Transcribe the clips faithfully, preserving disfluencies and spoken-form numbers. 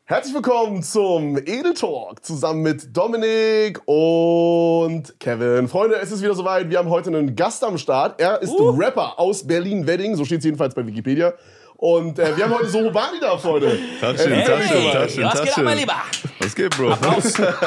Herzlich willkommen zum Edel Talk zusammen mit Dominik und Kevin. Freunde, es ist wieder soweit. Wir haben heute einen Gast am Start. Er ist uh. Rapper aus Berlin-Wedding, so steht es jedenfalls bei Wikipedia. Und äh, wir haben heute Sohobani da, Freunde. Taschen, äh, Taschen, Taschen, Was geht ab, mein Lieber? Was geht, Bro? Applaus. wir,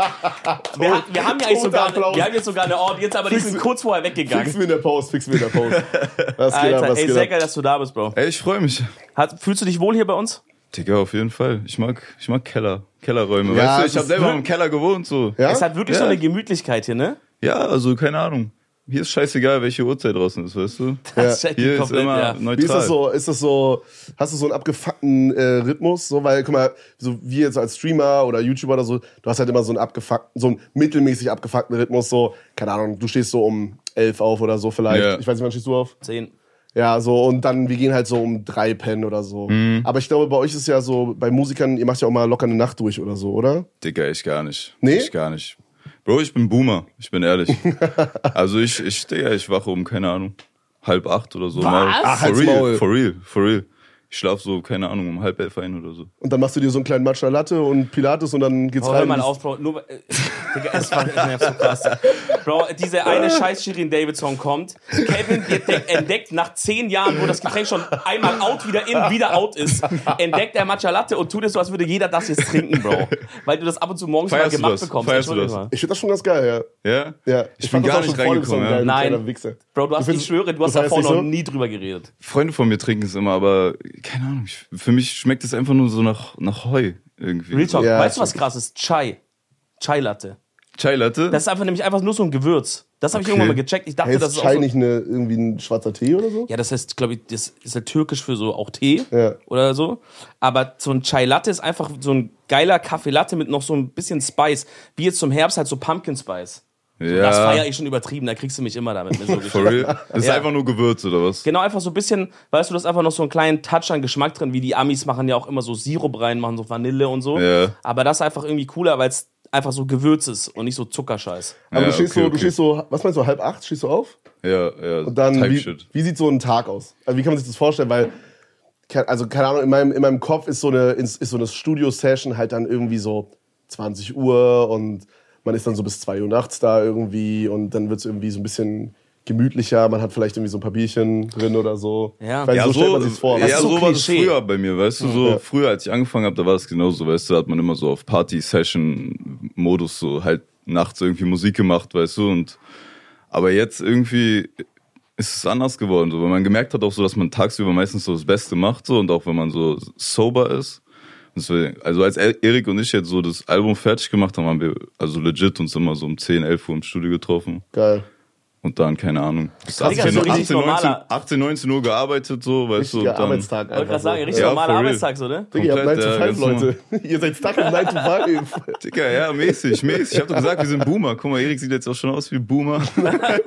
wir haben ja eigentlich sogar, eine, wir haben jetzt sogar eine Audience, aber die sind kurz vorher weggegangen. Fix mir in der Post, fix mir in der Post. Was Alter, geht ab, was ey, geht sehr ab? geil, dass du da bist, Bro. Ey, ich freue mich. Hat, fühlst du dich wohl hier bei uns? Digga, auf jeden Fall. Ich mag, ich mag Keller, Kellerräume. Ja, weißt du, es ich habe ist selber wirklich- im Keller gewohnt, so. Ja? Es hat wirklich Ja. so eine Gemütlichkeit hier, ne? Ja, also keine Ahnung. Hier ist scheißegal, welche Uhrzeit draußen ist, weißt du? Das checkt Hier die ist komplett, immer ja. neutral. Wie ist das so? Ist das so? Hast du so einen abgefuckten äh, Rhythmus? So, weil, guck mal, so wir jetzt als Streamer oder YouTuber oder so, du hast halt immer so einen abgefuckten, so einen mittelmäßig abgefuckten Rhythmus. So, keine Ahnung, du stehst so um elf auf oder so vielleicht. Ja. Ich weiß nicht, wann stehst du auf? Zehn. Ja, so, und dann, wir gehen halt so um drei pennen oder so. Mhm. Aber ich glaube, bei euch ist ja so, bei Musikern, ihr macht ja auch mal locker eine Nacht durch oder so, oder? Digga, ich gar nicht. Nee? Ich gar nicht. Bro, ich bin Boomer, ich bin ehrlich. Also ich, ich, Digga, ich wache um, keine Ahnung, halb acht oder so. Was? Mal. Ach, for halt's real, Maul. for real, for real. Ich schlaf so, keine Ahnung, um halb elf ein oder so. Und dann machst du dir so einen kleinen Matcha Latte und Pilates und dann geht's Bro, rein. hör mal auf, Bro. Nur, äh, Digga, es war ich nerv so krass. Bro, diese eine scheiß Shirin David Song kommt. Kevin entdeckt, entdeckt nach zehn Jahren, wo das Getränk schon einmal out, wieder in, wieder out ist, entdeckt der Matcha Latte und tut es so, als würde jeder das jetzt trinken, Bro. Weil du das ab und zu morgens Feierst mal du gemacht das? bekommst. Feierst du Entschuldige das? mal. Ich finde das schon ganz geil, ja. Ja? Ja, Ich fand bin das gar auch nicht schon voll so ein reingekommen, ja. geiler Nein. kleiner Wichser. Bro, du hast, findest- ich schwöre, du hast du feierst davor nicht noch so? nie drüber geredet. Freunde von mir trinken es immer, aber keine Ahnung, ich, für mich schmeckt es einfach nur so nach, nach Heu irgendwie. Real Talk. Ja, weißt du, was stimmt. krass ist? Chai. Chai Latte. Chai Latte? Das ist einfach nämlich einfach nur so ein Gewürz. Das habe ich Okay. irgendwann mal gecheckt. Ich dachte, Hey, das ist ist auch Chai so, nicht eine, irgendwie ein schwarzer Tee oder so? ja, das heißt, glaube ich, das ist halt türkisch für so auch Tee Ja. oder so. Aber so ein Chai Latte ist einfach so ein geiler Kaffee Latte mit noch so ein bisschen Spice. Wie jetzt zum Herbst halt so Pumpkin Spice. So, ja. Das feiere ich schon übertrieben, da kriegst du mich immer damit. Mit so For real? Das ist Ja. einfach nur Gewürz oder was? Genau, einfach so ein bisschen, weißt du, das ist einfach noch so einen kleinen Touch an Geschmack drin, wie die Amis machen ja auch immer so Sirup rein, machen so Vanille und so. Ja. Aber das ist einfach irgendwie cooler, weil es einfach so Gewürz ist und nicht so Zuckerscheiß. Aber Ja, du stehst okay, so, okay. du stehst so, was meinst du, halb acht stehst du auf? Ja, ja. Und dann, Type wie, Shit. wie sieht so ein Tag aus? Also wie kann man sich das vorstellen? Weil, ke- also keine Ahnung, in meinem, in meinem Kopf ist so eine, ist so eine Studio-Session halt dann irgendwie so zwanzig Uhr und man ist dann so bis zwei Uhr nachts da irgendwie und dann wird es irgendwie so ein bisschen gemütlicher. Man hat vielleicht irgendwie so ein paar Bierchen drin oder so. Ja. Ich weiß, Ja, so, so, stellt man sich vor. ja, ist so so war das Klischee. früher bei mir, weißt du, so Ja. früher, als ich angefangen habe, da war das genauso, weißt du, da hat man immer so auf Party-Session-Modus so halt nachts irgendwie Musik gemacht, weißt du, und aber jetzt irgendwie ist es anders geworden, so, weil man gemerkt hat auch so, dass man tagsüber meistens so das Beste macht, so, und auch wenn man so sober ist. Deswegen, also als Erik und ich jetzt so das Album fertig gemacht haben, haben wir also legit uns immer so um zehn, elf Uhr im Studio getroffen. Geil. Und dann, keine Ahnung, bis Digga, so richtig normaler- achtzehn, neunzehn Uhr gearbeitet, so, weißt du. Richtiger Und dann, Arbeitstag Ich wollte einfach. gerade sagen, so. richtig Ja, normaler for real. Arbeitstag, so, ne? Digga, ihr habt komplett, nine to ja, five, ganz Leute. Ihr seid stuck in nine to five. Digga, ja, mäßig, mäßig. Ich hab doch gesagt, wir sind Boomer. Guck mal, Erik sieht jetzt auch schon aus wie Boomer. Mit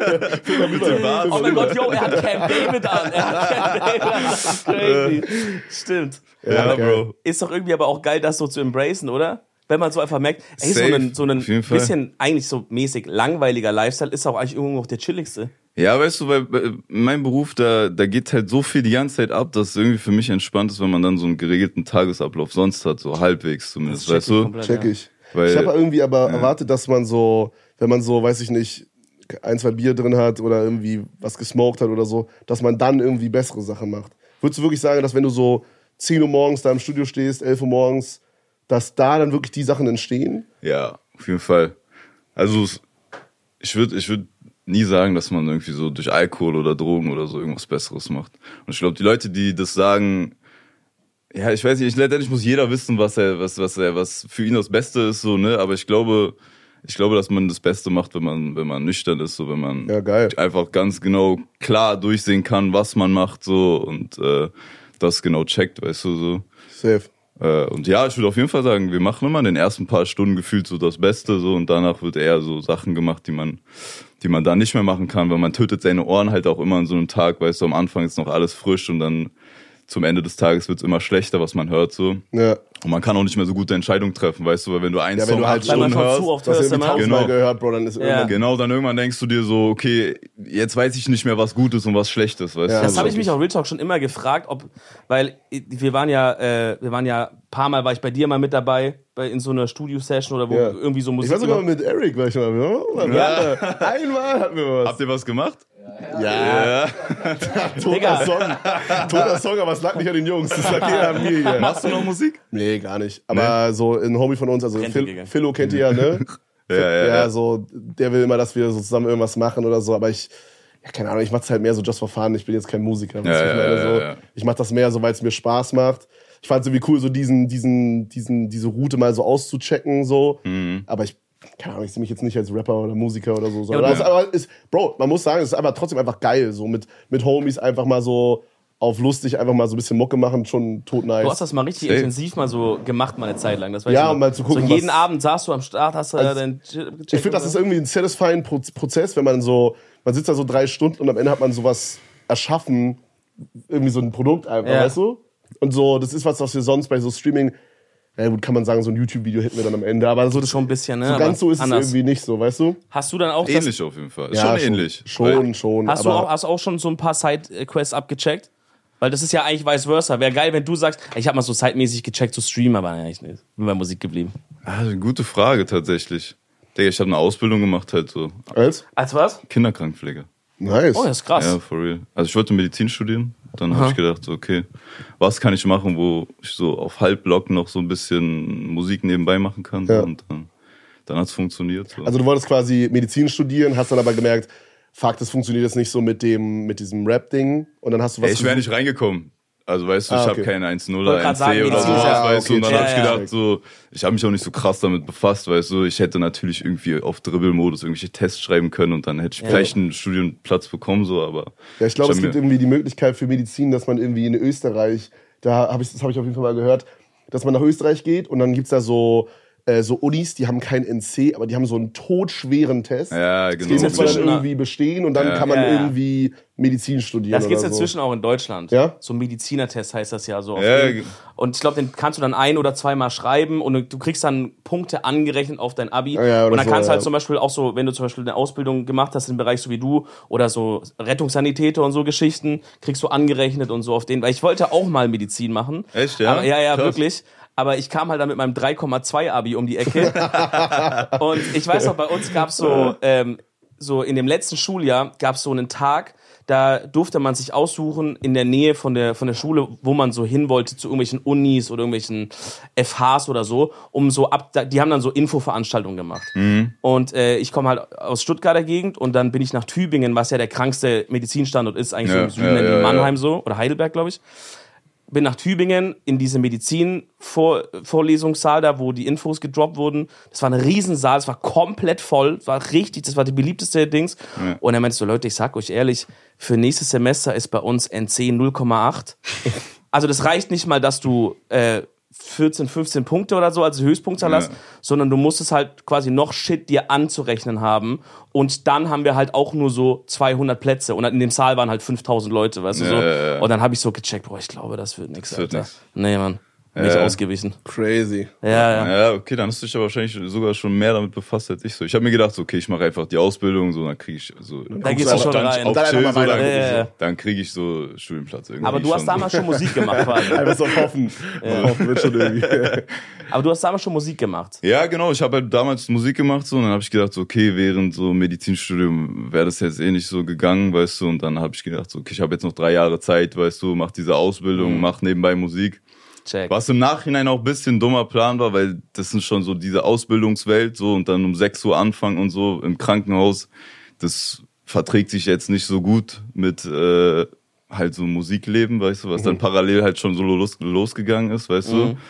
dem Bart. Oh mein Gott, yo, er hat Camp David an. Er hat Camp David an. Das ist crazy. Stimmt. Ja, geil. Bro. Ist doch irgendwie aber auch geil, das so zu embracen, oder? Wenn man so einfach merkt, ey, so Safe, ein, so ein auf jeden Fall. bisschen eigentlich so mäßig langweiliger Lifestyle ist auch eigentlich irgendwo noch der chilligste. Ja, weißt du, weil bei mein Beruf, da, da geht halt so viel die ganze Zeit ab, dass es irgendwie für mich entspannt ist, wenn man dann so einen geregelten Tagesablauf sonst hat, so halbwegs zumindest, check weißt ich du? komplett, Check ja. ich. Weil- ich habe irgendwie aber erwartet, dass man so, wenn man so, weiß ich nicht, ein, zwei Bier drin hat oder irgendwie was gesmoked hat oder so, dass man dann irgendwie bessere Sachen macht. Würdest du wirklich sagen, dass wenn du so zehn Uhr morgens da im Studio stehst, elf Uhr morgens, dass da dann wirklich die Sachen entstehen? Ja, auf jeden Fall. Also es- ich würde ich würd nie sagen, dass man irgendwie so durch Alkohol oder Drogen oder so irgendwas Besseres macht. Und ich glaube, die Leute, die das sagen, ja, ich weiß nicht, ich, letztendlich muss jeder wissen, was er, was, was er, was für ihn das Beste ist, so, ne? Aber ich glaube, ich glaube, dass man das Beste macht, wenn man, wenn man nüchtern ist, so, wenn man Ja, geil. einfach ganz genau klar durchsehen kann, was man macht, so, und äh, das genau checkt, weißt du, so. Safe. Äh, und ja, ich würde auf jeden Fall sagen, wir machen immer in den ersten paar Stunden gefühlt so das Beste, so, und danach wird eher so Sachen gemacht, die man, die man da nicht mehr machen kann, weil man tötet seine Ohren halt auch immer an so einem Tag, weißt du, am Anfang ist noch alles frisch und dann zum Ende des Tages wird es immer schlechter, was man hört so. Ja. Und man kann auch nicht mehr so gute Entscheidungen treffen, weißt du, weil wenn du einen Ja, wenn Song du halt acht schon- Stunden Weil man schon hörst, zu oft Du hast hörst, irgendwie immer. tausendmal Genau. gehört, Bro, dann ist Ja. irgendwann... genau, dann irgendwann denkst du dir so, okay, jetzt weiß ich nicht mehr, was gut ist und was schlecht ist, weißt Ja, du. Das habe ich wirklich. mich auf Real Talk schon immer gefragt, ob, weil wir waren ja, äh, wir waren ja, ein paar Mal war ich bei dir mal mit dabei, bei, in so einer Studio-Session oder wo Ja. irgendwie so Ich Musik. war sogar gemacht- mit Eric, war ich mal. Ja. Einmal hatten wir was. Habt ihr was gemacht? Ja, Digga. toter Song. Toter Song, aber es lag nicht an den Jungs, es lag eher an mir hier. Machst du noch Musik? Nee, gar nicht. Aber so ein Homie von uns, also Rente Phil, gegangen. Philo kennt ihr ja, ne? Ja, ja, ja, ja. so, der will immer, dass wir so zusammen irgendwas machen oder so, aber ich, ja, keine Ahnung, ich mach's halt mehr so just for fun, ich bin jetzt kein Musiker, weißt du, Ja, ich meine, ja, so, ja, ja. ich mach das mehr so, weil es mir Spaß macht. Ich fand's irgendwie cool, so diesen, diesen, diesen, diese Route mal so auszuchecken, so, Mhm. aber ich, keine Ahnung, ich sehe mich jetzt nicht als Rapper oder Musiker oder so, Ja, sondern aber es ist aber, ist, Bro, man muss sagen, es ist einfach trotzdem einfach geil, so mit, mit Homies einfach mal so auf lustig, einfach mal so ein bisschen Mucke machen, schon tot nice. Du hast das mal richtig Safe. intensiv mal so gemacht, mal eine Zeit lang. Das weiß Ja, ich noch. um mal zu gucken, So jeden was- Abend saßt du am Start, hast du Also, also, dein gecheckt Ich finde, das und ist so. irgendwie ein satisfying Pro- Prozess, wenn man so, man sitzt da so drei Stunden und am Ende hat man sowas erschaffen, irgendwie so ein Produkt einfach, Ja. weißt du? Und so, das ist was, was wir sonst bei so Streaming, na gut, kann man sagen, so ein YouTube-Video hätten wir dann am Ende, aber so, das, schon ein bisschen, ne? so aber ganz so ist anders. es irgendwie nicht so, weißt du? Hast du dann auch das, Ähnlich auf jeden Fall. Ja, schon ähnlich. Schon, Weil- schon. hast du aber auch, hast auch schon so ein paar Side-Quests abgecheckt? Weil das ist ja eigentlich vice versa. Wäre geil, wenn du sagst, ich habe mal so zeitmäßig gecheckt zu streamen, aber nee, ich nicht. Bin bei Musik geblieben. Ah, eine gute Frage tatsächlich. Digga, ich habe eine Ausbildung gemacht halt so. als? Als was? Kinderkrankenpflege. Nice. Oh, das ist krass. Ja, for real. Also ich wollte Medizin studieren. Dann habe ich gedacht, so, okay, was kann ich machen, wo ich so auf Halbblock noch so ein bisschen Musik nebenbei machen kann. Ja. Und dann, dann hat es funktioniert. So. Also du wolltest quasi Medizin studieren, hast dann aber gemerkt, fuck, das funktioniert jetzt nicht so mit dem, mit diesem Rap-Ding. Und dann hast du was Ey, ich wäre gesucht. nicht reingekommen. Also weißt du, Ah, ich okay. habe keinen eins null Wollte oder grad eins sagen, C oder Medizin sowas, ist ja- weißt du. Und dann okay, habe ich ja, gedacht, so, ich habe mich auch nicht so krass damit befasst, weißt du. Ich hätte natürlich irgendwie auf Dribbelmodus irgendwelche Tests schreiben können und dann hätte ich vielleicht einen Studienplatz bekommen, so, aber. Ja, ich glaube, hab es gibt mir- irgendwie die Möglichkeit für Medizin, dass man irgendwie in Österreich, da habe ich, das habe ich auf jeden Fall mal gehört, dass man nach Österreich geht und dann gibt's da so, äh, so Unis, die haben kein N C, aber die haben so einen todschweren Test. Ja, Den genau. muss man dann inzwischen- irgendwie bestehen und dann Ja. kann man Ja, ja. irgendwie Medizin studieren. Das gibt's oder so. inzwischen auch in Deutschland. Ja? So ein Medizinertest heißt das ja so. auf Ja, den- ge- Und ich glaube, den kannst du dann ein- oder zweimal schreiben und du kriegst dann Punkte angerechnet auf dein Abi. Ah, ja, oder und dann so, kannst du halt ja. zum Beispiel auch so, wenn du zum Beispiel eine Ausbildung gemacht hast im Bereich so wie du oder so Rettungssanitäter und so Geschichten, kriegst du angerechnet und so auf den. Weil ich wollte auch mal Medizin machen. Echt, ja? Aber, ja, ja, Krass. wirklich. Aber ich kam halt dann mit meinem drei Komma zwei Abi um die Ecke. Und ich weiß noch, bei uns gab's so, ähm, so in dem letzten Schuljahr gab's so einen Tag, da durfte man sich aussuchen in der Nähe von der, von der Schule, wo man so hin wollte, zu irgendwelchen Unis oder irgendwelchen F Hs oder so, um so ab, die haben dann so Infoveranstaltungen gemacht. Und äh, ich komme halt aus Stuttgarter Gegend und dann bin ich nach Tübingen, was ja der krankste Medizinstandort ist, eigentlich Ja, so im Süden, ja, in ja, Mannheim ja. so, oder Heidelberg, glaube ich. Bin nach Tübingen in diese Medizin-Vorlesungssaal da, wo die Infos gedroppt wurden. Das war ein Riesensaal, es war komplett voll, das war richtig, das war die beliebteste Dings. Ja. Und er meinte so, Leute, ich sag euch ehrlich, für nächstes Semester ist bei uns N C null Komma acht. Also das reicht nicht mal, dass du äh, vierzehn, fünfzehn Punkte oder so als Höchstpunktzahl Ja. hast, sondern du musst es halt quasi noch Shit dir anzurechnen haben. Und dann haben wir halt auch nur so zweihundert Plätze und in dem Saal waren halt fünftausend Leute, weißt du Ja, so. ja, ja. Und dann habe ich so gecheckt, boah, ich glaube, das wird nichts, Das wird Alter. nix. Nee, Mann. Mich Ja. ausgewichen. Crazy. Ja, ja. Ja, okay, dann hast du dich aber wahrscheinlich sogar schon mehr damit befasst als ich so. Ich habe mir gedacht, so, okay, ich mache einfach die Ausbildung, so, dann kriege ich so. Da gehst du schon dann rein. Auf Dann Chill, einfach so, mal dann, weiter gucken, ja, ja. dann kriege ich so Studienplatz irgendwie. Aber du hast schon damals so. schon Musik gemacht, quasi. Einfach so hoffen. Hoffen wird schon irgendwie. Aber du hast damals schon Musik gemacht. Ja, genau. Ich habe halt damals Musik gemacht so und dann habe ich gedacht, so, okay, während so Medizinstudium wäre das jetzt eh nicht so gegangen, weißt du. Und dann habe ich gedacht, so, okay, ich habe jetzt noch drei Jahre Zeit, weißt du, mach diese Ausbildung, Mhm. mach nebenbei Musik. Check. Was im Nachhinein auch ein bisschen dummer Plan war, weil das sind schon so diese Ausbildungswelt so und dann um sechs Uhr anfangen und so im Krankenhaus. Das verträgt sich jetzt nicht so gut mit äh, halt so Musikleben, weißt du, was dann parallel halt schon so los, losgegangen ist, weißt du. Mhm.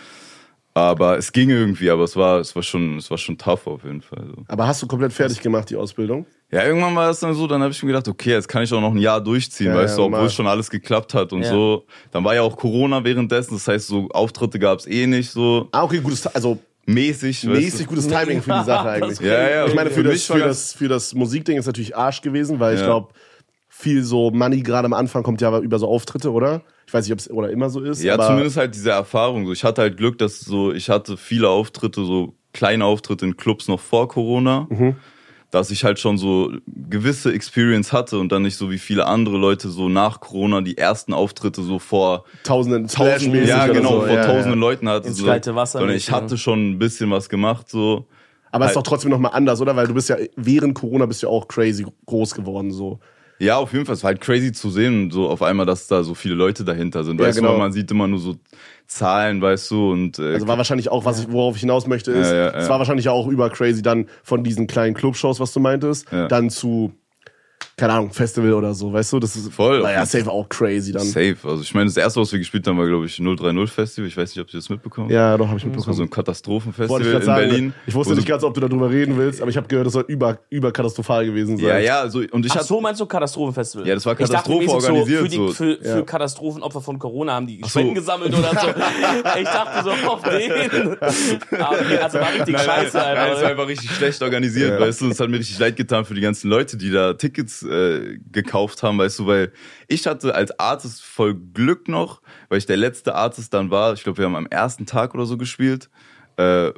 Aber es ging irgendwie, aber es war, es war schon, es war schon tough auf jeden Fall. So. Aber hast du komplett fertig gemacht, die Ausbildung? Ja, irgendwann war es dann so, dann habe ich mir gedacht, okay, jetzt kann ich auch noch ein Jahr durchziehen, Ja, weißt ja, du, obwohl normal. schon alles geklappt hat und Ja. so. Dann war ja auch Corona währenddessen, das heißt, so Auftritte gab es eh nicht so Ah, okay, gutes, also mäßig. weißt mäßig gutes Timing für die Sache eigentlich. du? Ja, ja. Ich meine, für, für das, mich war für, ganz- das, für das Musikding ist natürlich Arsch gewesen, weil ich Ja. glaube, viel so Money gerade am Anfang kommt ja über so Auftritte, oder? Ich weiß nicht, ob es oder immer so ist. Ja, aber zumindest halt diese Erfahrung. So, ich hatte halt Glück, dass so, ich hatte viele Auftritte, so kleine Auftritte in Clubs noch vor Corona, Mhm. dass ich halt schon so gewisse Experience hatte und dann nicht so wie viele andere Leute so nach Corona die ersten Auftritte so vor Tausenden, tausend, Splash-mäßig ja oder genau, so. vor ja, tausenden ja. Leuten hatte. Ins So, kalte Wasser sondern mit, ich hatte schon ein bisschen was gemacht, so. Aber es ist Halt- doch trotzdem nochmal anders, oder? Weil du bist ja, während Corona bist du ja auch crazy groß geworden, so. Ja, auf jeden Fall. Es war halt crazy zu sehen, so auf einmal, dass da so viele Leute dahinter sind. Ja, Weißt genau. du, man sieht immer nur so Zahlen, weißt du, und äh, Also war wahrscheinlich auch, was ich, worauf ich hinaus möchte, ist, Ja, ja, es ja. war wahrscheinlich auch über crazy dann von diesen kleinen Clubshows, was du meintest, Ja. dann zu, keine Ahnung, Festival oder so, weißt du? Das ist Voll. War ja safe auch crazy dann. safe. Also ich meine, das erste, was wir gespielt haben, war, glaube ich, null drei null Festival. Ich weiß nicht, ob ihr das mitbekommen. Ja, doch, habe ich Das war mitbekommen. so ein Wollte Katastrophenfestival ich in grad sagen. Berlin. Ich wusste wo nicht so, ganz, ob du darüber reden willst, aber ich habe gehört, das soll über, über katastrophal gewesen sein. Ja, ja, also, und ich Ach hatte. so, meinst du Katastrophenfestival? Ja, das war Ich dachte, Katastrophe mäßig so organisiert, Für, die, so. für, für Ja. Katastrophenopfer von Corona haben die so. Spenden gesammelt oder so. Ich dachte so auf den. Aber okay, also war richtig Nein, scheiße, nein, nein, Alter. es war einfach richtig schlecht organisiert, Ja. weißt du. Es hat mir richtig leid getan für die ganzen Leute, die da Tickets äh, gekauft haben, weißt du, weil ich hatte als Artist voll Glück noch, weil ich der letzte Artist dann war. Ich glaube, wir haben am ersten Tag oder so gespielt, äh,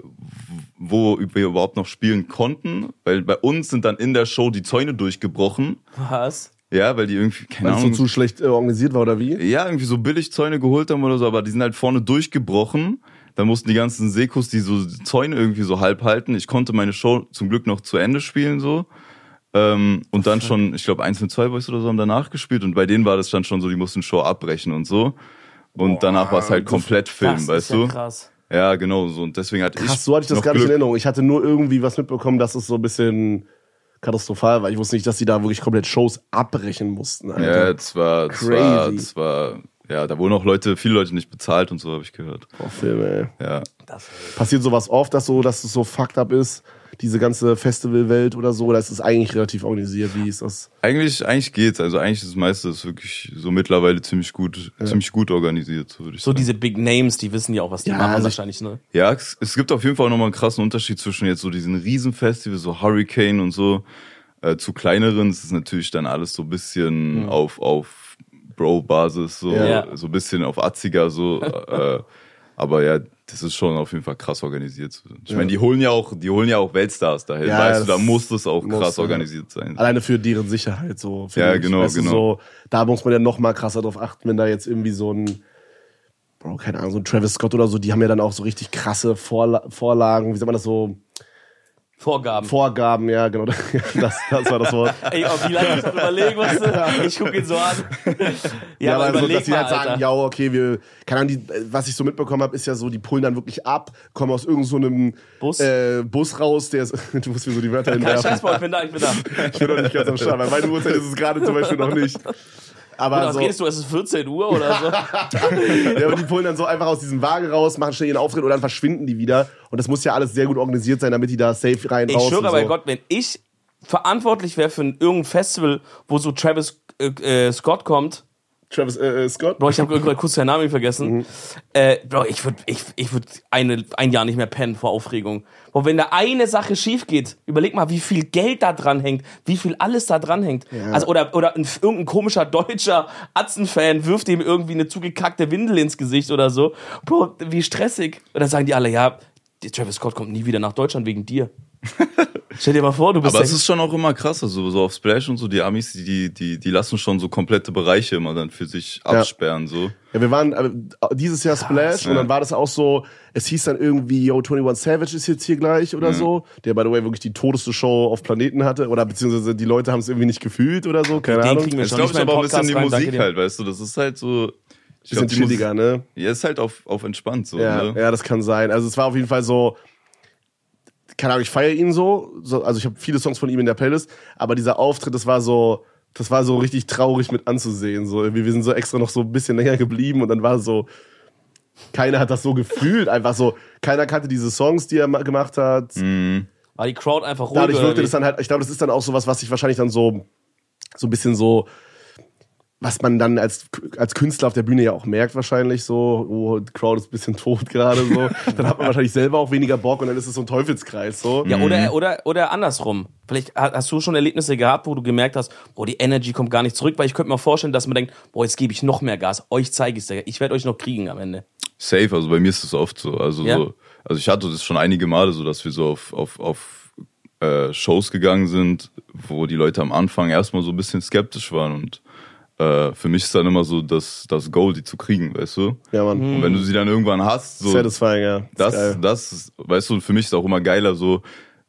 wo wir überhaupt noch spielen konnten, weil bei uns sind dann in der Show die Zäune durchgebrochen. Was? Ja, weil die irgendwie, keine Weil es so Ahnung, zu schlecht äh, organisiert war oder wie? ja, irgendwie so billig Zäune geholt haben oder so, aber die sind halt vorne durchgebrochen. Dann mussten die ganzen Sekos die so die Zäune irgendwie so halb halten. Ich konnte meine Show zum Glück noch zu Ende spielen, so. Ähm, und dann schon, ich glaube, eins mit zwei Boys oder so haben danach gespielt und bei denen war das dann schon so, die mussten Show abbrechen und so. Und Boah, danach war es halt das- komplett Film, Das weißt ist ja du? krass. Ja, genau, so. Und deswegen hatte ich. Krass, so hatte ich das noch gar nicht in Glück. Erinnerung. Ich hatte nur irgendwie was mitbekommen, dass es so ein bisschen katastrophal war. Ich wusste nicht, dass die da wirklich komplett Shows abbrechen mussten. Alter. Ja, das war, das war, Crazy. das war, ja, da wurden auch Leute, viele Leute nicht bezahlt und so, habe ich gehört. Boah, Filme, ey. Ja. Das Passiert sowas oft, dass so, dass es so fucked up ist, diese ganze Festivalwelt oder so, oder ist es eigentlich relativ organisiert? Wie ist das? Eigentlich, eigentlich geht's. Also eigentlich ist das meiste ist wirklich so mittlerweile ziemlich gut, ziemlich gut organisiert, so würde ich so sagen. diese Big Names, die wissen ja auch, was die Ja, machen also- wahrscheinlich, ne? Ja, es, es gibt auf jeden Fall nochmal einen krassen Unterschied zwischen jetzt so diesen Riesenfestivals, so Hurricane und so, äh, zu kleineren. Es ist natürlich dann alles so ein bisschen Mhm. auf, auf Bro-Basis, so, Ja. so ein bisschen auf Atziger, so, äh, aber ja, das ist schon auf jeden Fall krass organisiert. Ich meine, die holen ja auch, die holen ja auch Weltstars dahin, Ja, weißt du, da das muss das auch muss, krass ja. organisiert sein. Alleine für deren Sicherheit so. finde Ja, ich. genau, Weißt du, genau. So, da muss man ja noch mal krasser drauf achten, wenn da jetzt irgendwie so ein, Bro, keine Ahnung, so ein Travis Scott oder so, die haben ja dann auch so richtig krasse Vorla Vorlagen, wie sagt man das so, Vorgaben. Vorgaben, ja, genau, das, das war das Wort. Ey, oh, wie lange ich noch überlegen musste? Ich guck ihn so an. Ja, aber so, überleg dass die mal, halt sagen, Alter. ja, okay, wir, keine Ahnung, die, was ich so mitbekommen habe, ist ja so, die pullen dann wirklich ab, kommen aus irgendeinem so einem, Bus? Äh, Bus raus, der ist, du musst mir so die Wörter Kein hinwerfen. Scheiß, Bro, ich bin da, ich bin da. Ich bin noch nicht ganz am Start, weil meine Uhrzeit ist es gerade zum Beispiel noch nicht. Aber Oder so, redest du, es ist vierzehn Uhr oder so? ja, aber die pullen dann so einfach aus diesem Wagen raus, machen schnell ihren Auftritt und dann verschwinden die wieder. Und das muss ja alles sehr gut organisiert sein, damit die da safe rein Ich raus schwöre und bei so. Gott, wenn ich verantwortlich wäre für ein, irgendein Festival, wo so Travis äh, äh, Scott kommt, Travis äh, äh, Scott? Bro, ich habe gerade kurz seinen Namen vergessen. Mhm. Äh, Bro, ich würde ich, ich würd eine, ein Jahr nicht mehr pennen vor Aufregung. Bro, wenn da eine Sache schief geht, überleg mal, wie viel Geld da dran hängt, wie viel alles da dran hängt. Ja. Also, oder oder ein, irgendein komischer deutscher Atzenfan wirft ihm irgendwie eine zugekackte Windel ins Gesicht oder so. Bro, wie stressig. Und dann sagen die alle, ja, der Travis Scott kommt nie wieder nach Deutschland wegen dir. Stell dir mal vor, du bist Aber der- es ist schon auch immer krass, also so auf Splash und so, die Amis, die, die, die lassen schon so komplette Bereiche immer dann für sich absperren, so. Ja, wir waren äh, dieses Jahr Splash und ja. dann war das auch so, es hieß dann irgendwie, yo, einundzwanzig Savage ist jetzt hier gleich oder so, der by the way wirklich die todeste Show auf Planeten hatte oder beziehungsweise die Leute haben es irgendwie nicht gefühlt oder so, keine Den Ahnung. kriegen wir Ich schon glaube, nicht es mehr ist in aber ein bisschen die Podcast rein, danke Musik dir. halt, weißt du, das ist halt so, ich Bisschen glaub, die chilliger, ne? Ja, ist halt auf, auf entspannt so, Ja, ne? ja, das kann sein. Also es war auf jeden Fall so, keine Ahnung, ich feiere ihn so, so also ich habe viele Songs von ihm in der Playlist, aber dieser Auftritt, das war so, das war so richtig traurig mit anzusehen. So, irgendwie, wir sind so extra noch so ein bisschen länger geblieben und dann war so, keiner hat das so gefühlt, einfach so, keiner kannte diese Songs, die er ma- gemacht hat. Mhm. War die Crowd einfach ruhig Dadurch oder wirkte wie? das dann halt, ich glaube, das ist dann auch sowas, was sich wahrscheinlich dann so, so ein bisschen so, was man dann als, als Künstler auf der Bühne ja auch merkt wahrscheinlich so, oh, die Crowd ist ein bisschen tot gerade so, dann hat man wahrscheinlich selber auch weniger Bock und dann ist es so ein Teufelskreis so. Ja, oder, oder, oder andersrum. Vielleicht hast du schon Erlebnisse gehabt, wo du gemerkt hast, boah, die Energy kommt gar nicht zurück, weil ich könnte mir vorstellen, dass man denkt, boah, jetzt gebe ich noch mehr Gas, euch zeige ich es, ich werde euch noch kriegen am Ende. Safe, also bei mir ist es oft so, also Ja? so, also ich hatte das schon einige Male so, dass wir so auf, auf, auf äh, Shows gegangen sind, wo die Leute am Anfang erstmal so ein bisschen skeptisch waren und äh, für mich ist dann immer so das, das Goal, die zu kriegen, weißt du? Ja, Mann. Und wenn du sie dann irgendwann hast, so, Satisfying, ja. das, geil. das, ist, weißt du, für mich ist auch immer geiler so,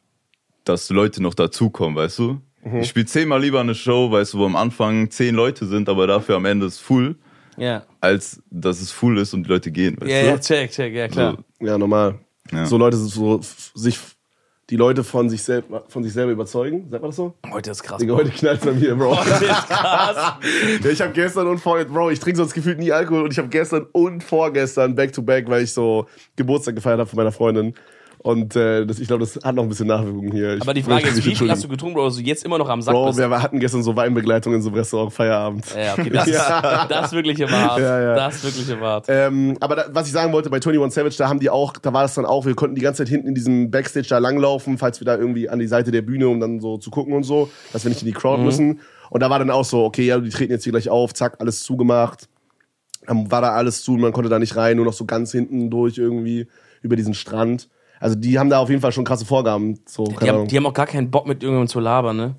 dass Leute noch dazukommen, weißt du? Mhm. Ich spiele zehnmal lieber eine Show, weißt du, wo am Anfang zehn Leute sind, aber dafür am Ende ist full, Ja. als dass es full ist und die Leute gehen, weißt Ja, du? ja, check, check, ja, klar. So, Ja, normal. Ja. So Leute so f- sich die Leute von sich, selb, von sich selber überzeugen, sagt man das so? Heute ist krass. Digga, Bro. heute knallt bei mir, Bro. Heute ist krass. Ja, ich habe gestern und vorgestern, Bro, ich trinke sonst gefühlt nie Alkohol und ich habe gestern und vorgestern back to back, weil ich so Geburtstag gefeiert habe von meiner Freundin. Und äh, das, ich glaube, das hat noch ein bisschen Nachwirkungen hier. Ich Aber die Frage möchte ist, mich wie viel hast entschuldigen. du getrunken, Bro, dass du jetzt immer noch am Sack Bro, bist? wir hatten gestern so Weinbegleitung in so einem Restaurant Feierabend. Ja, okay, das, ist, das ist wirklich immer hart. Ja, ja. Das ist wirklich immer hart. Ähm, aber da, was ich sagen wollte, bei einundzwanzig Savage, da haben die auch, da war das dann auch, wir konnten die ganze Zeit hinten in diesem Backstage da langlaufen, falls wir da irgendwie an die Seite der Bühne, um dann so zu gucken und so, dass wir nicht in die Crowd Mhm. müssen. Und da war dann auch so, okay, ja, die treten jetzt hier gleich auf, zack, alles zugemacht. Dann war da alles zu, man konnte da nicht rein, nur noch so ganz hinten durch irgendwie über diesen Strand. Also die haben da auf jeden Fall schon krasse Vorgaben. So, keine Die haben, Ahnung. die haben auch gar keinen Bock mit irgendjemandem zu labern, ne?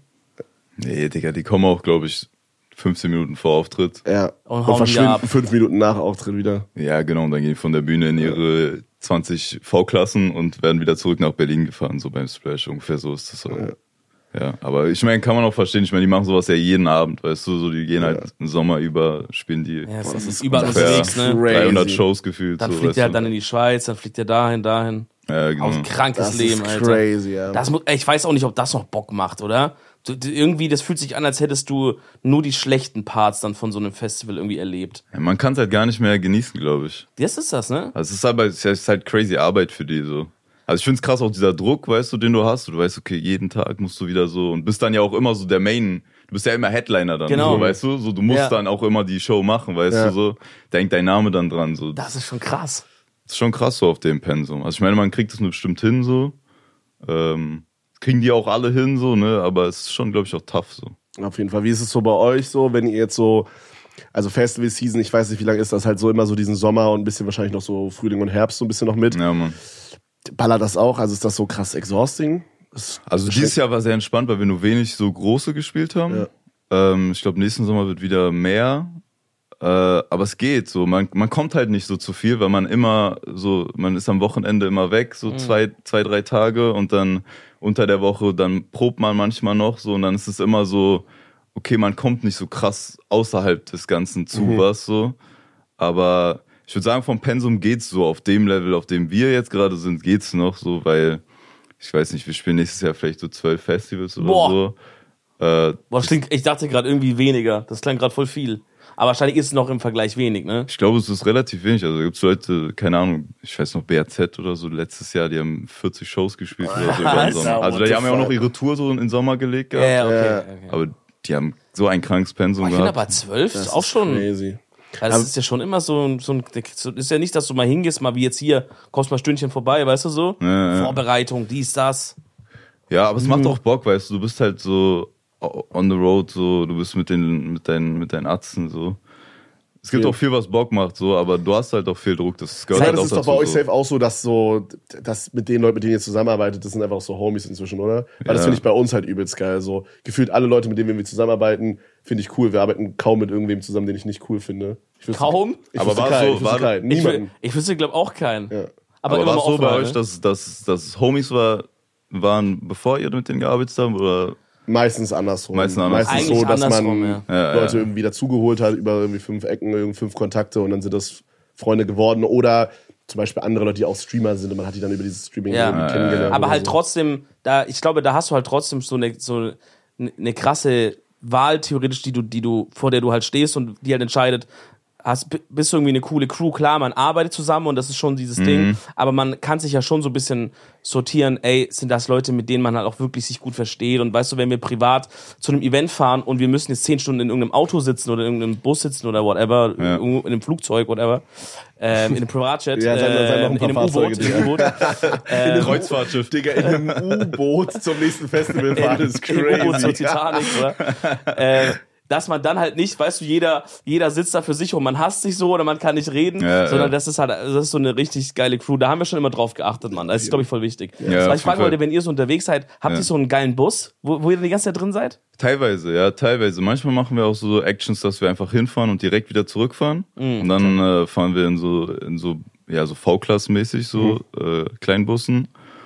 nee, Digga, die kommen auch, glaube ich, fünfzehn Minuten vor Auftritt. ja. Und Und, hauen verschwinden wieder ab. fünf Minuten nach Auftritt wieder. Ja, genau, und dann gehen die von der Bühne in ihre zwanzig V-Klassen und werden wieder zurück nach Berlin gefahren, so beim Splash. Ungefähr so ist das. So. Ja. ja, aber ich meine, kann man auch verstehen, ich meine, die machen sowas ja jeden Abend, weißt du, so die gehen halt den Sommer über, spielen die Ja, Boah, das das ist ist überall ungefähr unterwegs, ne? crazy. dreihundert Shows gefühlt. Dann so, fliegt weißt er halt du. dann in die Schweiz, dann fliegt er dahin, dahin. Ja, genau. Auch ein krankes Das Leben, ist Alter. crazy, ja. Das muss, ey, ich weiß auch nicht, ob das noch Bock macht, oder? Du, du, irgendwie, das fühlt sich an, als hättest du nur die schlechten Parts dann von so einem Festival irgendwie erlebt. Ja, man kann es halt gar nicht mehr genießen, glaube ich. Das ist das, ne? Also es ist aber es ist halt crazy Arbeit für die so. Also ich find's krass auch dieser Druck, weißt du, den du hast. Du weißt, okay, jeden Tag musst du wieder so und bist dann ja auch immer so der Main. Du bist ja immer Headliner dann, Genau. so, weißt du. So du musst Ja. dann auch immer die Show machen, weißt Ja. du so. Denkt dein Name dann dran so. Das ist schon krass. Das ist schon krass so auf dem Pensum. Also ich meine, man kriegt das nur bestimmt hin so. Ähm, kriegen die auch alle hin so, ne? Aber es ist schon, glaube ich, auch tough so. Auf jeden Fall. Wie ist es so bei euch so, wenn ihr jetzt so, also Festival-Season, ich weiß nicht, wie lange ist das, halt so immer so diesen Sommer und ein bisschen wahrscheinlich noch so Frühling und Herbst so ein bisschen noch mit. Ja, Mann. Ballert das auch? Also ist das so krass exhausting? Das Also dieses Jahr war sehr entspannt, weil wir nur wenig so große gespielt haben. Ja. Ähm, ich glaube, nächsten Sommer wird wieder mehr. Äh, aber es geht so. Man, man kommt halt nicht so zu viel, weil man immer so, man ist am Wochenende immer weg, so zwei, zwei, drei Tage und dann unter der Woche, dann probt man manchmal noch so und dann ist es immer so, okay, man kommt nicht so krass außerhalb des Ganzen zu Mhm. was so. Aber ich würde sagen, vom Pensum geht's so. Auf dem Level, auf dem wir jetzt gerade sind, geht's noch so, weil ich weiß nicht, wir spielen nächstes Jahr vielleicht so zwölf Festivals oder Boah. so. Äh, Boah, das klingt, ich dachte gerade irgendwie weniger. Das klang gerade voll viel. Aber wahrscheinlich ist es noch im Vergleich wenig, ne? Ich glaube, es ist relativ wenig. Also gibt's Leute, keine Ahnung, ich weiß noch, B R Z oder so, letztes Jahr, die haben vierzig Shows gespielt oder so über den Was? Sommer. Also What die the haben ja auch noch fuck? ihre Tour so in den Sommer gelegt Ja, gehabt. ja, okay. Ja. okay. Aber die haben so ein krankes Pensum Boah, ich finde gehabt. aber zwölf das ist auch schon. crazy. Ja, das ist ja schon immer so ein, so ein. so- Ist ja nicht, dass du mal hingehst, mal wie jetzt hier, kommst mal ein Stündchen vorbei, weißt du so? Ja, ja. Vorbereitung, dies, das. Ja, aber es Mhm. macht auch Bock, weißt du, du bist halt so on the road, so, du bist mit den, mit deinen, mit deinen Atzen, so. Es gibt Ja. auch viel, was Bock macht, so, aber du hast halt auch viel Druck, das gehört Ja, halt das auch ist doch dazu. bei euch so. safe auch so, dass so, dass mit den Leuten, mit denen ihr zusammenarbeitet, das sind einfach auch so Homies inzwischen, oder? Weil das Ja. finde ich bei uns halt übelst geil. So, gefühlt alle Leute, mit denen wir zusammenarbeiten, finde ich cool. Wir arbeiten kaum mit irgendwem zusammen, den ich nicht cool finde. Ich wüsste- Kaum? Ich Aber wüsste war keinen, so- ich wüsste war- keinen. Ich, Niemanden. wü- ich wüsste, glaube auch keinen. Ja. Aber, Aber immer war mal es so bei offen, euch, ne? dass, dass, dass Homies war, waren, bevor ihr mit denen gearbeitet habt, oder? Meistens andersrum. Meistens andersrum. Meistens so, Eigentlich dass andersrum, man ja. Ja, Leute ja. irgendwie dazugeholt hat über irgendwie fünf Ecken, irgendwie fünf Kontakte und dann sind das Freunde geworden. Oder zum Beispiel andere Leute, die auch Streamer sind und man hat die dann über dieses Streaming Ja. irgendwie Ja, kennengelernt. ja, ja. Aber oder halt so. trotzdem, da, ich glaube, da hast du halt trotzdem so eine, so eine krasse Wahl theoretisch, die du, die du, vor der du halt stehst und die halt entscheidet, hast, bist du irgendwie eine coole Crew. Klar, man arbeitet zusammen und das ist schon dieses mhm. Ding, aber man kann sich ja schon so ein bisschen sortieren, ey, sind das Leute, mit denen man halt auch wirklich sich gut versteht und weißt du, wenn wir privat zu einem Event fahren und wir müssen jetzt zehn Stunden in irgendeinem Auto sitzen oder in irgendeinem Bus sitzen oder whatever, ja. in einem Flugzeug, whatever, ähm, in einem Privatjet, ja, dann, dann ähm, in einem U-Boot, in einem U-Boot, in einem Kreuzfahrtschiff, Digga, in einem U-Boot zum nächsten Festival fahren, ist crazy. In einem U-Boot zur Titanic, oder? äh, dass man dann halt nicht, weißt du, jeder, jeder sitzt da für sich und man hasst sich so oder man kann nicht reden, ja, sondern ja. das ist halt, das ist so eine richtig geile Crew. Da haben wir schon immer drauf geachtet, Mann. Das ist, glaube ich, voll wichtig. Ja, Weil ich fragen wollte, wenn ihr so unterwegs seid, habt ja. ihr so einen geilen Bus, wo, wo ihr die ganze Zeit drin seid? Teilweise, ja, teilweise. Manchmal machen wir auch so Actions, dass wir einfach hinfahren und direkt wieder zurückfahren. Mhm. Und dann äh, fahren wir in so, in so, ja, so V-Class-mäßig, so mhm. äh, Kleinbussen.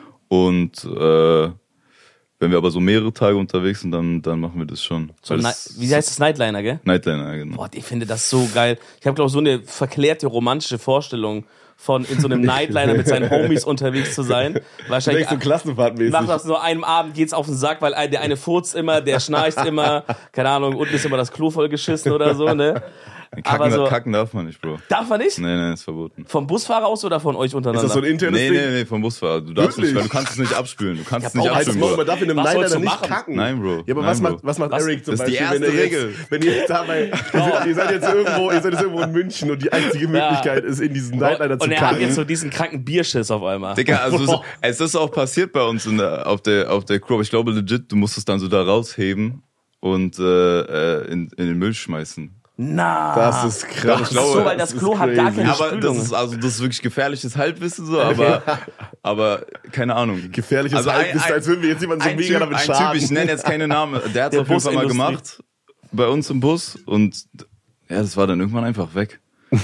Und äh, wenn wir aber so mehrere Tage unterwegs sind, dann, dann machen wir das schon. So das wie heißt das? Nightliner, gell? Nightliner, genau. Boah, ich finde das so geil. Ich habe, glaube ich, so eine verklärte romantische Vorstellung von in so einem Nightliner mit seinen Homies unterwegs zu sein. Wahrscheinlich so Klassenfahrtmäßig. Nach das nur einem Abend geht's auf den Sack, weil der eine furzt immer, der schnarcht immer, keine Ahnung, unten ist immer das Klo voll geschissen oder so, ne? Kacken, aber so, kacken darf man nicht, Bro. Darf man nicht? Nee, nee, ist verboten. Vom Busfahrer aus oder von euch untereinander? Ist das so ein internes nee, Ding? Nee, nee, vom Busfahrer. Du darfst Wirklich? nicht, weil du kannst es nicht abspülen. Du kannst es nicht heißt abspülen, Bro. Man darf in einem Nightliner nicht machen? kacken. Nein, Bro. Ja, aber Nein, was, Bro. macht, was macht was? Eric zum das Beispiel, ist die erste wenn, er Regel. Jetzt, wenn ihr jetzt dabei, oh. ihr seid jetzt irgendwo, ihr seid jetzt irgendwo in München und die einzige Möglichkeit ja. ist, in diesen Nightliner zu kacken. Und er kacken. hat jetzt so diesen kranken Bierschiss auf einmal. Digga, also es, es ist auch passiert bei uns in der, auf der, auf der Crew. Aber ich glaube legit, du musst es dann so da rausheben und äh, in, in den Müll schmeißen. Na, das ist krass. Ich glaube, so, weil das, das Klo hat gar keine aber Spülung. Das ist also das ist wirklich gefährliches Halbwissen so, aber okay. aber keine Ahnung. Gefährliches also Halbwissen, als würden wir jetzt jemanden so mega typ, damit schaden. Ein Typ, ich nenne jetzt keine Namen, der hat es auf jeden Fall mal gemacht bei uns im Bus und ja, das war dann irgendwann einfach weg.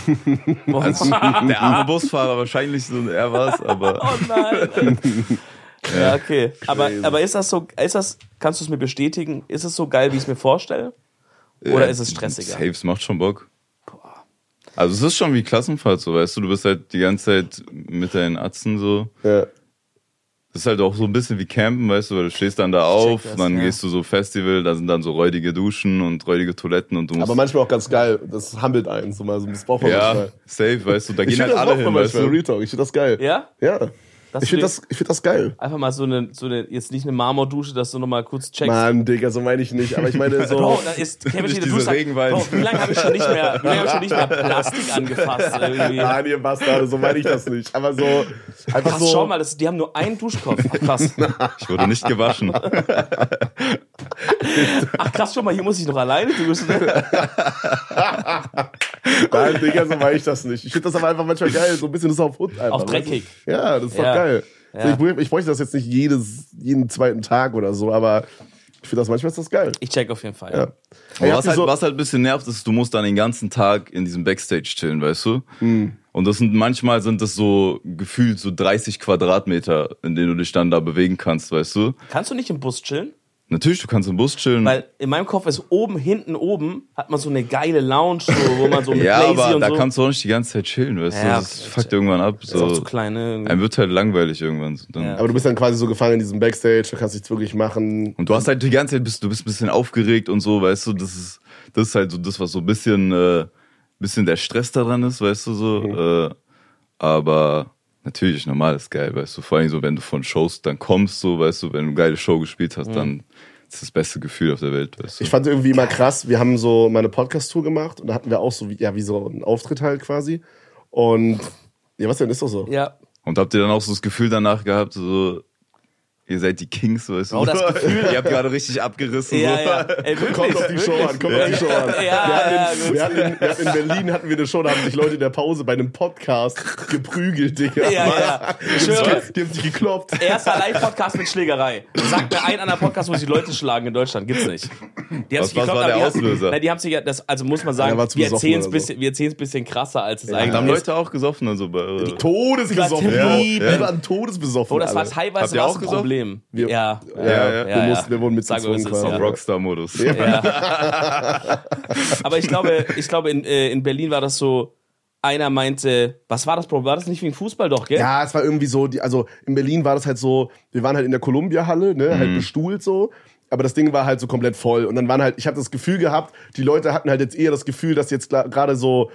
Also, der arme Busfahrer wahrscheinlich so, er war's, aber oh nein. Ja, okay. Aber aber ist das so? Ist das? Kannst du es mir bestätigen? Ist es so geil, wie ich es mir vorstelle? Oder ja, ist es stressiger? Safe, macht schon Bock. Boah. Also es ist schon wie Klassenfahrt so, weißt du, du bist halt die ganze Zeit mit deinen Atzen so. Ja. Das ist halt auch so ein bisschen wie Campen, weißt du, weil du stehst dann da auf, das, dann ja. gehst du so Festival, da sind dann so räudige Duschen und räudige Toiletten und du musst... Aber manchmal auch ganz geil, das handelt einen so mal, so das braucht man ja, manchmal. Safe, weißt du, da ich gehen halt alle hin, weißt du. Real Talk. Ich finde das geil. Ja? Ja. Das ich finde das, ich find das geil. Einfach mal so eine, so eine, jetzt nicht eine Marmordusche, dass du nochmal kurz checkst. Mann, Digga, so meine ich nicht. Aber ich meine so... Bro, da ist Kevin steht diese sagt, Regenwein. Bro, wie lange habe ich schon nicht mehr, wie lange habe ich schon nicht mehr Plastik angefasst irgendwie? Nein, ihr Bastarde, so meine ich das nicht. Aber so, einfach krass, so... schau mal, das, die haben nur einen Duschkopf. Ach, krass. Ich wurde nicht gewaschen. Ach krass, schau mal, hier muss ich noch alleine duschen. Nein, Digga, so meine ich das nicht. Ich finde das aber einfach manchmal geil, so ein bisschen das auf Hund einfach. Auch dreckig. Ja, das ist doch ja. geil. Ja. So, ich, ich bräuchte das jetzt nicht jedes, jeden zweiten Tag oder so, aber ich finde das manchmal ist das geil. Ich check auf jeden Fall, ja. ja. Aber was halt, so was halt ein bisschen nervt, ist, du musst dann den ganzen Tag in diesem Backstage chillen, weißt du? Mhm. Und das sind manchmal sind das so gefühlt so dreißig Quadratmeter, in denen du dich dann da bewegen kannst, weißt du? Kannst du nicht im Bus chillen? Natürlich, du kannst im Bus chillen. Weil in meinem Kopf ist oben, hinten, oben hat man so eine geile Lounge, so, wo man so mit ja, Lazy aber und da so. kannst du auch nicht die ganze Zeit chillen, weißt ja, du? Das okay. fuckt irgendwann ab. So. Ist auch zu klein, ne? Einem wird halt langweilig irgendwann. Dann ja. Aber du bist dann quasi so gefangen in diesem Backstage, da kannst du nichts wirklich machen. Und du hast halt die ganze Zeit, bist, du bist ein bisschen aufgeregt und so, weißt du? Das ist, das ist halt so das, was so ein bisschen, äh, bisschen der Stress daran ist, weißt du, so. Mhm. Äh, aber natürlich, normal ist geil, weißt du? Vor allem so, wenn du von Shows dann kommst, so, weißt du, wenn du eine geile Show gespielt hast, mhm. dann das ist das beste Gefühl auf der Welt, weißt du? Ich fand es irgendwie immer krass, wir haben so meine Podcast-Tour gemacht und da hatten wir auch so wie, ja, wie so einen Auftritt halt quasi. Und ja, was denn, ist doch so. Ja. Und habt ihr dann auch so das Gefühl danach gehabt, so, ihr seid die Kings, weißt du? Oh, das Gefühl. Ihr habt gerade richtig abgerissen. Ja, so. ja. Ey, wirklich, kommt auf die wirklich. Show an, kommt ja. auf die Show an. Ja, wir, ja, hatten ja, in, wir, hatten in, wir hatten in Berlin hatten wir eine Show, da haben sich Leute in der Pause bei einem Podcast geprügelt, Digga. Ja, ja. Ich schwöre. Die haben sich gekloppt. Erster Live-Podcast mit Schlägerei. Sagt mir ein anderer Podcast, wo sich Leute schlagen in Deutschland. Gibt's nicht. Die haben was sich was gekloppt, war der die Auslöser? Haben, na, die haben sich ja, das, also muss man sagen, Ja, wir erzählen es so. bisschen, wir erzählen's bisschen krasser, als es ja, eigentlich da haben ist. Leute auch gesoffen und so. Bei, Die Todesgesoffen. Ja. Wir waren todesbesoffen. Oh, das war alle. teilweise Habt ihr was auch ein gesoffen? Problem. Wir, ja. Ja, ja, ja. Wir, mussten, wir wurden Sagen wir, mitgezwungen was es ist, quasi. ja. Rockstar-Modus. Ja. Aber ich glaube, ich glaube in, äh, in Berlin war das so, einer meinte, was war das Problem? War das nicht wegen Fußball doch, gell? Ja, es war irgendwie so, die, also in Berlin war das halt so, wir waren halt in der Columbia-Halle, ne, halt bestuhlt so. aber das Ding war halt so komplett voll. Und dann waren halt, ich habe das Gefühl gehabt, die Leute hatten halt jetzt eher das Gefühl, dass jetzt gerade so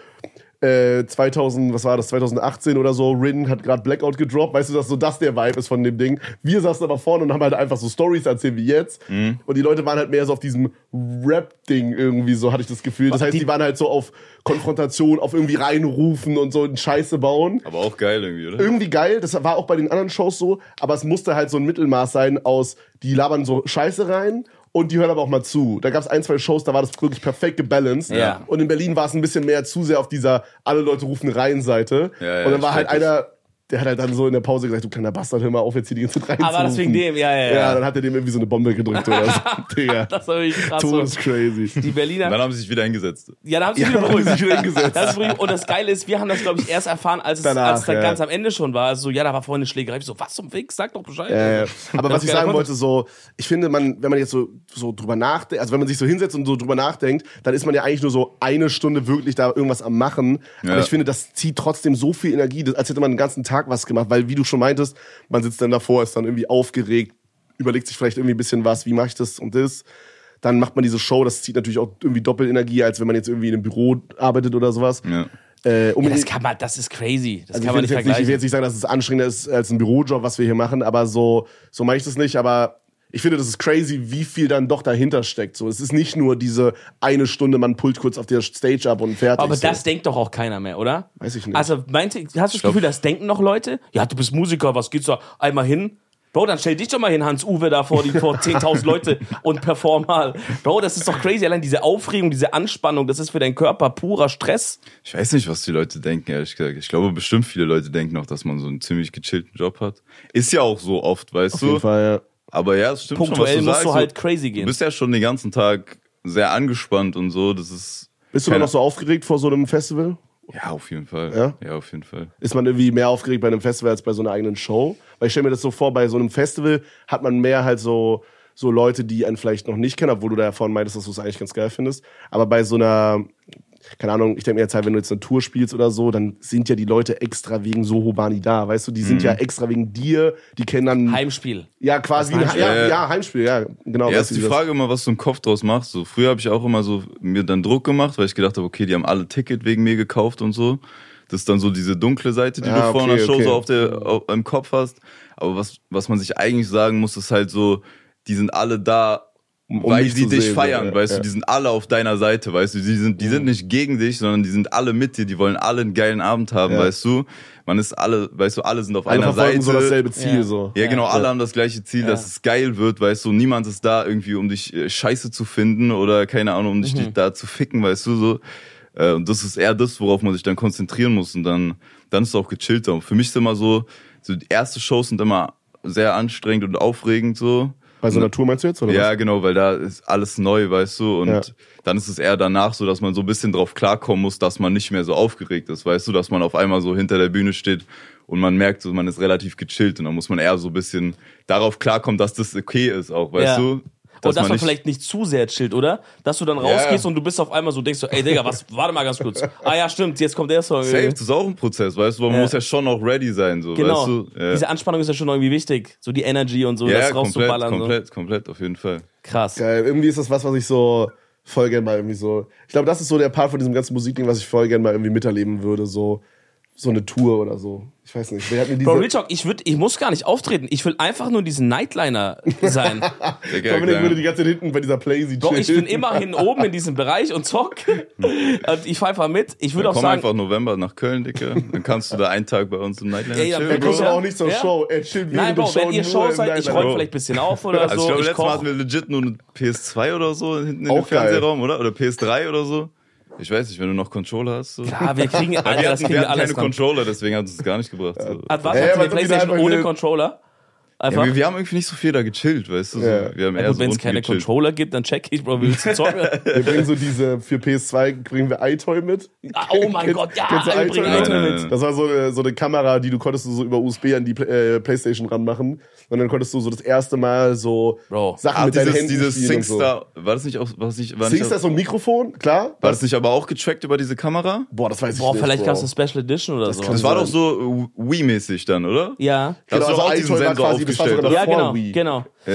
äh, zweitausend, was war das, zwanzig achtzehn oder so, Rin hat gerade Blackout gedroppt, weißt du, dass so das der Vibe ist von dem Ding. Wir saßen aber vorne und haben halt einfach so Stories erzählt wie jetzt. Mhm. Und die Leute waren halt mehr so auf diesem Rap-Ding irgendwie, so hatte ich das Gefühl. Das heißt, die, die waren halt so auf Konfrontation, auf irgendwie reinrufen und so in Scheiße bauen. Aber auch geil irgendwie, oder? Irgendwie geil, das war auch bei den anderen Shows so, aber es musste halt so ein Mittelmaß sein aus, die labern so Scheiße rein und die hören aber auch mal zu. Da gab es ein, zwei Shows, da war das wirklich perfekt gebalanced. Ja. Und in Berlin war es ein bisschen mehr zu sehr auf dieser alle Leute rufen rein Seite. Ja, ja, und dann war halt das. einer, der hat halt dann so in der Pause gesagt, du kleiner Bastard, hör mal auf, jetzt hier die ganze Zeit reinzurufen. Aber das wegen dem, ja, ja, ja. Ja, dann hat er dem irgendwie so eine Bombe gedrückt oder so. Digga. Das war wirklich krass. Todes crazy. Die Berliner. Und dann haben sie sich wieder hingesetzt. Ja, da haben sie Ja, wieder dann haben beruhigt. sie sich wieder hingesetzt. Das ist beruhigt. Und das Geile ist, wir haben das, glaube ich, erst erfahren, als es, Danach, als es dann ja. ganz am Ende schon war. Also, ja, da war vorhin eine Schlägerei. Ich so, was zum Fix? Sag doch Bescheid. Ja, ja. Aber was ich geiler sagen Content. wollte, so, ich finde, man, wenn man jetzt so, so drüber nachdenkt, also wenn man sich so hinsetzt und so drüber nachdenkt, dann ist man ja eigentlich nur so eine Stunde wirklich da irgendwas am Machen. Ja. Aber ich finde, das zieht trotzdem so viel Energie, als hätte man den ganzen Tag was gemacht, weil, wie du schon meintest, man sitzt dann davor, ist dann irgendwie aufgeregt, überlegt sich vielleicht irgendwie ein bisschen was, wie mache ich das und das. Dann macht man diese Show, das zieht natürlich auch irgendwie Doppelenergie, als wenn man jetzt irgendwie in einem Büro arbeitet oder sowas. Ja. Äh, um Ja, das kann man, das ist crazy. Das also kann ich, will man nicht jetzt nicht, ich vergleichen. will jetzt nicht sagen, dass es anstrengender ist als ein Bürojob, was wir hier machen, aber so, so mache ich das nicht. Aber ich finde, das ist crazy, wie viel dann doch dahinter steckt. So, es ist nicht nur diese eine Stunde, man pullt kurz auf der Stage ab und fertig. Aber so. das denkt doch auch keiner mehr, oder? Weiß ich nicht. Also, meinte, hast du das Gefühl, das denken noch Leute? Ja, du bist Musiker, was geht's da? Einmal hin? Bro, dann stell dich doch mal hin, Hans-Uwe, da vor, die, vor zehntausend Leute und perform mal. Bro, das ist doch crazy. Allein diese Aufregung, diese Anspannung, das ist für deinen Körper purer Stress. Ich weiß nicht, was die Leute denken, ehrlich gesagt. Ich glaube, bestimmt viele Leute denken auch, dass man so einen ziemlich gechillten Job hat. Ist ja auch so oft, weißt auf du? jeden Fall, ja. Aber ja, es stimmt schon, was Punktuell du musst sagst. du halt So, crazy du gehen. bist ja schon den ganzen Tag sehr angespannt und so. Das ist. Bist du dann noch so aufgeregt vor so einem Festival? Ja, auf jeden Fall. Ja? Ja, auf jeden Fall. Ist man irgendwie mehr aufgeregt bei einem Festival als bei so einer eigenen Show? Weil ich stelle mir das so vor, bei so einem Festival hat man mehr halt so, so Leute, die einen vielleicht noch nicht kennen, obwohl du da ja vorhin meintest, dass du es eigentlich ganz geil findest. Aber bei so einer, keine Ahnung, ich denke mir jetzt halt, wenn du jetzt eine Tour spielst oder so, dann sind ja die Leute extra wegen Sohobani da, weißt du? Die sind Mhm. ja extra wegen dir, die kennen dann... Heimspiel. ja, quasi, Das wie ein, Heimspiel. ja, Ja, ja. ja, Heimspiel, ja, genau. Ja, weißt ist du, die wie das- Frage immer, was du im Kopf draus machst. So, früher habe ich auch immer so mir dann Druck gemacht, weil ich gedacht habe, okay, die haben alle Ticket wegen mir gekauft und so. Das ist dann so diese dunkle Seite, die Ja, du vor okay, einer Show okay. so auf der, auf, im Kopf hast. Aber was, was man sich eigentlich sagen muss, ist halt so, die sind alle da, Um weil dich die zu dich sehen, feiern, ja, weißt ja. du, die sind alle auf deiner Seite, weißt du, die sind, die sind nicht gegen dich, sondern die sind alle mit dir, die wollen alle einen geilen Abend haben, Ja. weißt du. Man ist alle, weißt du, alle sind auf Alle einer verfolgen Seite. so dasselbe Ziel, Ja. so. Ja, genau, alle Ja. haben das gleiche Ziel, Ja. dass es geil wird, weißt du, niemand ist da irgendwie, um dich äh, scheiße zu finden oder keine Ahnung, um dich Mhm. da zu ficken, weißt du, so. Äh, Und das ist eher das, worauf man sich dann konzentrieren muss und dann, dann ist es auch gechillter. Und für mich ist immer so, so die erste Shows sind immer sehr anstrengend und aufregend, so. Bei so einer Tour meinst du jetzt, oder Ja, was? genau, weil da ist alles neu, weißt du, und Ja. dann ist es eher danach so, dass man so ein bisschen drauf klarkommen muss, dass man nicht mehr so aufgeregt ist, weißt du, dass man auf einmal so hinter der Bühne steht und man merkt, so, man ist relativ gechillt und dann muss man eher so ein bisschen darauf klarkommen, dass das okay ist auch, weißt Ja. du. Und dass man vielleicht nicht zu sehr chillt, oder? Dass du dann rausgehst Ja. und du bist auf einmal so, denkst du, ey Digga, was, warte mal ganz kurz. Ah ja, stimmt, jetzt kommt der Song. Safe, das ist auch ein Prozess, weißt du, weil man Ja. muss ja schon auch ready sein, so, Genau. weißt du. Ja, Diese Anspannung ist ja schon irgendwie wichtig. So die Energy und so, ja das komplett, rauszuballern. komplett, komplett, auf jeden Fall. So. Krass. Geil. Irgendwie ist das was, was ich so voll gern mal irgendwie so. Ich glaube, das ist so der Part von diesem ganzen Musikding, was ich voll gern mal irgendwie miterleben würde. So, so eine Tour oder so. Ich weiß nicht. Wer hat mir diese. Bro, Real Talk, ich, würd, ich muss gar nicht auftreten. Ich will einfach nur diesen Nightliner sein. Sehr geil, Dominik geil. würde die ganze Zeit hinten bei dieser Playsee Bro, ich chillen. bin immerhin oben in diesem Bereich und zock. Und ich fahr einfach mit. Ich würde Dann auch komm sagen, einfach November nach Köln, Dicker. Dann kannst du da einen Tag bei uns im Nightliner Ey, ja, chillen. Er kommt Ja. aber auch nicht zur Ja. Show. Er chillt nein, während Bro, der Show wenn ihr nur Show im seid, ich Nightliner. räume vielleicht ein bisschen auf oder Also ich so. glaube, Ich letztes Mal koch. hatten wir legit nur eine P S zwei oder so hinten in Auch dem geil. Fernsehraum, oder? Oder P S drei oder so. Ich weiß nicht, wenn du noch Controller hast. So. Ja, wir kriegen, Weil Alter, wir das hatten, kriegen wir wir hatten alles keine dran. Controller, deswegen hat es es gar nicht gebracht. So. Hat was? Ja, Habt ihr aber die das ist Playstation einfach ohne eine- Controller? Ja, Einfach? wir, wir haben irgendwie nicht so viel da gechillt, weißt du? So. Ja. Wir haben Ja, eher gut, so wenn es unten keine gechillt. Controller gibt, dann check ich, Bro, wie willst du zocken? Wir bringen so diese, für P S zwei bringen wir iToy mit. Ah, oh mein Kennst- Gott, ja, kennst du wir bringen iToy? iToy mit. Das war so eine, so eine Kamera, die du konntest du so über U S B an die Play- äh, Playstation ranmachen. Und dann konntest du so das erste Mal so Bro. Sachen Ah, mit deinen dieses, Händen dieses spielen und so. SingStar, war das nicht auch, war das nicht, war nicht, SingStar auch, ist so ein Mikrofon, klar. war das nicht aber auch getrackt über diese Kamera? Boah, das weiß ich Boah, nicht. vielleicht Bro. gab es eine Special Edition oder so. kann Das war sein. doch so Wii-mäßig dann, oder? Ja. Da hast Genau, du auch also diesen iToy war Sensor quasi- das war aufgestellt. sogar oder? Ja, vor genau, Wii. genau. Ja.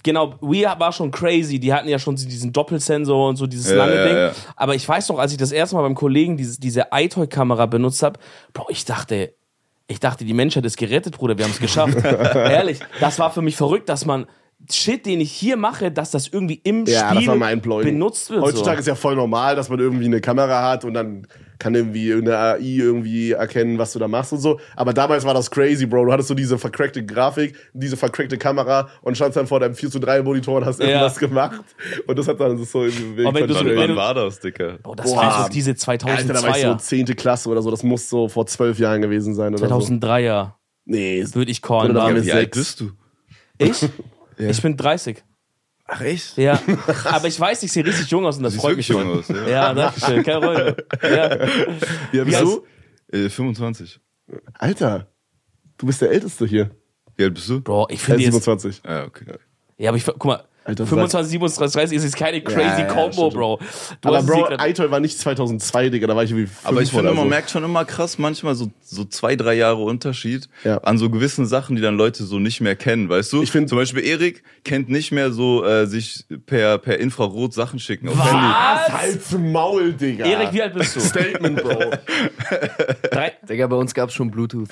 Genau, Wii war schon crazy. Die hatten ja schon diesen Doppelsensor und so, dieses Ja, lange ja, Ding. ja. Aber ich weiß noch, als ich das erste Mal beim Kollegen diese, diese iToy-Kamera benutzt habe, Bro, ich dachte, ich dachte, die Menschheit ist gerettet, Bruder, wir haben es geschafft. Ehrlich, das war für mich verrückt, dass man Shit, den ich hier mache, dass das irgendwie im Ja, das Spiel war mindblowing. benutzt wird. Heutzutage so. ist ja voll normal, dass man irgendwie eine Kamera hat und dann kann irgendwie irgendeine A I irgendwie erkennen, was du da machst und so. Aber damals war das crazy, Bro. Du hattest so diese vercrackte Grafik, diese vercrackte Kamera und standst dann vor deinem vier zu drei Monitor und hast Ja. irgendwas gemacht. Und das hat dann so irgendwie... Aber wenn du so- Wann, wenn wann du- war das, Dicker? Bro, das Boah. war so diese Alter, da war ich so zweitausendzweier, zehnte Klasse oder so. Das muss so vor zwölf Jahren gewesen sein oder zweitausenddreier, so. Nee, würde ich callen. Oder Waren. mit Wie alt sechs. bist du? Ich? Ich bin dreißig. Ach echt? Ja, aber ich weiß, ich sehe richtig jung aus und das Siehst freut wirklich mich jung schon. aus, ja. Ja, danke schön, keine Rolle. Ja. Wie alt bist Wie du? Äh, fünfundzwanzig. Alter, du bist der Älteste hier. Wie alt bist du? Bro, ich Er finde ist jetzt, siebenundzwanzig. Ah, okay. ja, aber ich, guck mal, Alter, fünfundzwanzig, siebenundzwanzig, dreißig ist jetzt keine crazy Ja, ja, Combo, stimmt. Bro. Du Aber hast es Bro, hier grad- iToy war nicht zweitausendzwei, Digga. Da war ich irgendwie fünf Aber ich finde, oder man so. merkt schon immer krass manchmal so, so zwei, drei Jahre Unterschied Ja. an so gewissen Sachen, die dann Leute so nicht mehr kennen, weißt du? Ich find- Zum Beispiel Erik kennt nicht mehr so äh, sich per, per Infrarot Sachen schicken auf Was? Handy. Halt's Maul, Digga. Erik, wie alt bist du? Statement, Bro. Drei? Digga, bei uns gab's schon Bluetooth.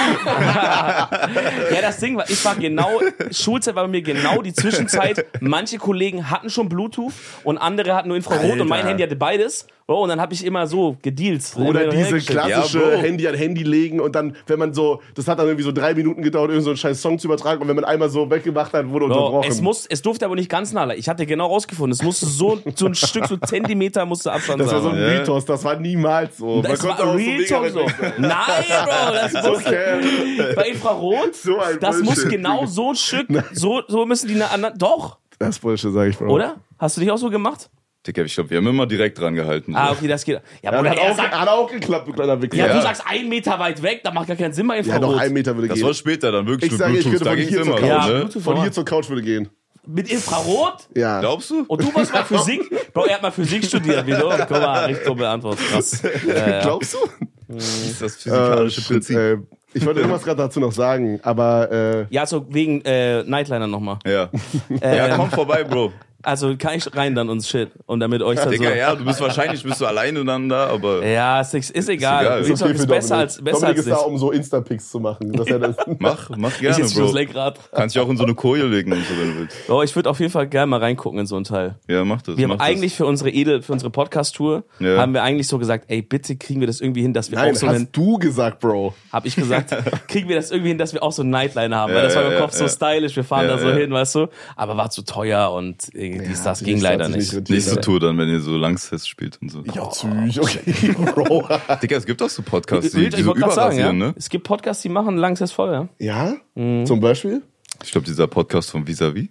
Ja, das Ding war, ich war genau, Schulzeit war bei mir genau die Zwischenzeit. Manche Kollegen hatten schon Bluetooth und andere hatten nur Infrarot Alter. und mein Handy hatte beides. Bro, und dann habe ich immer so gedealt. Oder Hin und her diese geschickt. klassische Ja, Bro. Handy an Handy legen und dann, wenn man so, das hat dann irgendwie so drei Minuten gedauert, irgend so einen scheiß Song zu übertragen und wenn man einmal so weggemacht hat, wurde Bro, unterbrochen. es, muss, es durfte aber nicht ganz nah. Ich hatte genau rausgefunden, es musste so, so ein Stück, so Zentimeter musste Abstand das war so sein. ein Ja. Mythos, das war niemals so. Das war auch Real mega Talk so. wegmachen. Nein, Bro, das muss, Okay. bei Infrarot, So ein das muss Bullshit. genau so ein Stück, so, so müssen die aneinander, doch, Das ist Bullshit, sag ich, Bro. oder? Hast du dich auch so gemacht? Digga, ich glaube, wir haben immer direkt dran gehalten. So. Ah, okay, das geht. Ja, Ja, Bruder, hat, er auch, sagt, hat auch geklappt, du kleiner Wichser. ja, Ja. du sagst einen Meter weit weg, da macht gar keinen Sinn bei Ja, Infrarot. doch, ein Meter würde Das gehen. war später dann wirklich Ich mit sage, ich Bluetooth. könnte Da von ging's hier zur immer Ja, Couch, so, ne? Bluetooth von war- hier zur Couch würde gehen. Mit Infrarot? Ja. Glaubst du? Und du warst mal Physik? Bro, er hat mal Physik studiert. Wieso? Guck mal, richtig dumme Antwort. Krass. Ja, ja. Glaubst du? Das ist das Äh, physikalische shit, Prinzip. äh, ich wollte irgendwas gerade dazu noch sagen, aber äh, Ja, so wegen äh, Nightliner nochmal. Ja. ja, komm vorbei, Bro. Also kann ich rein dann uns shit. Und damit euch dann so... Digga, ja, du bist wahrscheinlich bist du alleine dann da, aber Ja, ist, ist egal. egal. Ist, ist okay ist für besser Dominik. als, besser Dominik als ist da, nicht. um so Insta-Pics zu machen. Dass er das mach, mach Ich gerne, jetzt fürs Bro. Lenkrad. Kannst dich auch in so eine Koje legen und so, wenn du willst. Bro, ich würde auf jeden Fall gerne mal reingucken in so einen Teil. Ja, mach das. Wir mach haben das. eigentlich für unsere Edel, für unsere Podcast-Tour, Ja. haben wir eigentlich so gesagt, ey, bitte kriegen wir das irgendwie hin, dass wir Nein, auch so hast einen, du gesagt, Bro. hab ich gesagt, kriegen wir das irgendwie hin, dass wir auch so einen Nightliner haben, weil Ja, das war im ja, Kopf so ja. stylisch, wir fahren Ja, da so ja. hin, weißt du, aber war zu teuer und irgendwie dies, das ging leider nicht. Nächste Tour dann, wenn ihr so Langstest spielt und so. Ja, Zürich, okay, Bro. Digga, es gibt auch so Podcasts, die, Ich die so wollte gerade sagen, ja. überrasieren, ne? Es gibt Podcasts, die machen langsam voll, ja. Ja? Mhm. Zum Beispiel? Ich glaube, dieser Podcast von Vis-a-vis.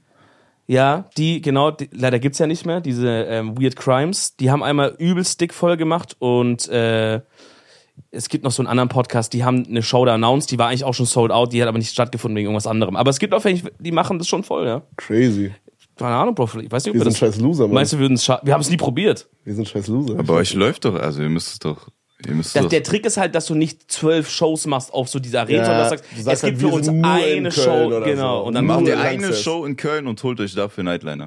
Ja, die, genau, die, leider gibt's ja nicht mehr, diese ähm, Weird Crimes, die haben einmal übelst dick voll gemacht und äh, es gibt noch so einen anderen Podcast, die haben eine Show da announced, die war eigentlich auch schon sold out, die hat aber nicht stattgefunden wegen irgendwas anderem. Aber es gibt auch welche, die machen das schon voll, ja. Crazy. Keine Ahnung, Bro, ich weiß nicht, ob Wir wir sind das... scheiß Loser, Mann. Meinst du, wir würden es scha- Wir haben es nie probiert. Wir sind scheiß Loser. Aber euch läuft doch, also ihr müsst es doch. Ihr müsst Das, doch der Trick ist halt, dass du nicht zwölf Shows machst auf so dieser Arena, Ja, sondern sagst, du sagst es gibt halt, für wir uns sind nur in eine Köln Show, oder genau. so. Und dann macht nur ihr in eine Langsess. Show in Köln und holt euch dafür Nightliner.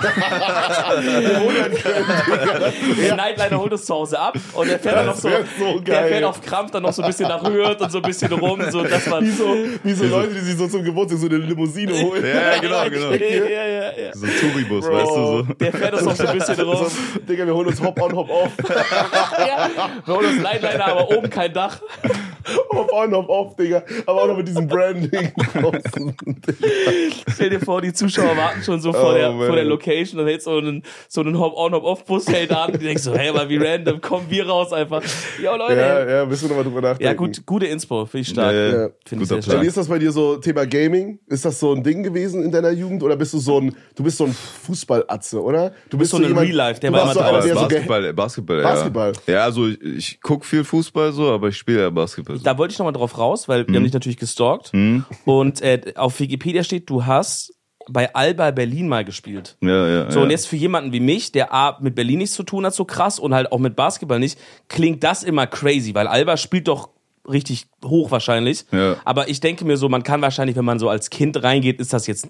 der Nightliner holt uns zu Hause ab und der fährt dann noch so, wär so der geil. fährt auf Krampf dann noch so ein bisschen nach Hürth und so ein bisschen rum, so dass man Wie so, wie so Leute, die sich so zum Geburtstag so eine Limousine holen. Ja, genau, genau. ja, ja, ja, ja. So ein Touribus, weißt du so. Der fährt uns noch so ein bisschen rum. So, Digga, wir holen uns Hop on, Hop off. Ja, wir holen uns Nightliner, aber oben kein Dach. Hop on, Hop off, Digga. Aber auch noch mit diesem Branding draußen. Stell dir vor, die Zuschauer warten schon so vor, Oh, der, man. vor der Location und hält so einen, so einen Hop-on, Hop-off-Bus hält an. Und die denkst so, hey, mal wie random, kommen wir raus einfach. Ja, Leute. Ja, Ja, ja, müssen wir nochmal drüber nachdenken. ja gut, gute Inspo, finde ich stark. Ja, Ja. Finde ich Guter sehr Plan. Wie stark. ist das bei dir so, Thema Gaming? Ist das so ein Ding gewesen in deiner Jugend? Oder bist du so ein, du bist so ein Fußballatze, oder? Du bist so ein Real Life, der du war warst immer so einer, draußen. der so ge- Basketball, Basketball, ja. Basketball. Ja, also ich, ich guck viel Fußball so, aber ich spiele ja Basketball. So. Da wollte ich nochmal drauf raus, weil Mhm. wir haben dich natürlich gestalkt. Und äh, auf Wikipedia steht, du hast bei Alba Berlin mal gespielt. Ja, ja, So, ja. und jetzt für jemanden wie mich, der A, mit Berlin nichts zu tun hat, so krass, und halt auch mit Basketball nicht, klingt das immer crazy, weil Alba spielt doch richtig hoch wahrscheinlich. Ja. Aber ich denke mir so, man kann wahrscheinlich, wenn man so als Kind reingeht, ist das jetzt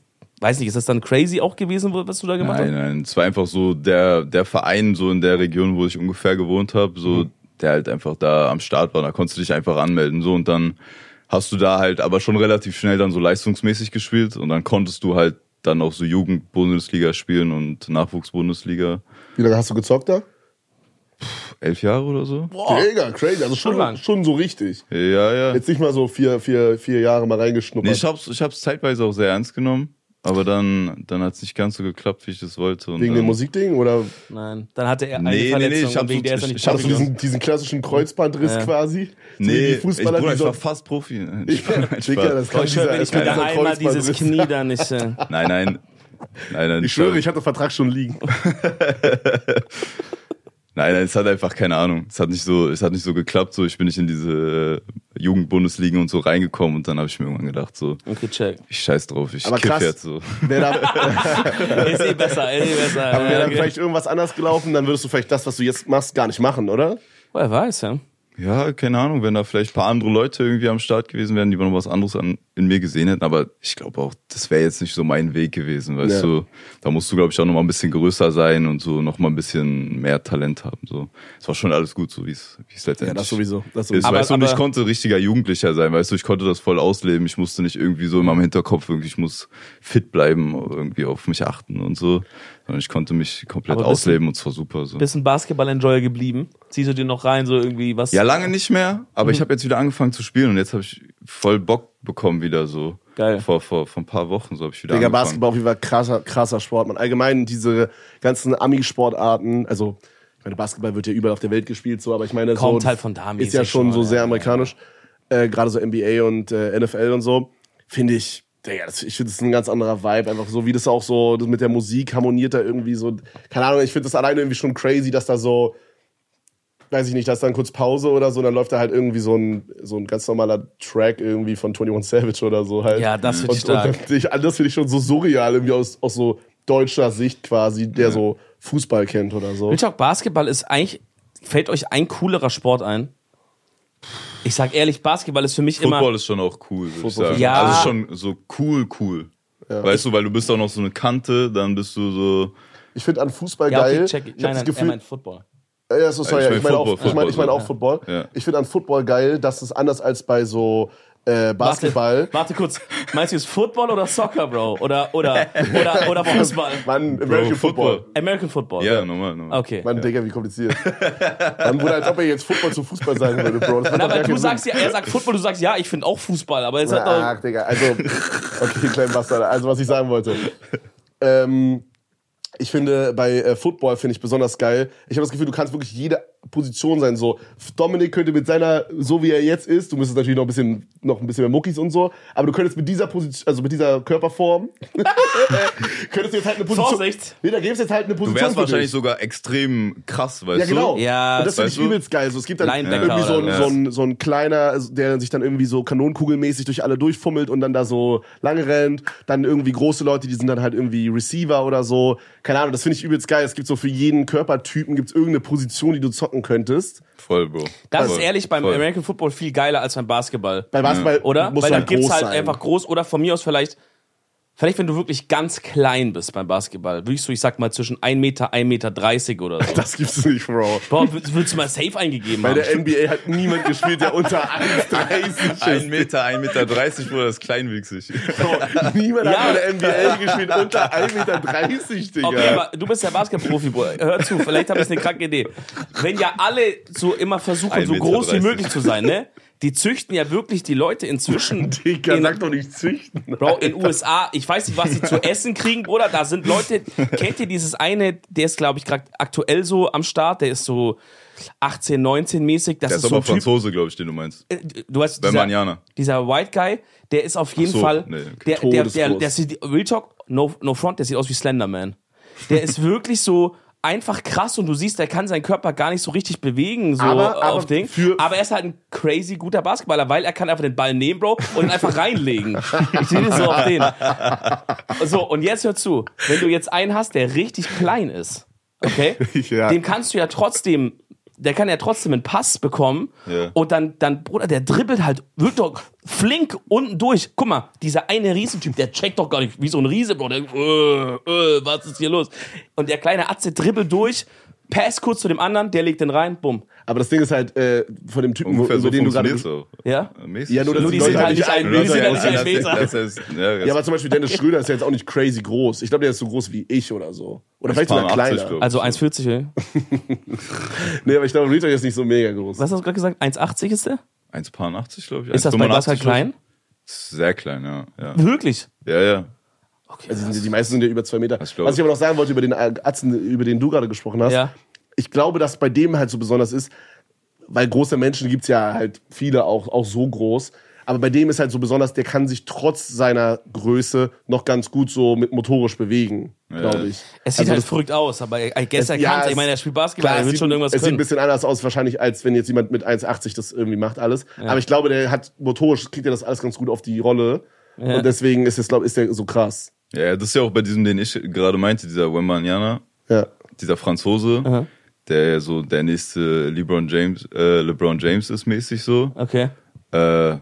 weiß nicht, ist das dann crazy auch gewesen, was du da gemacht Nein, hast? nein, es war einfach so der, der Verein so in der Region, wo ich ungefähr gewohnt habe, so, mhm. der halt einfach da am Start war. Da konntest du dich einfach anmelden, so, und dann hast du da halt aber schon relativ schnell dann so leistungsmäßig gespielt und dann konntest du halt dann auch so Jugend-Bundesliga spielen und Nachwuchs-Bundesliga. Wie lange hast du gezockt da? Elf Jahre oder so. Boah. Digga, crazy. Also schon, Schon schon so richtig. Ja, ja. Jetzt nicht mal so vier, vier, vier Jahre mal reingeschnuppert. Nee, ich hab's, ich hab's zeitweise auch sehr ernst genommen. Aber dann, dann hat's nicht ganz so geklappt, wie ich das wollte. Und wegen dann, dem Musikding? Oder Nein, dann hatte er eine Nee, nee, Verletzung nee, ich hab und wegen so- der ist er ich- nicht ich hab hast du Profi diesen, diesen klassischen Kreuzbandriss Ja. quasi? So wie Nee, die ich, Fußballer, Bruder, die ich so, war fast Profi. ich, Digga, das kann Oh, ich höre, wenn dieser- ich kann wieder dieser einmal dieses Kreuzbandriss- Knie da nicht... Äh, Nein, nein. Nein, nein. Ich schwöre, ich hatte den Vertrag schon liegen. Nein, nein, es hat einfach keine Ahnung. Es hat nicht so, es hat nicht so geklappt. So, ich bin nicht in diese äh, Jugend-Bundesligen und so reingekommen und dann habe ich mir irgendwann gedacht, so, okay, check. ich scheiß drauf, ich Aber kiff krass. jetzt so. Wäre da, Ist eh besser, ist eh besser. aber wäre Ja, dann okay. vielleicht irgendwas anders gelaufen, dann würdest du vielleicht das, was du jetzt machst, gar nicht machen, oder? Wer weiß, ja. Ja, keine Ahnung, wenn da vielleicht ein paar andere Leute irgendwie am Start gewesen wären, die noch was anderes an, in mir gesehen hätten, aber ich glaube auch, das wäre jetzt nicht so mein Weg gewesen, weißt Ja. du. Da musst du, glaube ich, auch noch mal ein bisschen größer sein und so noch mal ein bisschen mehr Talent haben. So, es war schon alles gut, so wie es wie es letztendlich Ja, das sowieso. Das ist. sowieso. Aber- weißt du, und ich aber- konnte richtiger Jugendlicher sein, weißt du, ich konnte das voll ausleben. Ich musste nicht irgendwie so in meinem Hinterkopf irgendwie, ich muss fit bleiben oder irgendwie auf mich achten und so, sondern ich konnte mich komplett Aber bist du- ausleben und es war super so. Bist ein Basketball-Enjoyer geblieben? Ziehst du dir noch rein, so irgendwie was? Ja, lange nicht mehr, aber Mhm. ich habe jetzt wieder angefangen zu spielen und jetzt habe ich voll Bock bekommen wieder so. Geil. Vor, vor, vor ein paar Wochen so habe ich wieder Digga, angefangen. Basketball auf jeden Fall krasser, krasser Sport, man. Allgemein diese ganzen Ami-Sportarten, also ich meine, Basketball wird ja überall auf der Welt gespielt, so, aber ich meine, Kommt so, halt von da ist ja mäßig schon schon, so ja, sehr ja, amerikanisch, äh, gerade so N B A und äh, N F L und so, finde ich, Digga, das, ich finde das ist ein ganz anderer Vibe, einfach so, wie das auch so, das mit der Musik harmoniert da irgendwie so, keine Ahnung, ich finde das alleine irgendwie schon crazy, dass da so, weiß ich nicht, da ist dann kurz Pause oder so, dann läuft da halt irgendwie so ein, so ein ganz normaler Track irgendwie von twenty-one Savage oder so halt. Ja, das finde ich Und, und stark. das, ich, das finde ich schon so surreal, irgendwie aus, aus so deutscher Sicht quasi, der so Fußball kennt oder so. Wildschau, Basketball ist eigentlich, fällt euch ein coolerer Sport ein? Ich sag ehrlich, Basketball ist für mich Football immer... ist schon auch cool, würde ich Football- sagen. Ja. Also schon so cool, cool. Weißt du, weil du bist auch noch so eine Kante, dann bist du so... Ich finde an Fußball Ja, okay, geil. check. Ich hab Nein, das nein, er Gefühl, meint Football. ja, so, sorry, Ich ich mein meine auch, Football, ich mein, ich mein Football, auch Football. Ja. Ich finde an Football geil, dass es anders als bei so äh, Basketball. Warte, warte kurz. Meinst du jetzt Football oder Soccer, Bro? Oder, oder, oder, oder Fußball? Mann, American Football. Football. American Football. Ja, normal, normal. Okay. Mann, Digga, wie kompliziert. Mann, Bruder, als ob er jetzt Football zu Fußball sagen würde, Bro. Das macht Na, doch aber gar du keinen sagst Sinn. ja, er sagt Football, du sagst ja, ich finde auch Fußball, aber jetzt hat Ach, doch... Digga, also, okay, kleinen Bastard. Also, was ich sagen wollte. Ähm, ich finde, bei äh, Football finde ich besonders geil. Ich habe das Gefühl, du kannst wirklich jede Position sein. So, Dominik könnte mit seiner, so wie er jetzt ist, du müsstest natürlich noch ein bisschen, noch ein bisschen mehr Muckis und so, aber du könntest mit dieser Position, also mit dieser Körperform, könntest du jetzt halt eine Position. Vorsicht. Nee, da gäbe es jetzt halt eine Du Position. wärst für wahrscheinlich dich. sogar extrem krass, weißt Ja, genau. du? Ja, und das finde ich weißt du? übelst geil. So, es gibt dann Linebacker irgendwie so ein, oder so, was. ein, so ein kleiner, also der sich dann irgendwie so kanonenkugelmäßig durch alle durchfummelt und dann da so lange rennt. Dann irgendwie große Leute, die sind dann halt irgendwie Receiver oder so. Keine Ahnung, das finde ich übelst geil. Es gibt so für jeden Körpertypen gibt's irgendeine Position, die du zocken könntest. Voll, Bro. Das Voll. ist ehrlich beim Voll. American Football viel geiler als beim Basketball. Bei Basketball Oder? musst Weil du da halt gibt's groß halt sein. einfach groß oder von mir aus vielleicht, vielleicht wenn du wirklich ganz klein bist beim Basketball, wirklich so, ich sag mal zwischen ein Meter, ein Meter dreißig oder so. Das gibt's nicht, Bro. Boah, würd- würdest du mal safe eingegeben Bei haben? der N B A hat niemand gespielt, der unter eins dreißig Ein ist. Meter, ein Meter dreißig, Bruder, das ist kleinwüchsig. Niemand Ja. hat bei der N B A gespielt unter ein Meter dreißig, Digga. Okay, aber du bist ja Basketballprofi, Bruder. Hör zu, vielleicht habe ich eine kranke Idee. Wenn ja alle so immer versuchen, ein so Meter groß wie dreißig. möglich zu sein, ne? Die züchten ja wirklich die Leute inzwischen. Digga, in, sag doch nicht züchten. Bro, in U S A, ich weiß nicht, was sie zu essen kriegen, Bruder. Da sind Leute, kennt ihr dieses eine, der ist, glaube ich, gerade aktuell so am Start, der ist so achtzehn, neunzehn mäßig. Das Der ist ist so aber ein Typ. Franzose, glaube ich, den du meinst. äh, Du weißt, Bei dieser, Manjana. dieser White Guy, der ist auf jeden Ach so, Fall, nee, okay. der, der, der, Todesgroß. der sieht, Real Talk, no, no front, der sieht aus wie Slenderman. Der ist wirklich so einfach krass und du siehst, der kann seinen Körper gar nicht so richtig bewegen, so Aber- aber auf Ding. für- aber er ist halt ein crazy guter Basketballer, weil er kann einfach den Ball nehmen, Bro, und ihn einfach reinlegen. Ich sehe das so auf den. So, und jetzt hör zu. Wenn du jetzt einen hast, der richtig klein ist, okay, Ja. dem kannst du ja trotzdem der kann ja trotzdem einen Pass bekommen Ja. und dann, dann, Bruder, der dribbelt halt wirklich doch flink unten durch. Guck mal, dieser eine Riesentyp, der checkt doch gar nicht wie so ein Riese, Bro. Der, äh, äh, was ist hier los? Und der kleine Atze dribbelt durch, Pass kurz zu dem anderen, der legt den rein, bumm. Aber das Ding ist halt, äh, von dem Typen, Ungefähr über so den du gerade... funktioniert's auch. Ja? Mäßig. Ja, nur, dass Nur die die Leute sind halt nicht ein- ein- die sind halt nicht ein Das heißt- Meter. das heißt, ja, Ja, aber zum Beispiel Dennis Schröder ist ja jetzt auch nicht crazy groß. Ich glaube, der ist so groß wie ich oder so. Oder vielleicht sogar achtzig, kleiner. glaub. Also eins vierzig, ey. Nee, aber ich glaube, Real ist nicht so mega groß. Was hast du gerade gesagt? eins achtzig ist der? eins achtzig, glaube ich. Ist das bei Basketball klein? Sehr klein, ja. Ja, Wirklich? ja. ja. Okay. Also die, die meisten sind ja über zwei Meter. Ich glaub- Was ich aber noch sagen wollte über den Atzen, über den du gerade gesprochen hast. Ja. Ich glaube, dass bei dem halt so besonders ist, weil große Menschen gibt's ja halt viele auch, auch so groß. Aber bei dem ist halt so besonders, der kann sich trotz seiner Größe noch ganz gut so mit motorisch bewegen, glaube ich. Es sieht Also halt das- verrückt aus, aber I guess er Ja, kann es. es- Ich meine, er spielt Basketball, Klar, er es wird sieht, schon irgendwas es sieht ein können. bisschen anders aus wahrscheinlich, als wenn jetzt jemand mit eins achtzig das irgendwie macht alles. Aber ich glaube, der hat motorisch, kriegt er das alles ganz gut auf die Rolle. Ja. Und deswegen ist es, glaube ist der so krass. Ja, das ist ja auch bei diesem, den ich gerade meinte, dieser Wembanyama, Ja. dieser Franzose, Aha. der so der nächste LeBron James, äh, LeBron James ist mäßig so. Okay. Äh,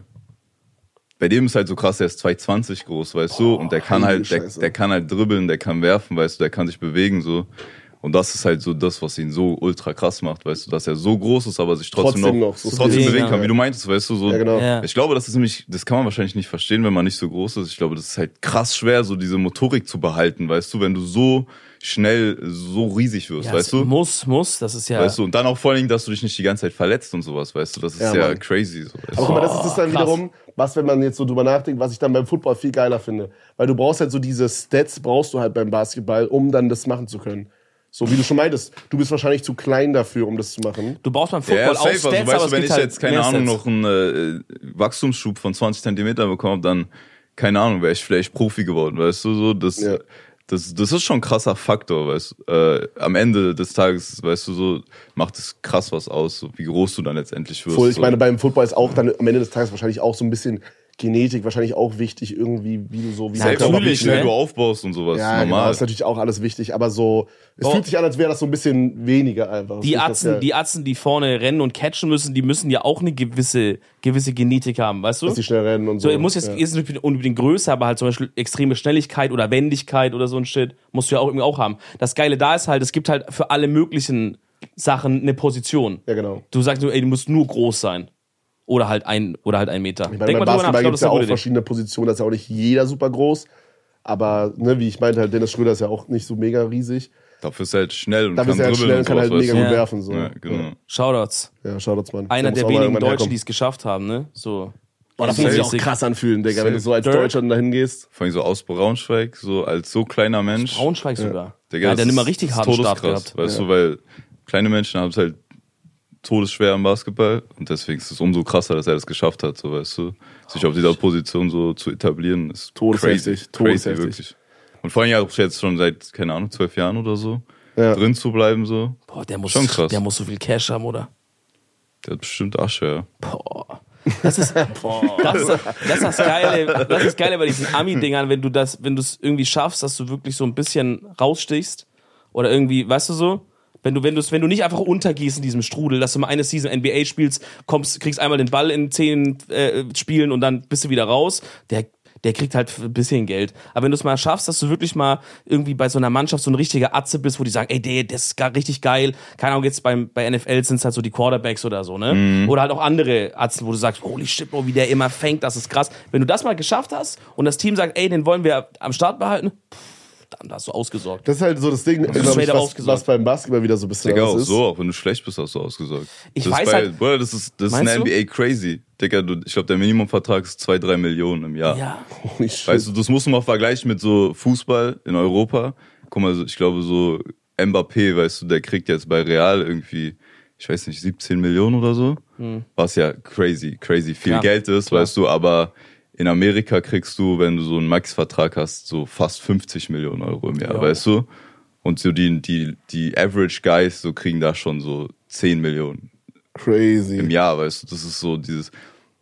bei dem ist halt so krass, der ist zwei zwanzig groß, weißt du, und der kann heilige halt, der, Scheiße. der kann halt dribbeln, der kann werfen, weißt du, der kann sich bewegen so. Und das ist halt so das, was ihn so ultra krass macht, weißt du, dass er so groß ist, aber sich trotzdem, Trotzdem noch, noch so trotzdem bewegen, bewegen kann, ja. wie du meintest, weißt du, so. Ja, genau. Ja. Ich glaube, das ist nämlich, das kann man wahrscheinlich nicht verstehen, wenn man nicht so groß ist. Ich glaube, das ist halt krass schwer, so diese Motorik zu behalten, weißt du, wenn du so schnell so riesig wirst, Ja, weißt es du? muss, muss, das ist ja. Weißt du, und dann auch vor allen Dingen, dass du dich nicht die ganze Zeit verletzt und sowas, weißt du, das ist Ja, ja, Mann. crazy. So, weißt Aber guck mal, das ist Oh, das dann krass. wiederum, was, wenn man jetzt so drüber nachdenkt, was ich dann beim Football viel geiler finde. Weil du brauchst halt so diese Stats, brauchst du halt beim Basketball, um dann das machen zu können. So wie du schon meintest, du bist wahrscheinlich zu klein dafür, um das zu machen. Du brauchst beim Football Ja, auch safe. Stats, Also, aber weißt es du, wenn gibt ich halt jetzt, keine mehr Ahnung, Stats. noch einen äh, Wachstumsschub von zwanzig Zentimeter bekomme, dann, keine Ahnung, wäre ich vielleicht Profi geworden, weißt du, so, das, Ja. das, das ist schon ein krasser Faktor, weißt du, äh, am Ende des Tages, weißt du, so, macht es krass was aus, so, wie groß du dann letztendlich wirst. Voll, ich so. meine, beim Football ist auch dann am Ende des Tages wahrscheinlich auch so ein bisschen Genetik, wahrscheinlich auch wichtig, irgendwie, wie du so, wie Safe, dein Körper aber wie natürlich, schnell ne? du aufbaust und sowas, Ja, genau, normal. ist natürlich auch alles wichtig, aber so, es Oh. fühlt sich an, als wäre das so ein bisschen weniger einfach. Die Das ist Atzen, ja- die Atzen, die vorne rennen und catchen müssen, die müssen ja auch eine gewisse, gewisse Genetik haben, weißt du? dass die schnell rennen und so. So, muss jetzt ja. ist nicht unbedingt Größe, aber halt zum Beispiel extreme Schnelligkeit oder Wendigkeit oder so ein Shit, musst du ja auch irgendwie auch haben. Das Geile da ist halt, es gibt halt für alle möglichen Sachen eine Position. Ja, genau. Du sagst nur, ey, du musst nur groß sein. Oder halt ein, oder halt ein Meter. Ich meine, beim Basketball gibt es ja auch verschiedene Positionen, da ist ja auch nicht jeder super groß. Aber, ne, wie ich meinte, halt, Dennis Schröder ist ja auch nicht so mega riesig. Dafür ist er halt schnell und Dafür kann ist er halt dribbeln schnell und und kann sowas, halt mega weißt gut Ja. werfen. So. du? Ja, genau. Shoutouts. Ja, Shoutouts, Mann. Einer muss der auch mal wenigen irgendwann Deutschen, herkommen. die es geschafft haben, ne? So. Boah, das muss sich auch Safe. krass anfühlen, Digga, wenn du so als Dirk. Deutscher da hingehst. Vor allem so aus Braunschweig, so als so kleiner Mensch. Braunschweig sogar. Digga, ja, der das hat immer ist- richtig das ist harten Start todeskrass, gehabt. Weißt Ja. du, weil kleine Menschen haben es halt todesschwer im Basketball und deswegen ist es umso krasser, dass er das geschafft hat, so weißt du, sich auf dieser Position so zu etablieren, ist Todesheftig, crazy, todesheftig. crazy wirklich. Und vor allem ja auch jetzt schon seit, keine Ahnung, zwölf Jahren oder so, Ja. drin zu bleiben so, Boah, der muss, Schon krass. der muss so viel Cash haben, oder? der hat bestimmt Asche, ja. Boah. Das ist, das, ist, das ist das Geile, das ist das Geile bei diesen Ami-Dingern, wenn du das, wenn du es irgendwie schaffst, dass du wirklich so ein bisschen rausstichst oder irgendwie, weißt du so, wenn du, wenn du wenn du nicht einfach untergehst in diesem Strudel, dass du mal eine Season N B A spielst, kommst, kriegst einmal den Ball in zehn äh, Spielen und dann bist du wieder raus, der der kriegt halt ein bisschen Geld. Aber wenn du es mal schaffst, dass du wirklich mal irgendwie bei so einer Mannschaft so ein richtiger Atze bist, wo die sagen, ey, der, das ist gar richtig geil. Keine Ahnung, jetzt beim, bei N F L sind es halt so die Quarterbacks oder so, ne? Mhm. Oder halt auch andere Atzen, wo du sagst, holy shit, Bro, wie der immer fängt, das ist krass. Wenn du das mal geschafft hast und das Team sagt, ey, den wollen wir am Start behalten, pff, dann hast du ausgesorgt. Das ist halt so das Ding, glaub straight ich, up was, ausgesorgt. was beim Basketball wieder so ein bisschen Digga, auch anders ist. so, auch wenn du schlecht bist, hast du ausgesorgt. Ich das weiß ist bei, halt- Bruder, das ist, das ist in Meinst der du? N B A crazy. Digga, du, ich glaube, der Minimumvertrag ist zwei, drei Millionen im Jahr. Ja. Holy shit. Weißt du, das musst du mal vergleichen mit so Fußball in Europa. Guck mal, so- ich glaube so Mbappé, weißt du, der kriegt jetzt bei Real irgendwie, ich weiß nicht, siebzehn Millionen oder so. Was ja crazy, crazy viel Klar, Geld ist, klar. weißt du, aber in Amerika kriegst du, wenn du so einen Max-Vertrag hast, so fast fünfzig Millionen Euro im Jahr, Ja. weißt du? Und so die, die, die Average Guys so kriegen da schon so zehn Millionen Crazy. im Jahr, weißt du, das ist so dieses,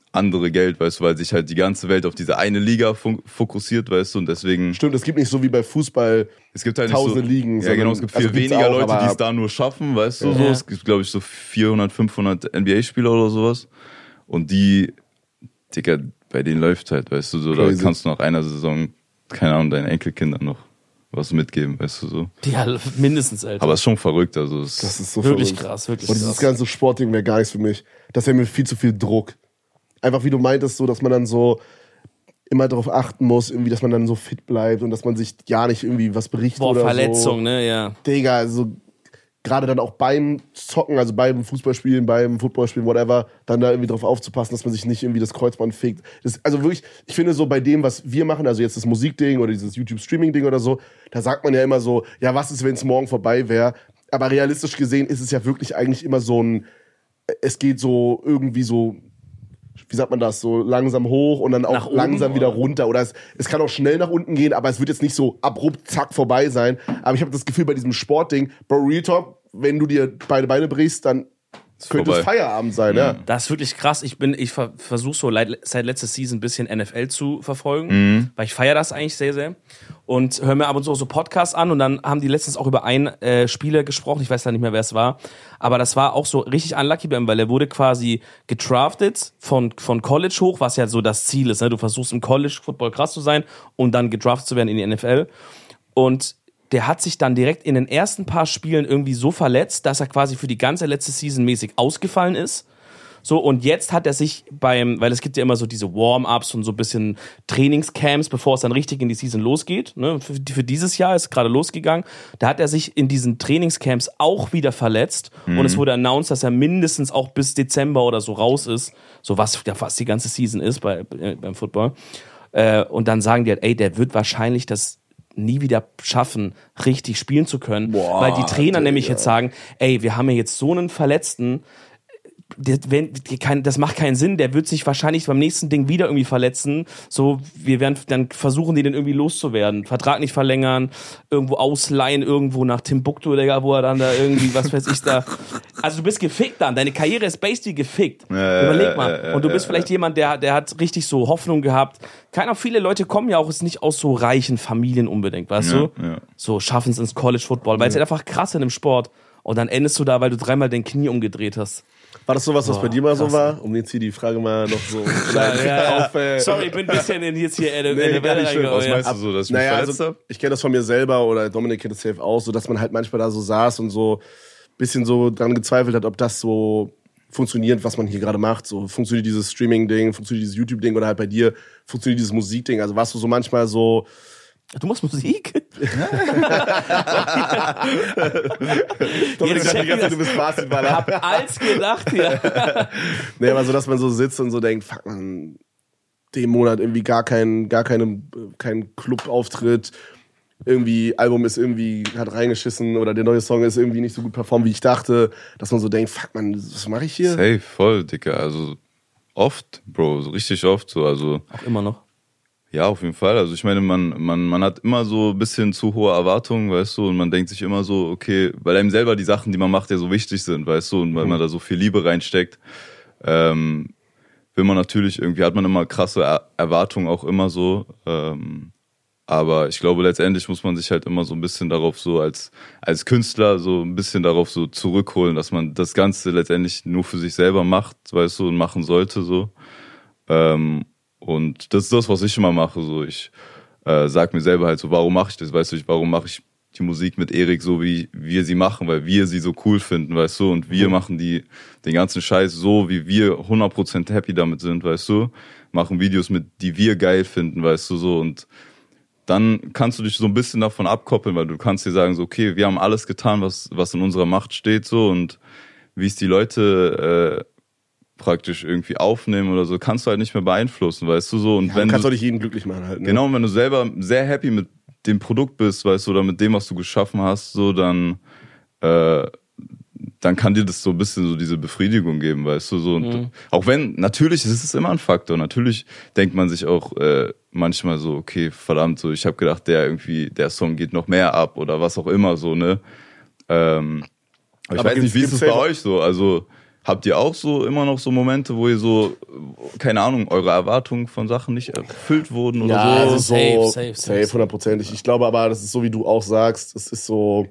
andere Geld, weißt du, weil sich halt die ganze Welt auf diese eine Liga fun- fokussiert, weißt du, und deswegen... Stimmt, es gibt nicht so wie bei Fußball es gibt halt tausende nicht so, Ligen. Ja, genau, es gibt viel also weniger auch, Leute, aber- die es da nur schaffen, weißt du, Ja. so. Es gibt, glaube ich, so vierhundert, fünfhundert N B A-Spieler oder sowas. Und die, Digga, bei denen läuft halt, weißt du, so, Crazy. da kannst du nach einer Saison, keine Ahnung, deinen Enkelkindern noch was mitgeben, weißt du, so. Ja, mindestens, Alter. Aber es ist schon verrückt, also es Das ist so wirklich verrückt. krass, wirklich Und dieses krass. ganze Sportding wäre gar nichts für mich. Das wäre mir viel zu viel Druck. Einfach wie du meintest, so, dass man dann so immer darauf achten muss, irgendwie, dass man dann so fit bleibt und dass man sich ja nicht irgendwie was berichtet Boah, oder Verletzung, so. ne, ja. Digga, also gerade dann auch beim Zocken, also beim Fußballspielen, beim Footballspielen, whatever, dann da irgendwie drauf aufzupassen, dass man sich nicht irgendwie das Kreuzband fickt. Das, also wirklich, ich finde so bei dem, was wir machen, also jetzt das Musikding oder dieses YouTube-Streaming-Ding oder so, da sagt man ja immer so, ja, was ist, wenn es morgen vorbei wäre? Aber realistisch gesehen ist es ja wirklich eigentlich immer so ein, es geht so irgendwie so, wie sagt man das, so langsam hoch und dann Nach auch oben, langsam wieder oder? runter. Oder es, es kann auch schnell nach unten gehen, aber es wird jetzt nicht so abrupt, zack, vorbei sein. Aber ich habe das Gefühl bei diesem Sportding, Bro, Real Talk, wenn du dir beide Beine brichst, dann könnte es vorbei. Feierabend sein, ja. Das ist wirklich krass. Ich bin, ich ver versuche so leit- seit letzter Season ein bisschen N F L zu verfolgen, Mhm. weil ich feiere das eigentlich sehr, sehr. Und höre mir ab und zu auch so Podcasts an und dann haben die letztens auch über einen äh, Spieler gesprochen, ich weiß da nicht mehr, wer es war, aber das war auch so richtig unlucky bei ihm, weil er wurde quasi gedraftet von, von College hoch, was ja so das Ziel ist, ne? Du versuchst im College Football krass zu sein und dann gedraftet zu werden in die N F L. Und der hat sich dann direkt in den ersten paar Spielen irgendwie so verletzt, dass er quasi für die ganze letzte Season mäßig ausgefallen ist. So, und jetzt hat er sich beim, weil es gibt ja immer so diese Warm-Ups und so ein bisschen Trainingscamps, bevor es dann richtig in die Season losgeht. Ne? Für, für dieses Jahr ist gerade losgegangen. Da hat er sich in diesen Trainingscamps auch wieder verletzt. Und es wurde announced, dass er mindestens auch bis Dezember oder so raus ist. So was ja fast die ganze Season ist bei, äh, beim Football. Äh, und dann sagen die halt, ey, der wird wahrscheinlich das nie wieder schaffen, richtig spielen zu können. Boah, weil die Trainer Digga. nämlich jetzt sagen, ey, wir haben ja jetzt so einen Verletzten, der, wenn, die kein, das macht keinen Sinn, der wird sich wahrscheinlich beim nächsten Ding wieder irgendwie verletzen. So, wir werden dann versuchen, den irgendwie loszuwerden. Vertrag nicht verlängern, irgendwo ausleihen, irgendwo nach Timbuktu, Digga, wo er dann da irgendwie, was weiß ich da. Also du bist gefickt dann, deine Karriere ist basically gefickt. Ja, Überleg mal. ja, ja, Und du bist ja, vielleicht jemand, der, der hat richtig so Hoffnung gehabt. Keine Ahnung, viele Leute kommen ja auch jetzt nicht aus so reichen Familien unbedingt, weißt Ja, du? ja. So, schaffen es ins College Football, weil es ist einfach krass in dem Sport. Und dann endest du da, weil du dreimal dein Knie umgedreht hast. War das sowas, was Boah, bei dir mal so krass, war? Um jetzt hier die Frage mal noch so Ja, ja. auf, äh, Sorry, ich bin ein bisschen in jetzt hier in Nee, der gar nicht schlimm. Was Welle meinst du so, dass ich mich Naja, verletzt also, habe? ich kenne das von mir selber oder Dominik kennt das safe auch, so dass man halt manchmal da so saß und so ein bisschen so dran gezweifelt hat, ob das so funktioniert, was man hier gerade macht. So funktioniert dieses Streaming-Ding, funktioniert dieses YouTube-Ding oder halt bei dir funktioniert dieses Musik-Ding. Also warst du so manchmal so, Du machst Musik? Dominik Jetzt sagt die ganze Zeit, du bist Basketballer. Hab als gedacht hier. Nee, aber so, dass man so sitzt und so denkt, fuck man, den Monat irgendwie gar kein, gar keine, kein Clubauftritt, irgendwie Album ist irgendwie, hat reingeschissen oder der neue Song ist irgendwie nicht so gut performt, wie ich dachte, dass man so denkt, fuck man, was mache ich hier? Safe, voll, Dicker. Also oft, Bro, so richtig oft so. Also Auch immer noch. ja, auf jeden Fall. Also ich meine, man, man, man hat immer so ein bisschen zu hohe Erwartungen, weißt du, und man denkt sich immer so, okay, weil einem selber die Sachen, die man macht, ja so wichtig sind, weißt du, und weil man da so viel Liebe reinsteckt, ähm, will man natürlich, irgendwie hat man immer krasse er Erwartungen auch immer so, ähm, aber ich glaube, letztendlich muss man sich halt immer so ein bisschen darauf so als, als Künstler so ein bisschen darauf so zurückholen, dass man das Ganze letztendlich nur für sich selber macht, weißt du, und machen sollte so. Ähm, und das ist das, was ich immer mache. So, ich äh, sag mir selber halt so, warum mache ich das? Weißt du, ich, warum mache ich die Musik mit Erik so, wie wir sie machen, weil wir sie so cool finden, weißt du, und wir mhm. machen die den ganzen Scheiß so, wie wir hundert Prozent happy damit sind, weißt du, machen Videos mit, die wir geil finden, weißt du, so, und dann kannst du dich so ein bisschen davon abkoppeln, weil du kannst dir sagen, so, okay, wir haben alles getan, was, was in unserer Macht steht, so, und wie es die Leute äh, praktisch irgendwie aufnehmen oder so, kannst du halt nicht mehr beeinflussen, weißt du, so. Und Ja, wenn du kannst du, doch nicht jeden glücklich machen halt. Ne? genau, und wenn du selber sehr happy mit dem Produkt bist, weißt du, oder mit dem, was du geschaffen hast, so, dann, äh, dann kann dir das so ein bisschen so diese Befriedigung geben, weißt du, so. Und Mhm. auch wenn, natürlich ist es immer ein Faktor, natürlich denkt man sich auch äh, manchmal so, okay, verdammt, so, ich habe gedacht, der irgendwie, der Song geht noch mehr ab oder was auch immer, so, ne. Ähm, aber ich Aber weiß nicht, gibt's- wie ist es gibt's bei selber- euch so, also, Habt ihr auch so immer noch so Momente, wo ihr so, keine Ahnung, eure Erwartungen von Sachen nicht erfüllt wurden oder Ja, so? es ist so Safe, safe, safe, safe, safe. hundertprozentig. Ich glaube aber, das ist so, wie du auch sagst, es ist so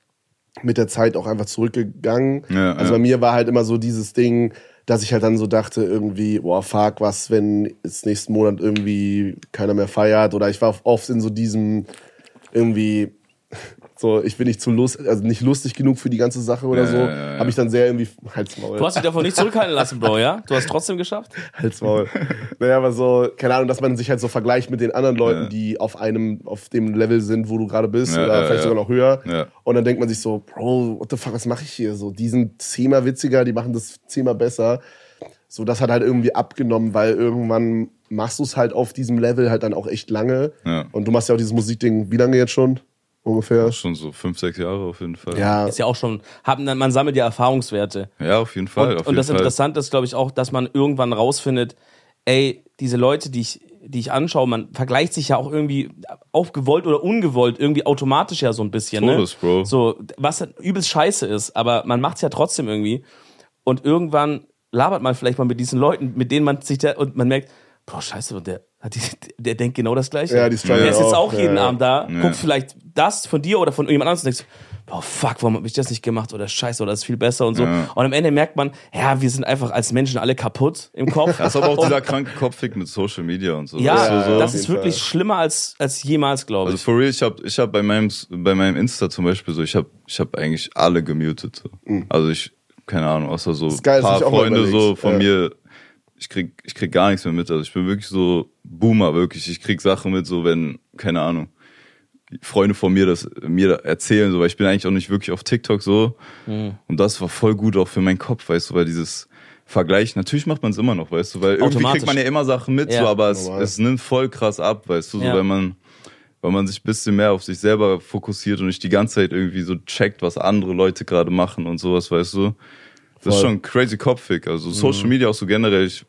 mit der Zeit auch einfach zurückgegangen. Ja, also ja. bei mir war halt immer so dieses Ding, dass ich halt dann so dachte, irgendwie, boah, fuck, was, wenn jetzt nächsten Monat irgendwie keiner mehr feiert, oder ich war oft in so diesem irgendwie so, ich bin nicht zu lust, also nicht lustig genug für die ganze Sache oder Ja, so, ja, ja, ja. habe ich dann sehr irgendwie Halsmaul. Du hast dich davon nicht zurückhalten lassen, Bro, ja? Du hast es trotzdem geschafft? Halsmaul. Naja, aber so, keine Ahnung, dass man sich halt so vergleicht mit den anderen Leuten, Ja. die auf einem, auf dem Level sind, wo du gerade bist, Ja, oder ja, vielleicht ja. sogar noch höher. Ja. Und dann denkt man sich so, Bro, what the fuck, was mache ich hier? So, die sind zehnmal witziger, die machen das zehnmal besser. So, das hat halt irgendwie abgenommen, weil irgendwann machst du es halt auf diesem Level halt dann auch echt lange. Ja. Und du machst ja auch dieses Musikding, wie lange jetzt schon? Ungefähr. Schon so fünf, sechs Jahre auf jeden Fall. Ja, Ist ja auch schon, haben, man sammelt ja Erfahrungswerte. Ja, auf jeden Fall. Und, auf und jeden das Fall. Interessante ist, glaube ich, auch, dass man irgendwann rausfindet, ey, diese Leute, die ich, die ich anschaue, man vergleicht sich ja auch irgendwie, auch gewollt oder ungewollt, irgendwie automatisch ja so ein bisschen. Todes, ne? Bro. So, was übelst scheiße ist, aber man macht's ja trotzdem irgendwie. Und irgendwann labert man vielleicht mal mit diesen Leuten, mit denen man sich da, und man merkt, boah, scheiße, und der, hat die, der denkt genau das Gleiche. Ja, die strugglen der ist jetzt auch, auch jeden ja. Abend da, Ja. guckt vielleicht das von dir oder von irgendjemand anderem und denkst, boah, fuck, warum hab ich das nicht gemacht oder scheiße, oder das ist viel besser und so. Ja. Und am Ende merkt man, ja, wir sind einfach als Menschen alle kaputt im Kopf. Das ist aber auch dieser kranke Kopffick mit Social Media und so. Ja, Weißt du, so? das auf ist jeden wirklich Fall. schlimmer als, als jemals, glaube Also ich. for real, ich hab, ich hab bei meinem, bei meinem Insta zum Beispiel so, ich hab, ich hab eigentlich alle gemutet. So. Also ich, keine Ahnung, außer so ein geil, das hab paar ich auch mal Freunde so überlegt. von Ja. mir, ich krieg, ich krieg gar nichts mehr mit. Also ich bin wirklich so Boomer, wirklich. Ich krieg Sachen mit, so wenn, keine Ahnung, Freunde von mir das mir erzählen, so, weil ich bin eigentlich auch nicht wirklich auf TikTok so. Mhm. Und das war voll gut auch für meinen Kopf, weißt du, weil dieses Vergleich, natürlich macht man es immer noch, weißt du, weil irgendwie Automatisch. kriegt man ja immer Sachen mit, Ja. so, aber es, Normal. es nimmt voll krass ab, weißt du, so, Ja. weil man, weil man sich ein bisschen mehr auf sich selber fokussiert und nicht die ganze Zeit irgendwie so checkt, was andere Leute gerade machen und sowas, weißt du. Das ist Voll. schon crazy kopfig. Also Social Mhm. Media auch so generell, ich,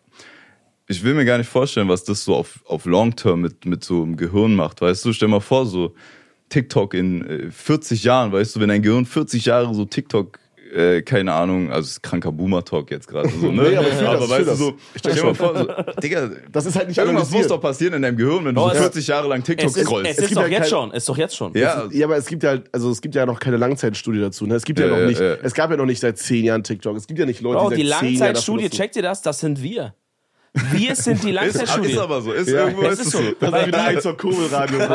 ich will mir gar nicht vorstellen, was das so auf, auf Long Term mit, mit so einem Gehirn macht, weißt du. Stell mal vor, so TikTok in äh, vierzig Jahren, weißt du, wenn dein Gehirn vierzig Jahre so TikTok, äh, keine Ahnung, also es ist kranker Boomer-Talk jetzt gerade so, ne? Nee, aber ich fühl das, ich weißt fühl du, so, das. stell dir mal vor, so, Digga, das ist halt nicht irgendwas muss analysiert. doch passieren in deinem Gehirn, wenn du Oh, so es- vierzig Jahre lang TikTok Es ist, scrollst. es Es ist gibt doch ja jetzt kein- schon, ist doch jetzt schon. Ja, Ja, aber es gibt ja, also es gibt ja noch keine Langzeitstudie dazu. Ne? Es gibt ja, Ja, noch ja, nicht, ja. es gab ja noch nicht seit zehn Jahren TikTok. Es gibt ja nicht Leute, Bro, die die seit zehn Jahren das Langzeitstudie, benutzen. checkt ihr das? Das sind wir. Wir sind die ist, Langzeitstudie. ist aber so, ist Ja, irgendwo es ist ist es so. so. Das Weil ist wieder die- ein zur Kurbelradio, Bro.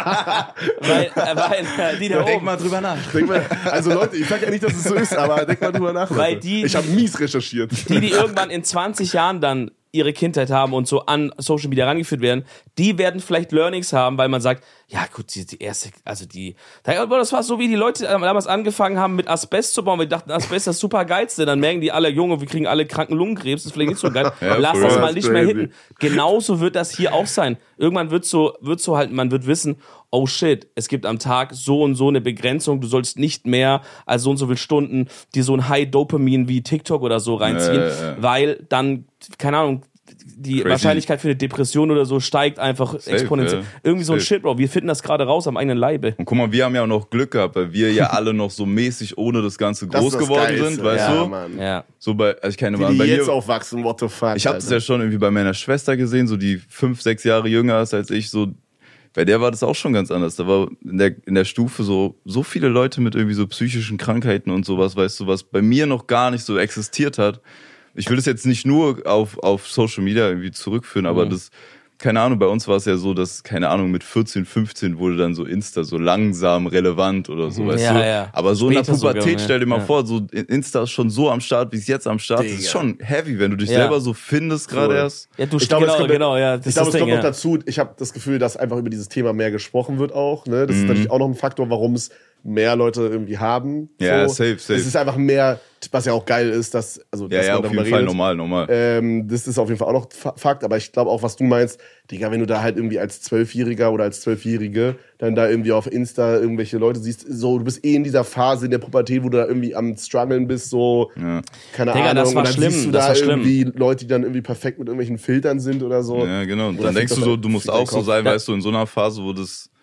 weil, äh, weil äh, die da Denk oben. mal drüber nach. Denk mal, also Leute, ich sag ja nicht, dass es so ist, aber denk mal drüber nach. Weil Leute. die- ich habe mies recherchiert. Die, die irgendwann in zwanzig Jahren dann ihre Kindheit haben und so an Social Media rangeführt werden, die werden vielleicht Learnings haben, weil man sagt, ja gut, die, die erste, also die, das war so, wie die Leute damals angefangen haben mit Asbest zu bauen, wir dachten, Asbest ist das super geilste, dann merken die alle, Junge, wir kriegen alle kranken Lungenkrebs, das ist vielleicht nicht so geil, Ja, lass for das real. mal nicht mehr Crazy. hitten. Genauso wird das hier auch sein. Irgendwann wird so, wird so halt, man wird wissen, oh shit, es gibt am Tag so und so eine Begrenzung, du sollst nicht mehr als so und so viele Stunden dir so ein High Dopamin wie TikTok oder so reinziehen, Ja, ja, ja. weil dann, keine Ahnung, die Crazy. Wahrscheinlichkeit für eine Depression oder so steigt einfach exponentiell. ja. Irgendwie so ein Safe. Shit, Bro. Wir finden das gerade raus am eigenen Leibe. Und guck mal, wir haben ja auch noch Glück gehabt, weil wir ja alle noch so mäßig ohne das Ganze Das groß ist das geworden Geilste. sind, weißt ja, du? Mann. Ja. So bei, also ich keine Die, Ahnung, die bei jetzt mir, aufwachsen, what the fuck. ich habe das Alter. ja schon irgendwie bei meiner Schwester gesehen, so die fünf, sechs Jahre jünger ist als ich, so bei der war das auch schon ganz anders. Da war in der, in der Stufe so, so viele Leute mit irgendwie so psychischen Krankheiten und sowas, weißt du, was bei mir noch gar nicht so existiert hat. Ich will das jetzt nicht nur auf, auf Social Media irgendwie zurückführen, aber Mhm. das, keine Ahnung, bei uns war es ja so, dass, keine Ahnung, mit vierzehn, fünfzehn wurde dann so Insta so langsam relevant oder so, weißt Ja, du? ja. Aber so in der Später Pubertät, sogar, stell dir mal ja. vor, so Insta ist schon so am Start, wie es jetzt am Start ist. Das ist Digga. schon heavy, wenn du dich Ja. selber so findest gerade Voll. erst. Ja, du Ich glaube, es genau, kommt- genau, ja. Das Ich ist glaube, das es Ding, kommt noch ja. dazu, ich habe das Gefühl, dass einfach über dieses Thema mehr gesprochen wird auch. Ne? Das Mhm. ist natürlich auch noch ein Faktor, warum es mehr Leute irgendwie haben. Ja, so. safe, safe. Es ist einfach mehr, was ja auch geil ist, dass, also, Ja, dass ja, man auf darüber jeden Fall redet. normal, normal. Ähm, das ist auf jeden Fall auch noch Fa- Fakt, aber ich glaube auch, was du meinst, Digga, wenn du da halt irgendwie als Zwölfjähriger oder als Zwölfjährige dann da irgendwie auf Insta irgendwelche Leute siehst, so, du bist eh in dieser Phase in der Pubertät, wo du da irgendwie am struggeln bist, so, Ja. keine Digga, Ahnung, das war und dann schlimm, siehst du das da war schlimm. irgendwie Leute, die dann irgendwie perfekt mit irgendwelchen Filtern sind oder so. Ja, genau. Und Oder dann denkst du fickt so, das- du musst fickt dein auch so Kopf. sein, Ja. weißt du, in so einer Phase, wo das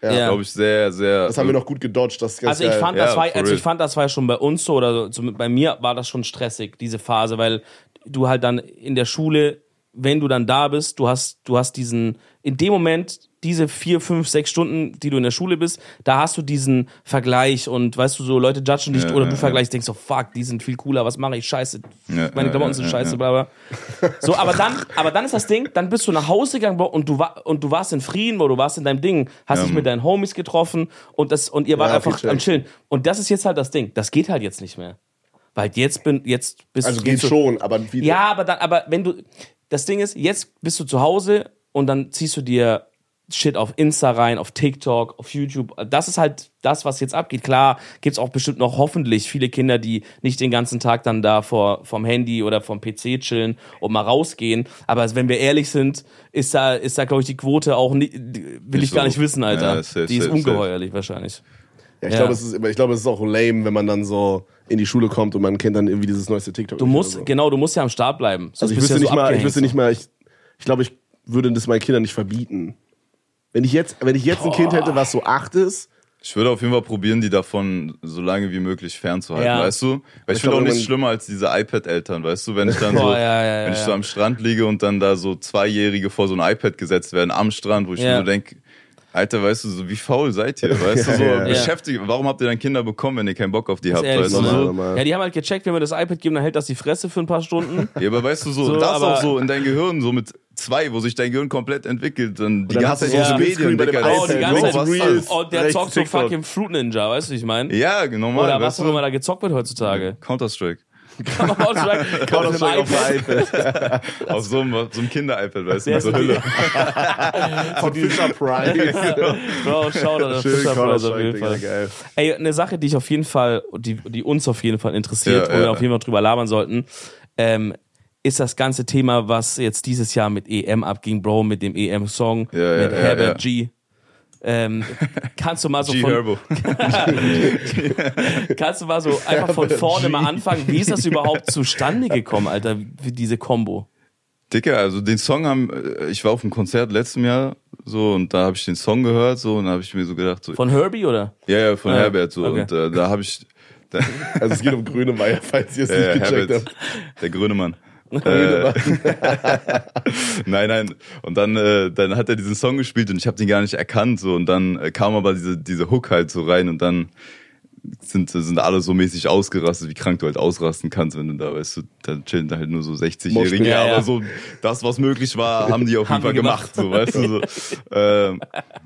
Ja. glaube ich, sehr, sehr. Das haben wir noch gut gedodged. Das ist ganz Also ich geil. fand, das Ja, war, for also real. ich fand, das war ja schon bei uns so, oder so, bei mir war das schon stressig, diese Phase, weil du halt dann in der Schule, wenn du dann da bist, du hast, du hast diesen, in dem Moment, diese vier, fünf, sechs Stunden, die du in der Schule bist, da hast du diesen Vergleich und weißt du, so Leute judgen dich Ja, oder ja, du vergleichst, denkst so, fuck, die sind viel cooler, was mache ich, scheiße, Ja, meine ja, Klamotten ja, sind ja, scheiße, ja. bla bla. So, aber dann, aber dann ist das Ding, dann bist du nach Hause gegangen Bro, und du, war, und du warst in Frieden, Bro, du warst in deinem Ding, hast Ja, dich Mann. mit deinen Homies getroffen und, das, und ihr wart Ja, okay, einfach check. am Chillen. Und das ist jetzt halt das Ding, das geht halt jetzt nicht mehr. Weil jetzt bin, jetzt bist Also du. geht du, schon, aber wie. Ja, aber dann, aber wenn du, das Ding ist, jetzt bist du zu Hause und dann ziehst du dir Shit auf Insta rein, auf TikTok, auf YouTube. Das ist halt das, was jetzt abgeht. Klar, gibt's auch bestimmt noch hoffentlich viele Kinder, die nicht den ganzen Tag dann da vor vom Handy oder vom P C chillen und mal rausgehen. Aber wenn wir ehrlich sind, ist da, ist da glaube ich die Quote auch nicht, will ich so. gar nicht wissen, Alter. Ja, safe, die ist safe, ungeheuerlich wahrscheinlich. Ja, ich Ja. glaube, es ist, immer- ich glaube, es ist auch lame, wenn man dann so in die Schule kommt und man kennt dann irgendwie dieses neueste TikTok. Du musst, oder so. genau, du musst ja am Start bleiben. Sonst Also ich bist du wüsste ja so nicht mal, ich abgehängt, wüsste so. nicht mal, ich, ich glaube, ich würde das meinen Kindern nicht verbieten. Wenn ich jetzt, wenn ich jetzt ein Kind hätte, was so acht ist, Ich würde auf jeden Fall probieren, die davon so lange wie möglich fernzuhalten, Ja. weißt du? Weil ich Ich finde auch glaube, nichts wenn- schlimmer als diese iPad-Eltern, weißt du? Wenn ich dann so, Boah, ja, ja, wenn ich ja. so am Strand liege und dann da so Zweijährige vor so ein iPad gesetzt werden am Strand, wo ich Ja. mir nur denke, Alter, weißt du, so wie faul seid ihr, weißt du, so Ja, ja. beschäftigt, warum habt ihr dann Kinder bekommen, wenn ihr keinen Bock auf die Ist habt, ehrlich weißt so, du? normal, ne? normal. Ja, die haben halt gecheckt, wenn wir das iPad geben, dann hält das die Fresse für ein paar Stunden. Ja, aber weißt du, so, So, das aber- auch so in dein Gehirn, so mit zwei, wo sich dein Gehirn komplett entwickelt, dann die dann ganze hast Zeit du so diese Splitscreen Medien, bei dem Digga, iPad, Oh, die das- ganze Bro, Zeit. was Reels. ist das? Und der rechts zockt so TikTok. fucking Fruit Ninja, weißt du, wie ich meine? Ja, normal, Oder was weißt auch du? immer da gezockt wird heutzutage. Counter-Strike. Counter-Strike Counter auf einem auf dem iPad. Auf so einem, so einem Kinder-iPad, weißt du, Der mit so ist- Hülle. Von Fisher Price. Bro, schau da, Schön Fischer Price auf Counter-Strike, jeden Digga, Fall. geil. Ey, eine Sache, die ich auf jeden Fall, die, die uns auf jeden Fall interessiert, Ja, wo wir ja. auf jeden Fall drüber labern sollten, ähm, ist das ganze Thema, was jetzt dieses Jahr mit E M abging, Bro, mit dem E M-Song, Ja, ja, mit ja, Herbert ja. G. Ähm, kannst du mal so G von, Herbo. kannst du mal so einfach von Herbert vorne G. mal anfangen, wie ist das überhaupt zustande gekommen, Alter, wie diese Combo? Dicker, also den Song haben, äh, ich war auf einem Konzert letztem Jahr, so, und da habe ich den Song gehört, so, und da habe ich mir so gedacht, so, Von Herbie, oder? ja, ja, von Ah, Herbert, so, okay. und äh, da habe ich, da, Also es geht um Grönemeyer, falls ihr es ja, nicht ja, gecheckt Herbert, habt. der grüne Mann. Äh, nein, nein. Und dann, äh, dann hat er diesen Song gespielt und ich habe den gar nicht erkannt. So, und dann äh, kam aber diese, diese Hook halt so rein und dann sind, sind alle so mäßig ausgerastet, wie krank du halt ausrasten kannst, wenn du da, weißt du, da chillen da halt nur so sechzig-Jährige. Ja, ja. Aber so das, was möglich war, haben die auf jeden Haben Fall die gemacht. gemacht. So, weißt du, so. ähm,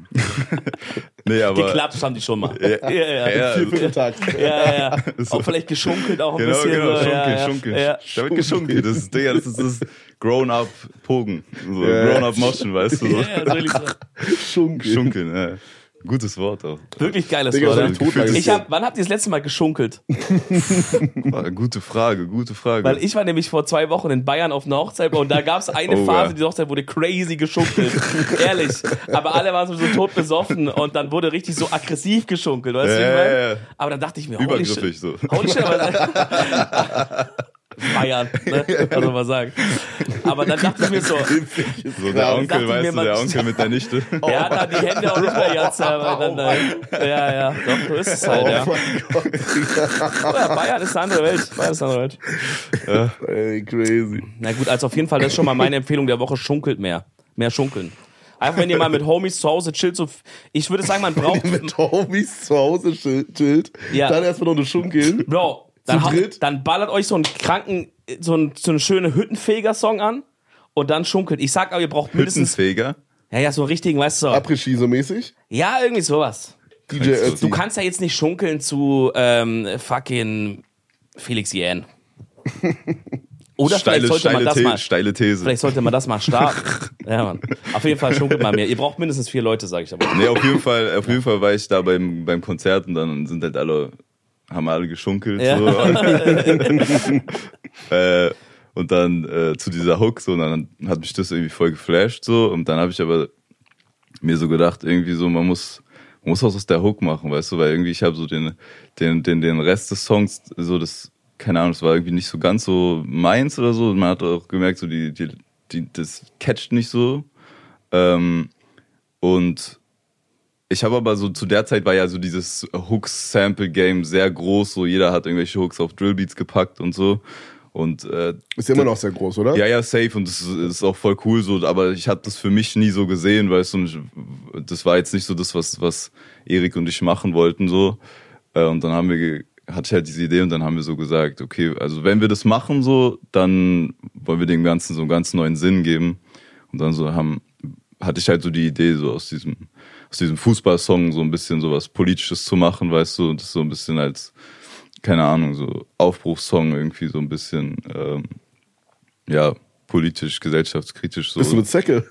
nee, aber. Geklatscht haben die schon mal. Ja, ja, ja. ja, Vier Vierteltag. Ja, ja. Ist so. Auch vielleicht geschunkelt auch ein Genau, bisschen. genau, so. schunkeln, ja, ja. schunkeln. Ja. Da wird geschunkelt. Das ist, Digga, das ist das Grown-up-Pogen. So, Ja. Grown-up-Moschen, weißt du, so. Ja, ja, soll ich sagen. Schunkel. Schunkeln, ja. Gutes Wort auch. Wirklich geiles Digga, Wort. so ja. ein Totlager. Ich hab, wann habt ihr das letzte Mal geschunkelt? Ah, Gute Frage, gute Frage. Weil ich war nämlich vor zwei Wochen in Bayern auf einer Hochzeit und da gab es eine Oh, Phase, ja. die Hochzeit wurde crazy geschunkelt. Ehrlich. Aber alle waren so, so tot besoffen und dann wurde richtig so aggressiv geschunkelt. Weißt du, wie ich Ja, meine? ja, ja. Aber dann dachte ich mir, holy Übergriffig shit. so. Holy shit, aber Bayern, ne? Kann man mal sagen. Aber dann dachte ich mir so, So der dachte Onkel, ich weißt mir du, mal- der Onkel mit der Nichte. der hat da die Hände auch nicht mehr ganz beieinander. Ja, ja, doch, so ist es halt, ja. Oh mein Gott, Digga. Ja, Bayern ist eine andere Welt. Bayern ist eine andere Welt. Ey, crazy. Na gut, also auf jeden Fall, das ist schon mal meine Empfehlung der Woche, schunkelt mehr. Mehr schunkeln. Einfach, wenn ihr mal mit Homies zu Hause chillt, so, ich würde sagen, man braucht, Mit Homies zu Hause chill- chillt, Ja. dann erstmal noch eine Schunkeln. Bro, dann, Zu hau- dritt? dann ballert euch so einen kranken, so, ein, so eine schöne Hüttenfeger-Song an und dann schunkelt. Ich sag aber, ihr braucht mindestens, Hüttenfeger. ja, ja, so einen richtigen, weißt du, so, Après-Ski so mäßig. ja, irgendwie sowas. D J Du Ötzi. Du kannst ja jetzt nicht schunkeln zu, ähm, fucking Felix Jähn. Oder Steile, vielleicht sollte man steile, das The mal, steile These. vielleicht sollte man das mal starten. Ja, Mann. Auf jeden Fall schunkelt mal mehr. Ihr braucht mindestens vier Leute, sag ich aber. Nee, auf jeden Fall, auf jeden Fall war ich da beim, beim Konzert und dann sind halt alle, haben alle geschunkelt. Ja. So. äh, und dann äh, zu dieser Hook, so, und dann hat mich das irgendwie voll geflasht, so, und dann habe ich aber mir so gedacht, irgendwie so, man muss, man muss was aus der Hook machen, weißt du, weil irgendwie ich habe so den, den, den, den Rest des Songs, so das, keine Ahnung, das war irgendwie nicht so ganz so meins oder so, und man hat auch gemerkt, so die, die, die das catcht nicht so, ähm, und ich habe aber so, zu der Zeit war ja so dieses Hooks-Sample-Game sehr groß, so jeder hat irgendwelche Hooks auf Drillbeats gepackt und so. Und, äh, ist ja immer noch sehr groß, oder? Ja, ja, safe und das ist auch voll cool so, aber ich habe das für mich nie so gesehen, weißt du, und ich, das war jetzt nicht so das, was, was Erik und ich machen wollten so. Äh, und dann haben wir, hatte ich halt diese Idee und dann haben wir so gesagt, okay, also wenn wir das machen so, dann wollen wir dem Ganzen so einen ganz neuen Sinn geben. Und dann so haben, hatte ich halt so die Idee, so aus diesem, aus diesem Fußballsong so ein bisschen so was Politisches zu machen, weißt du, und das so ein bisschen als, keine Ahnung, so Aufbruchssong irgendwie so ein bisschen, ähm, ja, politisch, gesellschaftskritisch so. Bist du eine Zecke?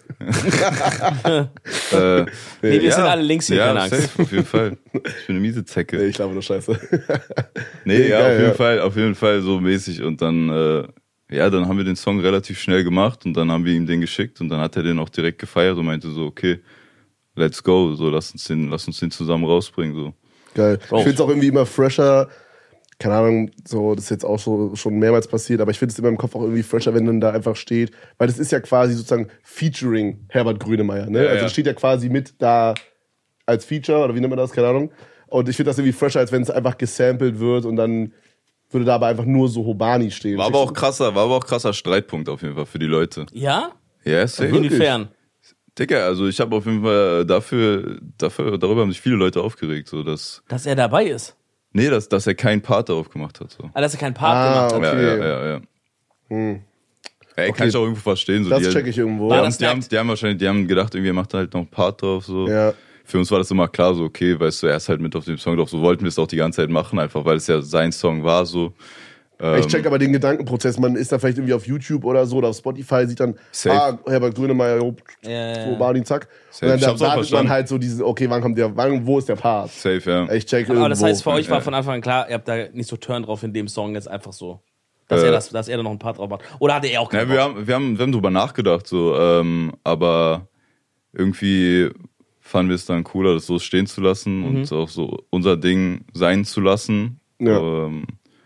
äh, nee, wir ja, sind alle links hier, ja, keine Angst. safe, auf jeden Fall. Ich bin eine miese Zecke. Nee, ich glaube nur Scheiße. Nee, nee, ja, geil, auf jeden ja. Fall, auf jeden Fall so mäßig und dann, äh, ja, dann haben wir den Song relativ schnell gemacht und dann haben wir ihm den geschickt und dann hat er den auch direkt gefeiert und meinte so, okay, let's go, so lass uns den, lass uns den zusammen rausbringen, so. Geil. Bro. Ich finde es auch irgendwie immer fresher, keine Ahnung, so, das ist jetzt auch so schon mehrmals passiert, aber ich finde es immer im Kopf auch irgendwie fresher, wenn dann da einfach steht, weil das ist ja quasi sozusagen Featuring Herbert Grönemeyer, ne? Ja, also ja. das steht ja quasi mit da als Feature, oder wie nennt man das, keine Ahnung. Und ich finde das irgendwie fresher, als wenn es einfach gesampelt wird und dann würde da aber einfach nur so Hobani stehen. War aber auch krasser, war aber auch krasser Streitpunkt auf jeden Fall für die Leute. Ja? Ja, safe. Inwiefern? Digga, also ich habe auf jeden Fall dafür, dafür, darüber haben sich viele Leute aufgeregt, so dass, Dass er dabei ist. nee, dass, dass er keinen Part darauf gemacht hat, so. Ah, dass er keinen Part Ah, gemacht hat. okay. Ja, ja, ja, ja. Hm. Ey, kann ich auch irgendwo verstehen, so. Das die, check ich irgendwo. Die, War haben, das die, haben, nackt? die haben wahrscheinlich, die haben gedacht, irgendwie er macht halt noch einen Part drauf, so. Ja. Für uns war das immer klar, so, okay, weißt du, er ist halt mit auf dem Song drauf, so wollten wir es auch die ganze Zeit machen, einfach weil es ja sein Song war, so. Ich check aber den Gedankenprozess. Man ist da vielleicht irgendwie auf YouTube oder so oder auf Spotify, sieht dann, Safe. ah, Herbert Grönemeyer, oh, Ja, ja, ja. so Barney, zack. Safe. Und dann Ich da hab's auch wartet man verstanden. halt so diesen, okay, wann kommt der, wann, wo ist der Part? Safe, ja. Ich check Aber irgendwo. das heißt, für euch war Ja. von Anfang an klar, ihr habt da nicht so Turn drauf in dem Song jetzt einfach so. Dass, Äh. er, das, dass er da noch einen Part drauf macht. Oder hatte er auch Ja, keinen wir Bock? haben, wir haben, wir haben drüber nachgedacht, so, ähm, aber irgendwie fanden wir es dann cooler, das so stehen zu lassen und auch so unser Ding sein zu lassen. Ja. Ähm,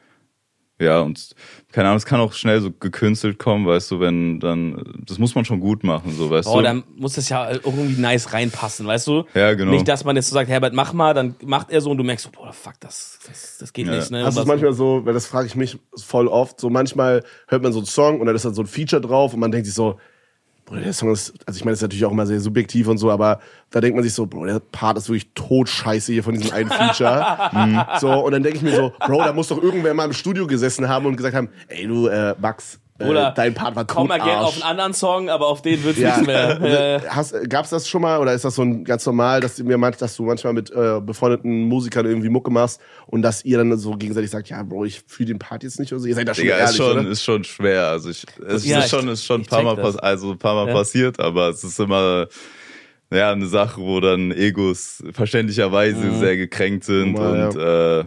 ja, und keine Ahnung, es kann auch schnell so gekünstelt kommen, weißt du, wenn dann, das muss man schon gut machen, so, weißt Oh, du. dann muss das ja irgendwie nice reinpassen, weißt du? Ja, genau. Nicht, dass man jetzt so sagt, Herbert, mach mal, dann macht er so und du merkst so, boah, fuck, das, das, das geht Ja. nicht. Ne? Das Und ist manchmal so, weil das frage ich mich voll oft, so manchmal hört man so einen Song und dann ist da so ein Feature drauf und man denkt sich so, Bro, der Song ist, also ich meine, das ist natürlich auch immer sehr subjektiv und so, aber da denkt man sich so, Bro, der Part ist wirklich totscheiße hier von diesem einen Feature. Mhm. So, und dann denke ich mir so, Bro, da muss doch irgendwer mal im Studio gesessen haben und gesagt haben, ey du, äh, Max, äh, Oder dein Part war komm mal gerne auf Totarsch. einen anderen Song, aber auf den wird's Ja. nichts mehr. Äh, Hast, gab's das schon mal oder ist das so ein ganz normal, dass du mir meint, dass du manchmal mit äh, befreundeten Musikern irgendwie Mucke machst und dass ihr dann so gegenseitig sagt, ja, Bro, ich fühle den Part jetzt nicht oder so. Ihr seid da schon Digga, ehrlich, ist schon, oder? ist schon schwer. Also ich, es Ja, ist schon, ich- ist schon ein ich paar check Mal, das. pass- also ein paar Mal Ja. passiert, aber es ist immer, ja, eine Sache, wo dann Egos verständlicherweise Mhm. sehr gekränkt sind Normal, und, äh,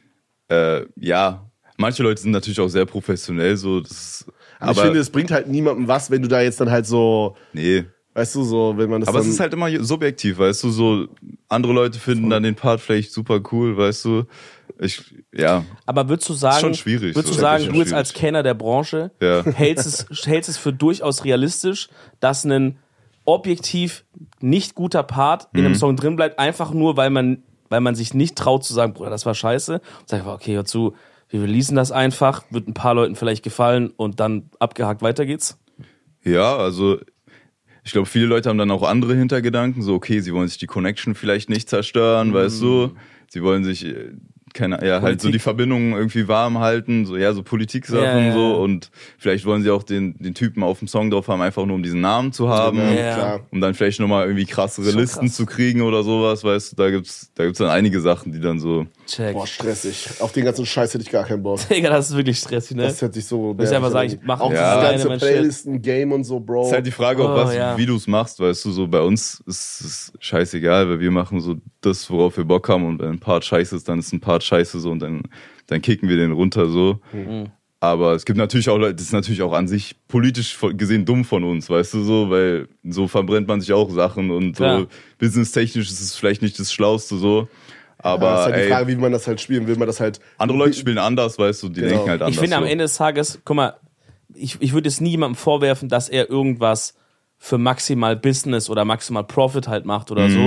äh, ja, manche Leute sind natürlich auch sehr professionell, so, das ist, Aber, aber, ich finde, es bringt halt niemandem was, wenn du da jetzt dann halt so, nee. weißt du, so, wenn man das Aber dann... es ist halt immer subjektiv, weißt du, so, andere Leute finden dann den Part vielleicht super cool, weißt du, ich, ja, aber würdest du sagen, schon schwierig, würdest so. du sagen, Schon du jetzt schwierig. als Kenner der Branche Ja. hältst, es, hältst es für durchaus realistisch, dass ein objektiv nicht guter Part in Mhm. einem Song drin bleibt, einfach nur, weil man, weil man sich nicht traut zu sagen, Bruder, das war scheiße. Und sagt, okay, hör zu, wir releasen das einfach, wird ein paar Leuten vielleicht gefallen und dann abgehakt, weiter geht's. Ja, also ich glaube, viele Leute haben dann auch andere Hintergedanken, so okay, sie wollen sich die Connection vielleicht nicht zerstören, weißt du, sie wollen sich äh, keine, ja, halt so Politik. die Verbindungen irgendwie warm halten, so ja, so Politik-Sachen Ja, ja, so ja. und vielleicht wollen sie auch den, den Typen auf dem Song drauf haben, einfach nur um diesen Namen zu haben. Ja, Ja. klar. Um dann vielleicht nochmal irgendwie krassere Schon Listen krass. zu kriegen oder sowas, weißt du, da gibt's, da gibt's dann einige Sachen, die dann so, Check. Boah, stressig. Auf den ganzen Scheiß hätte ich gar keinen Bock. Digga, das ist wirklich stressig, ne? Das hört sich so... Muss ich einfach sagen, nervig ich an. mache Auch Ja. dieses alleine ganze mein Shit. Playlisten-Game und so, Bro. ist halt die Frage auch, Oh, was, ja. wie du es machst, weißt du, so bei uns ist es scheißegal, weil wir machen so das, worauf wir Bock haben und wenn ein Part scheiße ist, dann ist ein Part scheiße so und dann, dann kicken wir den runter so. Mhm. Aber es gibt natürlich auch Leute, das ist natürlich auch an sich politisch gesehen dumm von uns, weißt du so, weil so verbrennt man sich auch Sachen und Klar. so businesstechnisch ist es vielleicht nicht das Schlauste so. Aber Ja, das ist halt die ey, Frage, wie man das halt spielen will. Man das halt... andere Leute spielen anders, weißt du, die Genau. denken halt anders. Ich finde, am so. Ende des Tages, guck mal, ich, ich würde es nie jemandem vorwerfen, dass er irgendwas für maximal Business oder maximal Profit halt macht oder Mhm. so.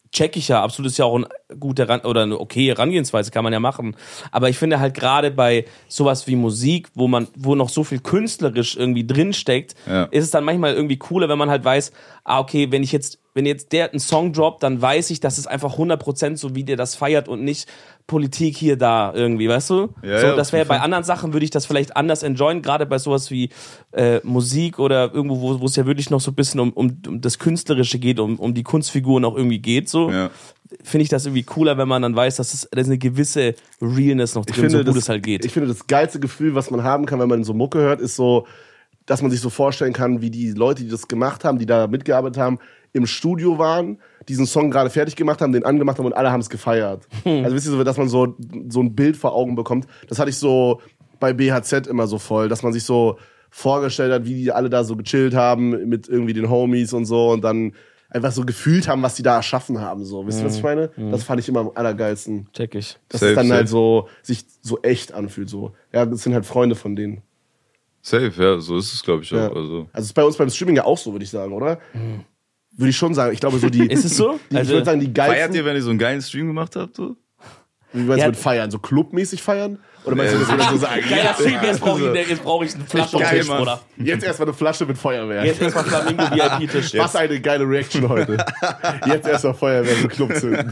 check ich ja, absolut, ist ja auch ein guter Ran- oder eine okay Herangehensweise, kann man ja machen. Aber ich finde halt gerade bei sowas wie Musik, wo man, wo noch so viel künstlerisch irgendwie drinsteckt, Ja. ist es dann manchmal irgendwie cooler, wenn man halt weiß, ah, okay, wenn ich jetzt, wenn jetzt der einen Song droppt, dann weiß ich, dass es einfach hundert Prozent so, wie der das feiert und nicht Politik hier, da irgendwie, weißt du? Ja, so, ja, das wäre auf jeden bei Fall. anderen Sachen würde ich das vielleicht anders enjoyen, gerade bei sowas wie äh, Musik oder irgendwo, wo wo es ja wirklich noch so ein bisschen um, um, um das Künstlerische geht, um, um die Kunstfiguren auch irgendwie geht, so. Ja. Finde ich das irgendwie cooler, wenn man dann weiß, dass es da ist eine gewisse Realness noch drin, Ich finde, so gut das, es halt geht. ich finde, das geilste Gefühl, was man haben kann, wenn man so Mucke hört, ist so, dass man sich so vorstellen kann, wie die Leute, die das gemacht haben, die da mitgearbeitet haben, im Studio waren, diesen Song gerade fertig gemacht haben, den angemacht haben und alle haben es gefeiert. Hm. Also wisst ihr so, dass man so, so ein Bild vor Augen bekommt. Das hatte ich so bei B H Z immer so voll, dass man sich so vorgestellt hat, wie die alle da so gechillt haben mit irgendwie den Homies und so und dann einfach so gefühlt haben, was die da erschaffen haben. So. Wisst ihr, was ich meine? Das fand ich immer am allergeilsten. Check ich. Dass Safe, es dann halt safe. so, sich so echt anfühlt. So. Ja, das sind halt Freunde von denen. Safe, ja, so ist es, glaube ich, auch. Ja. Also. Also ist bei uns beim Streaming ja auch so, würde ich sagen, oder? Würde ich schon sagen. Ich glaube, so die. Ist es so? Die, Also- ich würde sagen, die Feiert geilsten. ihr, wenn ihr so einen geilen Stream gemacht habt? So? Wie meinst Ja. du mit feiern? So clubmäßig feiern? Oder meinst du, dass wir dann so sagen? Geiler Stream, jetzt brauche Also- ich, jetzt brauch ich eine Flasche Geil, Tisch, Mann. Bruder. Jetzt erstmal eine Flasche mit Feuerwerk. Jetzt erstmal Flamingo V I P-Tisch. Was eine geile Reaction heute. Jetzt erstmal Feuerwehr im Club zünden.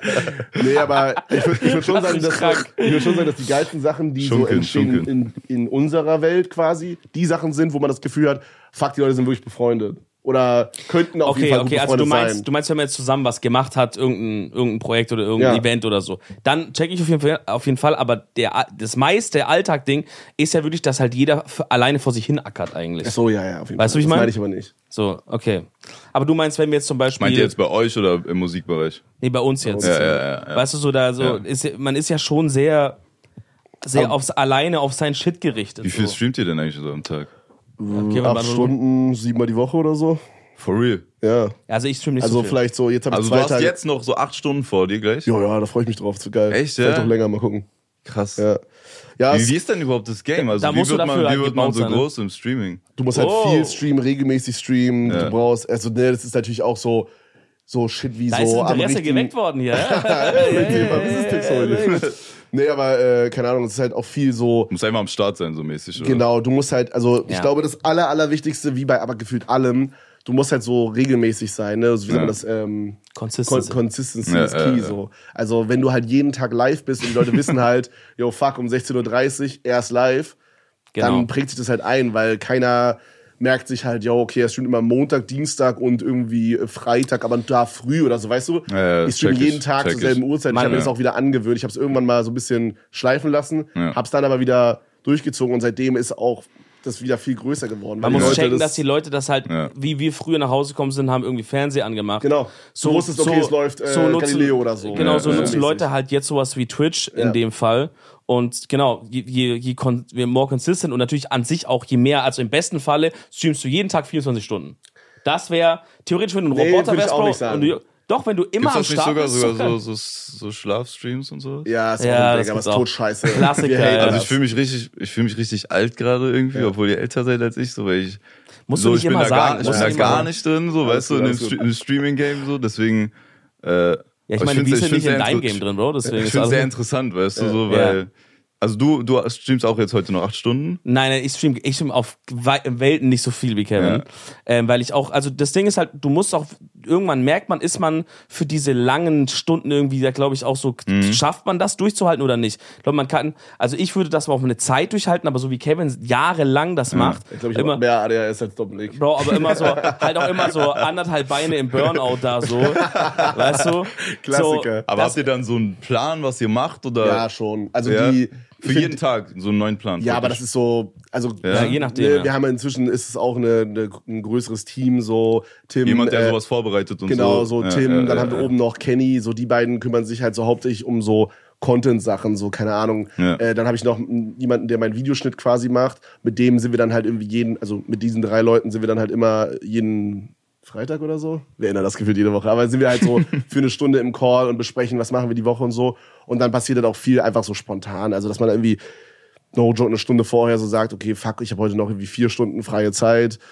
Nee, aber ich würde ich würd schon, Das sagen, ist dass, krank. ich würd schon sagen, dass die geilsten Sachen, die so Schunkeln, entstehen schunkeln. in, in unserer Welt quasi, die Sachen sind, wo man das Gefühl hat, fuck, die Leute sind wirklich befreundet. Oder könnten auf jeden Okay, Fall okay, gut also du befreundet meinst, sein. du meinst, wenn man jetzt zusammen was gemacht hat, irgendein, irgendein Projekt oder irgendein Ja. Event oder so, dann check ich auf jeden Fall, auf jeden Fall, aber der, das meiste Alltag-Ding ist ja wirklich, dass halt jeder für, alleine vor sich hin ackert eigentlich. Ach so, ja, ja, auf jeden Weißt du, Fall. wie ich Das mein? meine ich aber nicht. So, okay. Aber du meinst, wenn wir jetzt zum Beispiel, Meint ihr jetzt bei euch oder im Musikbereich? nee, bei uns jetzt, Ja, ja, ja, ja. weißt du, so da, so, Ja. ist, man ist ja schon sehr, sehr Aber- aufs, alleine auf sein Shit gerichtet. Wie viel so. streamt ihr denn eigentlich so am Tag? Okay, Acht warte, Stunden, siebenmal die Woche oder so. For real? Ja. Also ich stream nicht Also so viel. vielleicht so, jetzt habe ich Also zwei du hast Tage. jetzt noch so acht Stunden vor dir gleich? Jo, ja, da freue ich mich drauf. So geil. Echt, ja? Vielleicht auch länger, mal gucken. Krass. Ja. Ja, Wie, es, wie ist denn überhaupt das Game? Also Da wie musst du wird man, dafür wie halt wird man gebaut so sein, ne? groß im Streaming? du musst halt Oh. viel streamen, regelmäßig streamen. Ja. Du brauchst, also ne, das ist natürlich auch so, so Shit wie da so ist am Interesse richtigen- geweckt worden hier. Business-Tipps heute. Nee, aber äh, keine Ahnung, es ist halt auch viel so. Muss einfach am Start sein, so mäßig. Oder? Genau, du musst halt, also ich Ja. glaube, das aller, allerwichtigste, wie bei aber gefühlt allem, du musst halt so regelmäßig sein, ne? Also, wie Ja. sagt man das? Ähm, Consistency. Con Consistency Ja, ist ja, key, ja. so. Also, wenn du halt jeden Tag live bist und die Leute wissen halt, yo, fuck, um sechzehn Uhr dreißig erst live, Genau. dann prägt sich das halt ein, weil keiner merkt sich halt, yo, okay, es stimmt immer Montag, Dienstag und irgendwie äh, Freitag, aber da früh oder so, weißt du? Ja, ja, ich streame check ich, jeden Tag check zur selben ich. Uhrzeit. Ich Mann, habe mir ja. das auch wieder angewöhnt. Ich habe es irgendwann mal so ein bisschen schleifen lassen, Ja. hab's dann aber wieder durchgezogen und seitdem ist auch das wieder viel größer geworden. Man weil die muss Leute checken, das- dass die Leute das halt, Ja. wie wir früher nach Hause gekommen sind, haben irgendwie Fernseher angemacht. Genau. Du wusstest, okay, es läuft, äh, Galileo oder so. Genau, Ja, so ja, nutzen mäßig. Leute halt jetzt sowas wie Twitch in Ja. dem Fall. Und genau, je, je, je, kon je more consistent und natürlich an sich auch je mehr, also im besten Falle streamst du jeden Tag vierundzwanzig Stunden. Das wäre theoretisch, wenn du ein Nee, Roboter würd ich wärst, auch Bro. nicht sagen. Und du, doch, wenn du immer Gibt's am das nicht Start sogar, bist. sogar ist so, geil. so, so Schlafstreams und so? Ja, ist Ja, auch ein das Ding, aber es gibt's ist auch. tot scheiße. Klassiker, Wir haten ja. Also das. ich fühle mich richtig, ich fühle mich richtig alt gerade irgendwie, Ja. obwohl ihr älter seid als ich, so weil ich Musst so, du nicht ich bin immer da sagen. gar, ich musst bin du da nicht gar immer nicht drin, so Alles weißt du, gut, in dem, alles gut. Stre- im Streaming-Game so, deswegen. Äh, Ja, ich aber meine, find's- wir sind find's nicht in sehr deinem inter- Game drin, Bro. Deswegen Ich ist finde es alles sehr gut. interessant, weißt du, Ja. so, Ja. weil. Also du, du streamst auch jetzt heute noch acht Stunden. Nein, nein, ich stream, ich stream auf wei- Welten nicht so viel wie Kevin. Ja. Ähm, weil ich auch, also das Ding ist halt, du musst auch, irgendwann merkt man, ist man für diese langen Stunden irgendwie, da glaube ich auch so, Mhm. schafft man das durchzuhalten oder nicht? Ich glaube, man kann, also ich würde das mal auf eine Zeit durchhalten, aber so wie Kevin jahrelang das macht, Ich glaube, ich immer, habe mehr A D H S als Dominik. Bro, aber immer so, halt auch immer so anderthalb Beine im Burnout da so, weißt du? Klassiker. So, Aber das, habt ihr dann so einen Plan, was ihr macht? Oder Ja, schon. Also Ja. die. für ich find- jeden Tag so einen neuen Plan? Ja, aber praktisch? das ist so, also Ja, je nachdem, Ne, ja. wir haben ja inzwischen ist es auch eine, eine, ein größeres Team, so Tim. Jemand, der äh, sowas vorbereitet und Genau, so. so Ja, Tim, ja, dann ja, haben wir ja. oben noch Kenny, so die beiden kümmern sich halt so hauptsächlich um so Content-Sachen, so keine Ahnung. Ja. Äh, dann habe ich noch m- jemanden, der meinen Videoschnitt quasi macht. Mit dem sind wir dann halt irgendwie jeden, also mit diesen drei Leuten sind wir dann halt immer jeden Freitag oder so. Wir ändern das gefühlt jede Woche. Aber sind wir halt so für eine Stunde im Call und besprechen, was machen wir die Woche und so. Und dann passiert dann auch viel einfach so spontan. Also, dass man irgendwie, no joke, eine Stunde vorher so sagt, okay, fuck, ich habe heute noch irgendwie vier Stunden freie Zeit.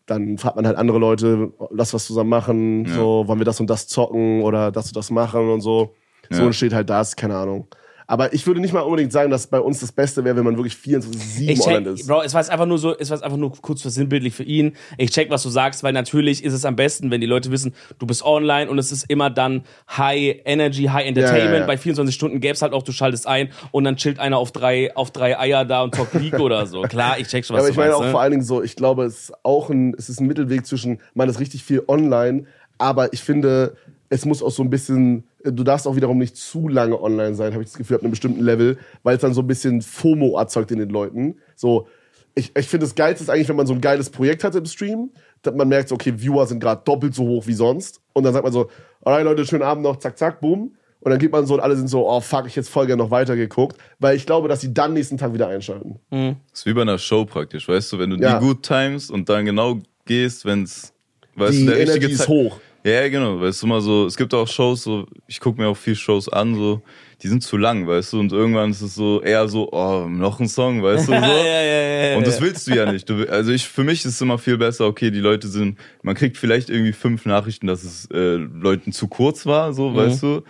dann fragt man halt andere Leute, lass was zusammen machen, ja. so, wollen wir das und das zocken oder das und das machen und so. Ja. So entsteht halt das, keine Ahnung. Aber ich würde nicht mal unbedingt sagen, dass bei uns das Beste wäre, wenn man wirklich vierundzwanzig sieben online ist. Bro, es war jetzt einfach nur so, es war einfach nur kurz versinnbildlich für ihn. Ich check, was du sagst, weil natürlich ist es am besten, wenn die Leute wissen, du bist online und es ist immer dann High Energy, High Entertainment. Ja, ja, ja. Bei vierundzwanzig Stunden gäbe es halt auch, du schaltest ein und dann chillt einer auf drei, auf drei Eier da und zockt League oder so. Klar, ich check schon, was ja, aber du ich meine meinst, auch ne? vor allen Dingen so, ich glaube, es ist auch ein, es ist ein Mittelweg zwischen, man ist richtig viel online, aber ich finde, es muss auch so ein bisschen, du darfst auch wiederum nicht zu lange online sein, habe ich das Gefühl, ab einem bestimmten Level, weil es dann so ein bisschen FOMO erzeugt in den Leuten. So, ich, ich finde, das Geilste ist eigentlich, wenn man so ein geiles Projekt hat im Stream, dass man merkt, so, okay, Viewer sind gerade doppelt so hoch wie sonst. Und dann sagt man so, alright Leute, schönen Abend noch, zack, zack, boom. Und dann geht man so und alle sind so, oh fuck, ich hätte voll gerne noch weitergeguckt. Weil ich glaube, dass sie dann nächsten Tag wieder einschalten. Mhm. Das ist wie bei einer Show praktisch, weißt du, wenn du ja. die gut timest und dann genau gehst, wenn's, weißt die du, der Energy richtige ist Zeit hoch. Ja, genau, weißt du mal so, es gibt auch Shows, so, ich gucke mir auch viel Shows an, so, die sind zu lang, weißt du, und irgendwann ist es so eher so, oh, noch ein Song, weißt du, so. ja, ja, ja, ja, und das willst du ja nicht. Du, also ich, für mich ist es immer viel besser, okay, die Leute sind, man kriegt vielleicht irgendwie fünf Nachrichten, dass es äh, Leuten zu kurz war, so, mhm. weißt du,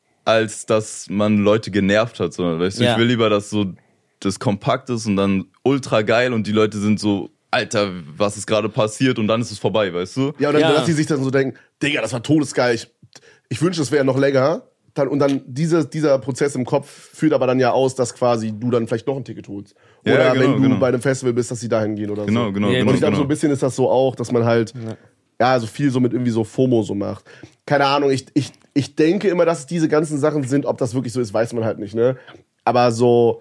als dass man Leute genervt hat, sondern, weißt du, ja. ich will lieber, dass so das kompakt ist und dann ultra geil und die Leute sind so, Alter, was ist gerade passiert und dann ist es vorbei, weißt du? Ja, und dann, ja. dass die sich dann so denken, Digga, das war todesgeil, ich, ich wünschte, es wäre noch länger. Dann, und dann diese, dieser Prozess im Kopf führt aber dann ja aus, dass quasi du dann vielleicht noch ein Ticket holst. Oder ja, genau, wenn du genau. bei einem Festival bist, dass sie dahin gehen oder genau, so. Genau, ja, genau, und ich glaube, genau. so ein bisschen ist das so auch, dass man halt, ja, ja also viel so mit irgendwie so FOMO so macht. Keine Ahnung, ich, ich, ich denke immer, dass es diese ganzen Sachen sind, ob das wirklich so ist, weiß man halt nicht, ne? Aber so,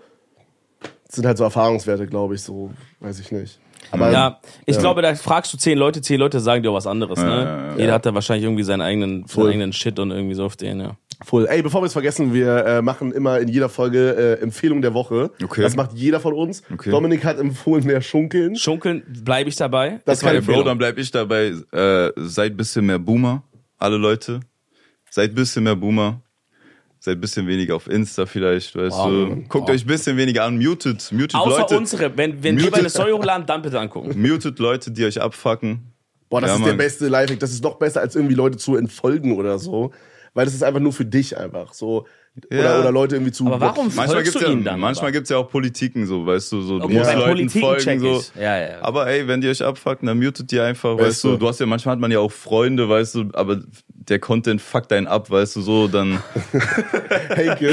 das sind halt so Erfahrungswerte, glaube ich, so, weiß ich nicht. Aber, ja, ich ja. glaube, da fragst du zehn Leute, zehn Leute sagen dir auch was anderes, ja, ne? Ja, ja, Jeder ja. hat da wahrscheinlich irgendwie seinen eigenen, seinen eigenen Shit und irgendwie so auf den, ja. Voll. Ey, bevor wir es vergessen, wir äh, machen immer in jeder Folge äh, Empfehlung der Woche. Okay. Das macht jeder von uns. Okay. Dominik hat empfohlen, mehr schunkeln. Schunkeln, bleibe ich dabei. Das Okay, kann Bro, dann bleib ich dabei. Äh, seid bisschen mehr Boomer, alle Leute. Seid bisschen mehr Boomer. Seid ein bisschen weniger auf Insta vielleicht, weißt oh, du. Guckt oh. euch ein bisschen weniger an. Muted, muted Außer Leute. unsere, wenn, wenn wir eine Story hochladen, dann bitte angucken. Muted Leute, die euch abfucken. Boah, das ja, ist Mann. der beste Lifehack. Das ist noch besser, als irgendwie Leute zu entfolgen oder so. Weil das ist einfach nur für dich einfach. So. Oder, Ja. oder Leute irgendwie zu... Aber warum Manchmal folgst gibt's du ja, ihn dann? manchmal gibt's ja auch Politiken so, weißt du, so, du Okay, musst bei Leuten Politiken folgen, check so. ich. Ja, ja. Aber ey, wenn die euch abfucken, dann mutet die einfach, Weißt weißt du. du. Du hast ja, manchmal hat man ja auch Freunde, weißt du, aber der Content fuckt einen ab, weißt du, so, dann. Heike.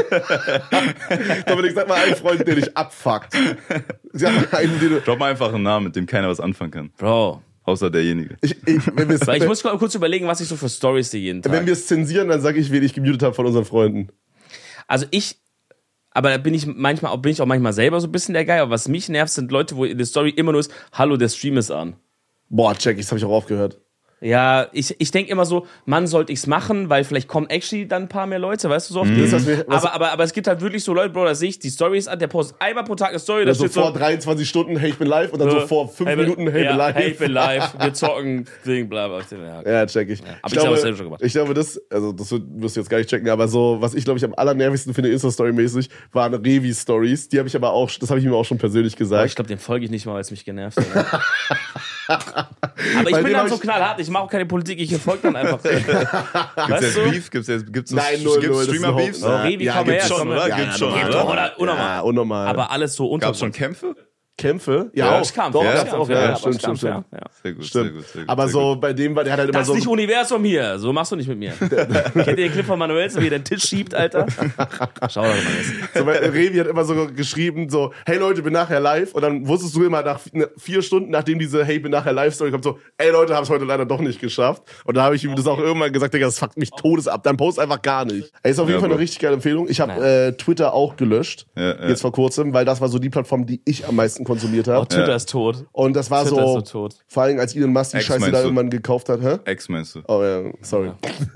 Dominik, sag mal einen Freund, der dich abfuckt. Sag mal einen, den du... Drop mal einfach einen Namen, mit dem keiner was anfangen kann. Bro. Außer derjenige. Ich, ich, wenn wir's- Weil ich muss kurz überlegen, was ich so für Stories sehe jeden Tag. Wenn wir es zensieren, dann sage ich, wen ich gemutet habe von unseren Freunden. Also ich, aber da bin ich manchmal, bin ich auch manchmal selber so ein bisschen der Guy, aber was mich nervt, sind Leute, wo in der Story immer nur ist, hallo, der Stream ist an. Boah, check, das habe ich auch aufgehört. Ja, ich, ich denke immer so, Mann, sollte ich's machen, weil vielleicht kommen actually dann ein paar mehr Leute, weißt du, so oft. Das ist, was wir- was- aber, aber, aber es gibt halt wirklich so Leute, Bro, da sehe ich, die Story ist an, der postet einmal pro Tag eine Story, da Also steht vor so, dreiundzwanzig Stunden, hey, ich bin live. Und dann so vor fünf hey, Minuten, hey, ich ja, bin live. Hey, ich bin live, wir zocken, Ding, bla, bla, bla. Ja, check ich. Aber ich, ich habe glaube, es selber schon gemacht. ich glaube, das, also das wirst du jetzt gar nicht checken, aber so, was ich glaube ich am allernervigsten finde, Insta-Story-mäßig, waren Revi-Stories. Die habe ich aber auch, das habe ich ihm auch schon persönlich Aber gesagt. ich glaube, dem folge ich nicht mal, weil es mich genervt hat. Aber ich Bei bin dem dann hab so ich- knallhart, ich mache auch keine Politik, ich folge dann einfach. Gibt's Weißt jetzt du? Beef? Gibt's jetzt, gibt's Nein, null, gibt's null, das ist Streamer-Beefs? überhaupt- Oh, Revi, Ja, komm gibt's her, schon, komm oder? her. Gibt's schon, Gibt oder? doch, oder? Unnormal. Ja, unnormal. Aber alles so unter. Gab's schon Kämpfe? Kämpfe? Ja, Ja, es auch. kam, Doch, ja, gab's es kam, auch. ja, Ja, aber stimmt, es kam, stimmt, ja, stimmt. ja. Sehr gut, sehr Stimmt. gut, sehr gut. Aber sehr so gut. bei dem war, der hat halt immer Das ist so. nicht Universum hier. So machst du nicht mit mir. Kennt ihr den Clip von Manuelsen, wie er den Tisch schiebt, Alter? Schau doch mal jetzt. So, weil Revi hat immer so geschrieben, so, hey Leute, bin nachher live. Und dann wusstest du immer nach ne, vier Stunden, nachdem diese Hey, bin nachher live-Story kommt, so, ey Leute, hab's heute leider doch nicht geschafft. Und da habe ich ihm das auch irgendwann gesagt, Digga, das fuckt mich todes ab. Dann post einfach gar nicht. Ey, ist auf jeden Ja, Fall eine Bro. richtig geile Empfehlung. Ich habe äh, Twitter auch gelöscht, Ja, ja. jetzt vor kurzem, weil das war so die Plattform, die ich am meisten konsumiert Oh, habe. Twitter Ja. ist tot. Und das war Twitter ist so, so tot. vor allem als Elon Musk die Ex Scheiße meinst da du? irgendwann gekauft hat, hä? Ex meinst du? Oh ja, sorry.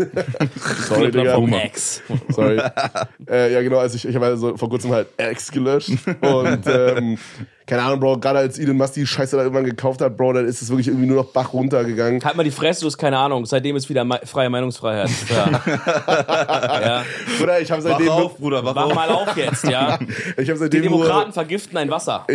sorry, Digga. Plattform X. Sorry. äh, ja, genau, also ich, ich habe also vor kurzem halt X gelöscht. Und ähm, keine Ahnung, Bro, gerade als Elon Musk die Scheiße da irgendwann gekauft hat, Bro, dann ist es wirklich irgendwie nur noch Bach runtergegangen. Halt mal die Fresse, du hast keine Ahnung. Seitdem ist wieder me- freie Meinungsfreiheit. Ja. ja. Bruder, ich habe Wach seitdem... auf, Bruder, wach Mach auf. mal auf jetzt, ja. Ich habe Die seitdem Demokraten nur... vergiften ein Wasser. Ich habe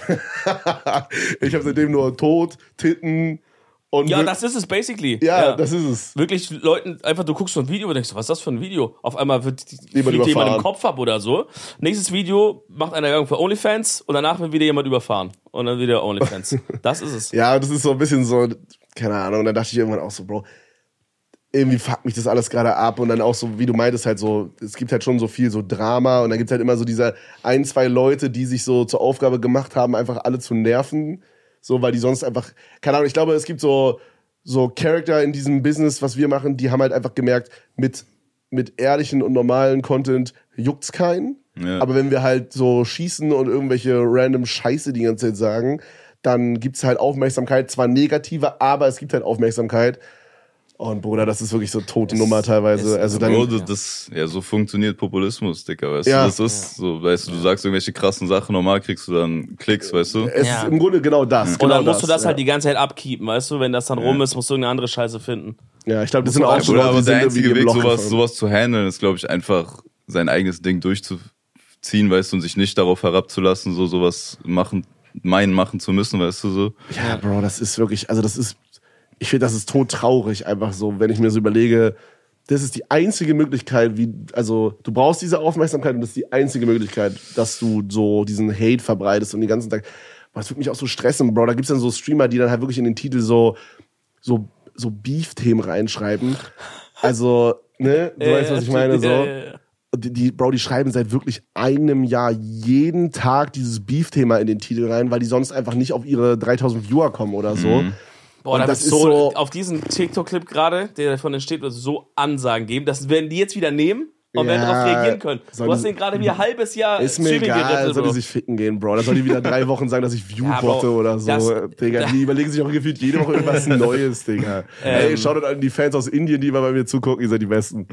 Ich habe seitdem nur Tod, Titten und... Ja, das ist es basically. Ja, ja, das ist es. Wirklich Leuten, einfach du guckst so ein Video und denkst, was ist das für ein Video? Auf einmal wird jemand fliegt jemand im Kopf ab oder so. Nächstes Video macht einer Werbung für OnlyFans und danach wird wieder jemand überfahren. Und dann wieder OnlyFans. Das ist es. Ja, das ist so ein bisschen so, keine Ahnung, und dann dachte ich irgendwann auch so, Bro, irgendwie fuckt mich das alles gerade ab und dann auch so, wie du meintest, halt so, es gibt halt schon so viel so Drama und dann gibt's halt immer so diese ein, zwei Leute, die sich so zur Aufgabe gemacht haben, einfach alle zu nerven, so, weil die sonst einfach, keine Ahnung, ich glaube, es gibt so, so Charakter in diesem Business, was wir machen, die haben halt einfach gemerkt, mit, mit ehrlichen und normalen Content juckt's keinen, ja. Aber wenn wir halt so schießen und irgendwelche random Scheiße die ganze Zeit sagen, dann gibt's halt Aufmerksamkeit, zwar negative, aber es gibt halt Aufmerksamkeit. Und Bruder, das ist wirklich so tote Nummer teilweise. Also dann, Bro, das, ja, so funktioniert Populismus, Dicker, weißt ja. du? Das ist so, weißt du, du sagst irgendwelche krassen Sachen, normal kriegst du dann Klicks, weißt du? Es ja. ist im Grunde genau das. Und genau dann musst das, du das ja. halt die ganze Zeit upkeepen, weißt du? Wenn das dann ja. rum ist, musst du irgendeine andere Scheiße finden. Ja, ich glaube, das sind auch so Leute, aber der einzige Weg, sowas, gefallen. sowas zu handeln, ist, glaube ich, einfach sein eigenes Ding durchzuziehen, weißt du, und sich nicht darauf herabzulassen, so sowas machen, meinen machen zu müssen, weißt du, so. Ja, Bro, das ist wirklich, also das ist, ich finde, das ist todtraurig, einfach so, wenn ich mir so überlege, das ist die einzige Möglichkeit, wie, also du brauchst diese Aufmerksamkeit und das ist die einzige Möglichkeit, dass du so diesen Hate verbreitest und den ganzen Tag, das würde mich auch so stressen, Bro, da gibt's dann so Streamer, die dann halt wirklich in den Titel so, so, so Beef-Themen reinschreiben, also, ne, du weißt, was ich meine, so. Die, die, Bro, die schreiben seit wirklich einem Jahr jeden Tag dieses Beef-Thema in den Titel rein, weil die sonst einfach nicht auf ihre dreitausend Viewer kommen oder so. Mhm. Boah, das ist so, so, auf diesen TikTok-Clip gerade, der davon entsteht, wird so Ansagen geben. Das werden die jetzt wieder nehmen und ja, werden darauf reagieren können. Du hast den gerade wie ein halbes Jahr ist mir Streaming egal, gerettet, soll die Bro. sich ficken gehen, Bro. Dann soll die wieder drei Wochen sagen, dass ich Viewbotte ja, oder so. Das, Digga, die überlegen sich auch gefühlt jede Woche irgendwas Neues, Digga. Ähm, Ey, schaut an die Fans aus Indien, die immer bei mir zugucken, ihr seid die Besten.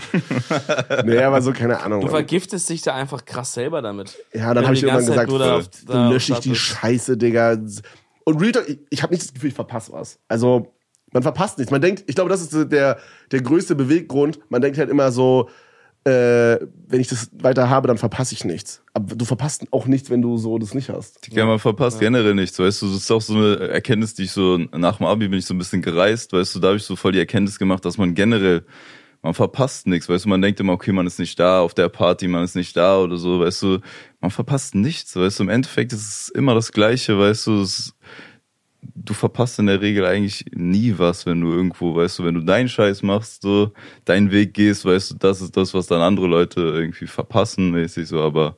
Nee, aber so, keine Ahnung. Du vergiftest dich da einfach krass selber damit. Ja, dann habe ich irgendwann gesagt, pff, dann lösche ich die Scheiße, Digga. Und Real Talk, ich, ich habe nicht das Gefühl, ich verpasse was. Also, man verpasst nichts. Man denkt, ich glaube, das ist der, der größte Beweggrund. Man denkt halt immer so, äh, wenn ich das weiter habe, dann verpasse ich nichts. Aber du verpasst auch nichts, wenn du so das nicht hast. Ja, man verpasst ja. generell nichts, weißt du. Das ist auch so eine Erkenntnis, die ich so, nach dem Abi bin ich so ein bisschen gereist, weißt du, da habe ich so voll die Erkenntnis gemacht, dass man generell, man verpasst nichts, weißt du, man denkt immer, okay, man ist nicht da auf der Party, man ist nicht da oder so, weißt du. Man verpasst nichts, weißt du. Im Endeffekt ist es immer das Gleiche, weißt du, es du verpasst in der Regel eigentlich nie was, wenn du irgendwo, weißt du, wenn du deinen Scheiß machst, so, deinen Weg gehst, weißt du, das ist das, was dann andere Leute irgendwie verpassen, mäßig so, aber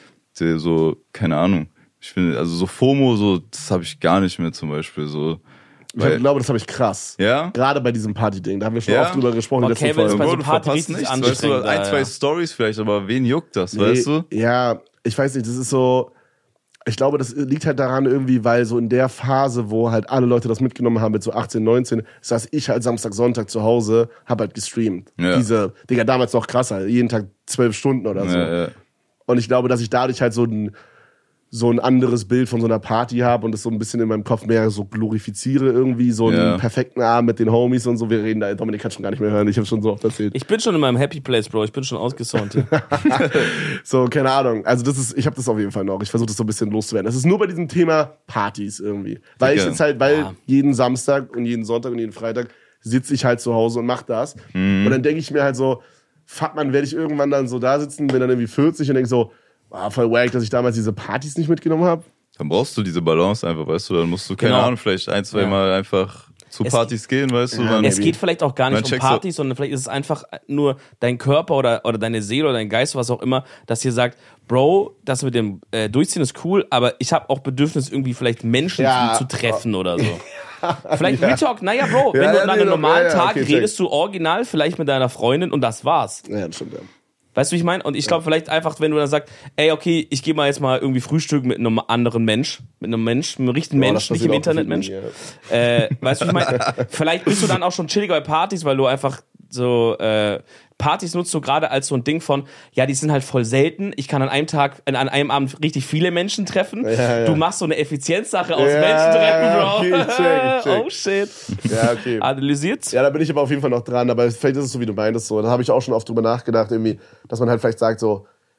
so, keine Ahnung. Ich finde, also so FOMO, so, das habe ich gar nicht mehr zum Beispiel, so. Ich weil, glaube, das habe ich krass. Ja? Gerade bei diesem Party-Ding, da haben wir schon ja? oft drüber gesprochen. Okay, wenn es bei so du Party verpasst richtig nichts, weißt du, ein, zwei ja. Stories vielleicht, aber wen juckt das, nee, weißt du? Ja, ich weiß nicht, das ist so, ich glaube, das liegt halt daran irgendwie, weil so in der Phase, wo halt alle Leute das mitgenommen haben mit so achtzehn, neunzehn, saß ich halt Samstag, Sonntag zu Hause, hab halt gestreamt. Ja. Diese, Digga, damals noch krasser, jeden Tag zwölf Stunden oder so. Ja, ja. Und ich glaube, dass ich dadurch halt so ein, so ein anderes Bild von so einer Party habe und das so ein bisschen in meinem Kopf mehr so glorifiziere irgendwie, so einen ja. perfekten Abend mit den Homies und so. Wir reden da, Dominik kann schon gar nicht mehr hören, ich habe schon so oft erzählt. Ich bin schon in meinem Happy Place, Bro, ich bin schon ausgesaunt hier. So, keine Ahnung, also das ist, ich habe das auf jeden Fall noch, ich versuche das so ein bisschen loszuwerden. Das ist nur bei diesem Thema Partys irgendwie, weil ja. ich jetzt halt, weil ja. jeden Samstag und jeden Sonntag und jeden Freitag sitze ich halt zu Hause und mach das mhm. und dann denke ich mir halt so, fuck man, werde ich irgendwann dann so da sitzen, bin dann irgendwie vierzig und denk so, war voll wack, dass ich damals diese Partys nicht mitgenommen habe. Dann brauchst du diese Balance einfach, weißt du, dann musst du, keine genau. Ahnung, vielleicht ein, zwei ja. Mal einfach zu es Partys gehen, weißt du. Ja, es geht vielleicht auch gar nicht um Partys, sondern vielleicht ist es einfach nur dein Körper oder, oder deine Seele oder dein Geist, was auch immer, dass dir sagt, Bro, das mit dem äh, Durchziehen ist cool, aber ich habe auch Bedürfnis, irgendwie vielleicht Menschen ja. zu treffen oder so. Vielleicht ja. Retalk, naja, Bro, wenn ja, du an einem normalen ja, ja, Tag okay, redest check. du original vielleicht mit deiner Freundin und das war's. Ja, das stimmt, ja. Weißt du, wie ich meine? Und ich glaube, vielleicht einfach, wenn du dann sagst, ey, okay, ich gehe mal jetzt mal irgendwie frühstücken mit einem anderen Mensch, mit einem Mensch, mit einem richtigen Boah, Mensch, nicht im Internet-Mensch. Ja. Äh, weißt du, wie ich meine? Vielleicht bist du dann auch schon chilliger bei Partys, weil du einfach so, äh, Partys nutzt du gerade als so ein Ding von, ja, die sind halt voll selten. Ich kann an einem Tag, an einem Abend richtig viele Menschen treffen. Ja, ja. Du machst so eine Effizienzsache aus ja, Menschen treffen, Bro. Okay, check, check. Oh shit. Ja, okay. Analysiert? Ja, da bin ich aber auf jeden Fall noch dran. Aber vielleicht ist es so, wie du meintest, so. Da habe ich auch schon oft drüber nachgedacht, irgendwie, dass man halt vielleicht sagt, so,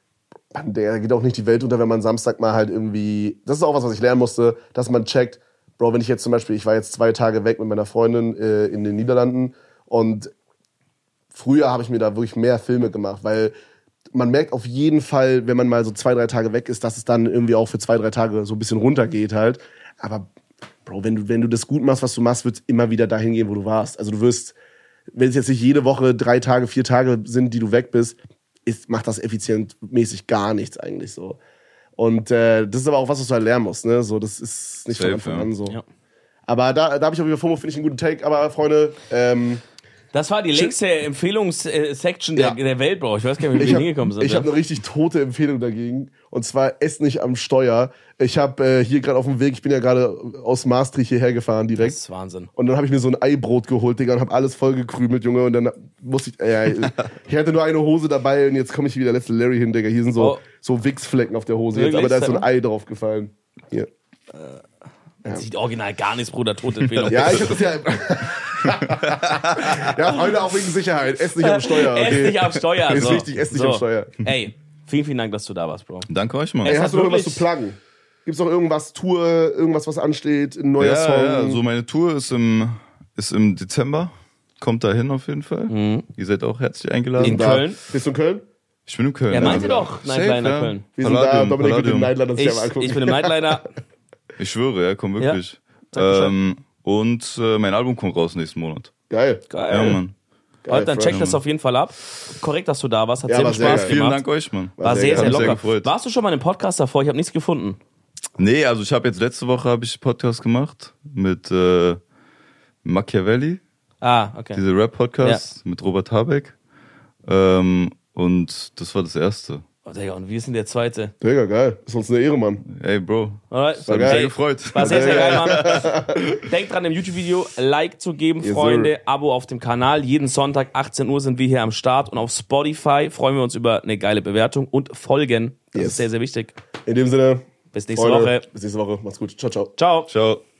man, der geht auch nicht die Welt unter, wenn man Samstag mal halt irgendwie, das ist auch was, was ich lernen musste, dass man checkt, Bro, wenn ich jetzt zum Beispiel, ich war jetzt zwei Tage weg mit meiner Freundin äh, in den Niederlanden und früher habe ich mir da wirklich mehr Filme gemacht, weil man merkt auf jeden Fall, wenn man mal so zwei, drei Tage weg ist, dass es dann irgendwie auch für zwei, drei Tage so ein bisschen runtergeht halt. Aber Bro, wenn du, wenn du das gut machst, was du machst, wird es immer wieder dahin gehen, wo du warst. Also du wirst, wenn es jetzt nicht jede Woche drei Tage, vier Tage sind, die du weg bist, ist, macht das effizientmäßig gar nichts eigentlich so. Und äh, das ist aber auch was, was du halt lernen musst, ne? So, das ist nicht von Anfang ja. an so. Ja. Aber da, da habe ich auf jeden Fall FOMO, finde ich einen guten Take. Aber Freunde, ähm, Das war die längste Empfehlungssection der, Ja. der Welt, Bro. Ich weiß gar nicht, wie ich wir habe hingekommen sind. ich hab eine richtig tote Empfehlung dagegen. Und zwar Ess nicht am Steuer. Ich habe äh, hier gerade auf dem Weg, ich bin ja gerade aus Maastricht hierher gefahren direkt. Das ist Wahnsinn. Und dann habe ich mir so ein Eibrot geholt, Digga, und habe alles voll gekrümelt, Junge. Und dann musste ich, äh, ich hatte nur eine Hose dabei und jetzt komme ich wie der letzte Larry hin, Digga. Hier sind so, Oh. so Wichsflecken auf der Hose jetzt, Wirklich? aber da ist so ein Ei drauf gefallen. Hier. Das sieht original gar nichts, Bruder. Tote Empfehlung. Ja, ich hab das ja. Ja, Freunde, auch wegen Sicherheit. Ess nicht am Steuer. Okay? Ess nicht am Steuer. Ist so. wichtig, ess nicht so. am Steuer. Ey, vielen, vielen Dank, dass du da warst, Bro. Danke euch, Mann. Ey, Ey, das hast du noch irgendwas wirklich- zu pluggen? Gibt's noch irgendwas, Tour, irgendwas, was ansteht, ein neuer Ja, Song? ja, so meine Tour ist im, ist im Dezember. Kommt da hin auf jeden Fall. Ihr seid auch herzlich eingeladen. In Da. Köln? Bist du in Köln? Ich bin in Köln. Ja, meinte ja. doch, Safe, Nightliner ja. Köln. Wir sind Palladium, da, Dominik mit dem Palladium. Nightliner sich Ich, am angucken. ich bin im Nightliner. Ich schwöre, ja, komm wirklich. Sag Bescheid. ähm, und äh, mein Album kommt raus nächsten Monat. Geil. Geil. Ja, Mann. Geil, Und dann fresh. check das auf jeden Fall ab. Korrekt, dass du da warst. Hat Ja, sehr war viel sehr Spaß geil. Vielen gemacht. Dank euch, Mann. War sehr sehr, geil. sehr Hat mich sehr locker. gefreut. Warst du schon mal im Podcast davor? Ich habe nichts gefunden. Nee, also ich habe jetzt letzte Woche habe ich einen Podcast gemacht mit äh, Machiavelli, Ah, okay. dieser Rap-Podcast mit Robert Habeck. Ähm, und das war das erste. Oh, Digga, und wie ist denn der zweite? Digga, geil. Ist uns eine Ehre, Mann. Ey, Bro. Alright. Das hat mich geil. sehr gefreut. War sehr, sehr geil, Mann. Denkt dran, im YouTube-Video Like zu geben, Yes, Freunde. sir. Abo auf dem Kanal. Jeden Sonntag, achtzehn Uhr, sind wir hier am Start. Und auf Spotify freuen wir uns über eine geile Bewertung und Folgen. Das Yes. ist sehr, sehr wichtig. In dem Sinne, Bis nächste Freunde, Woche. bis nächste Woche. Macht's gut. Ciao, ciao. Ciao. Ciao.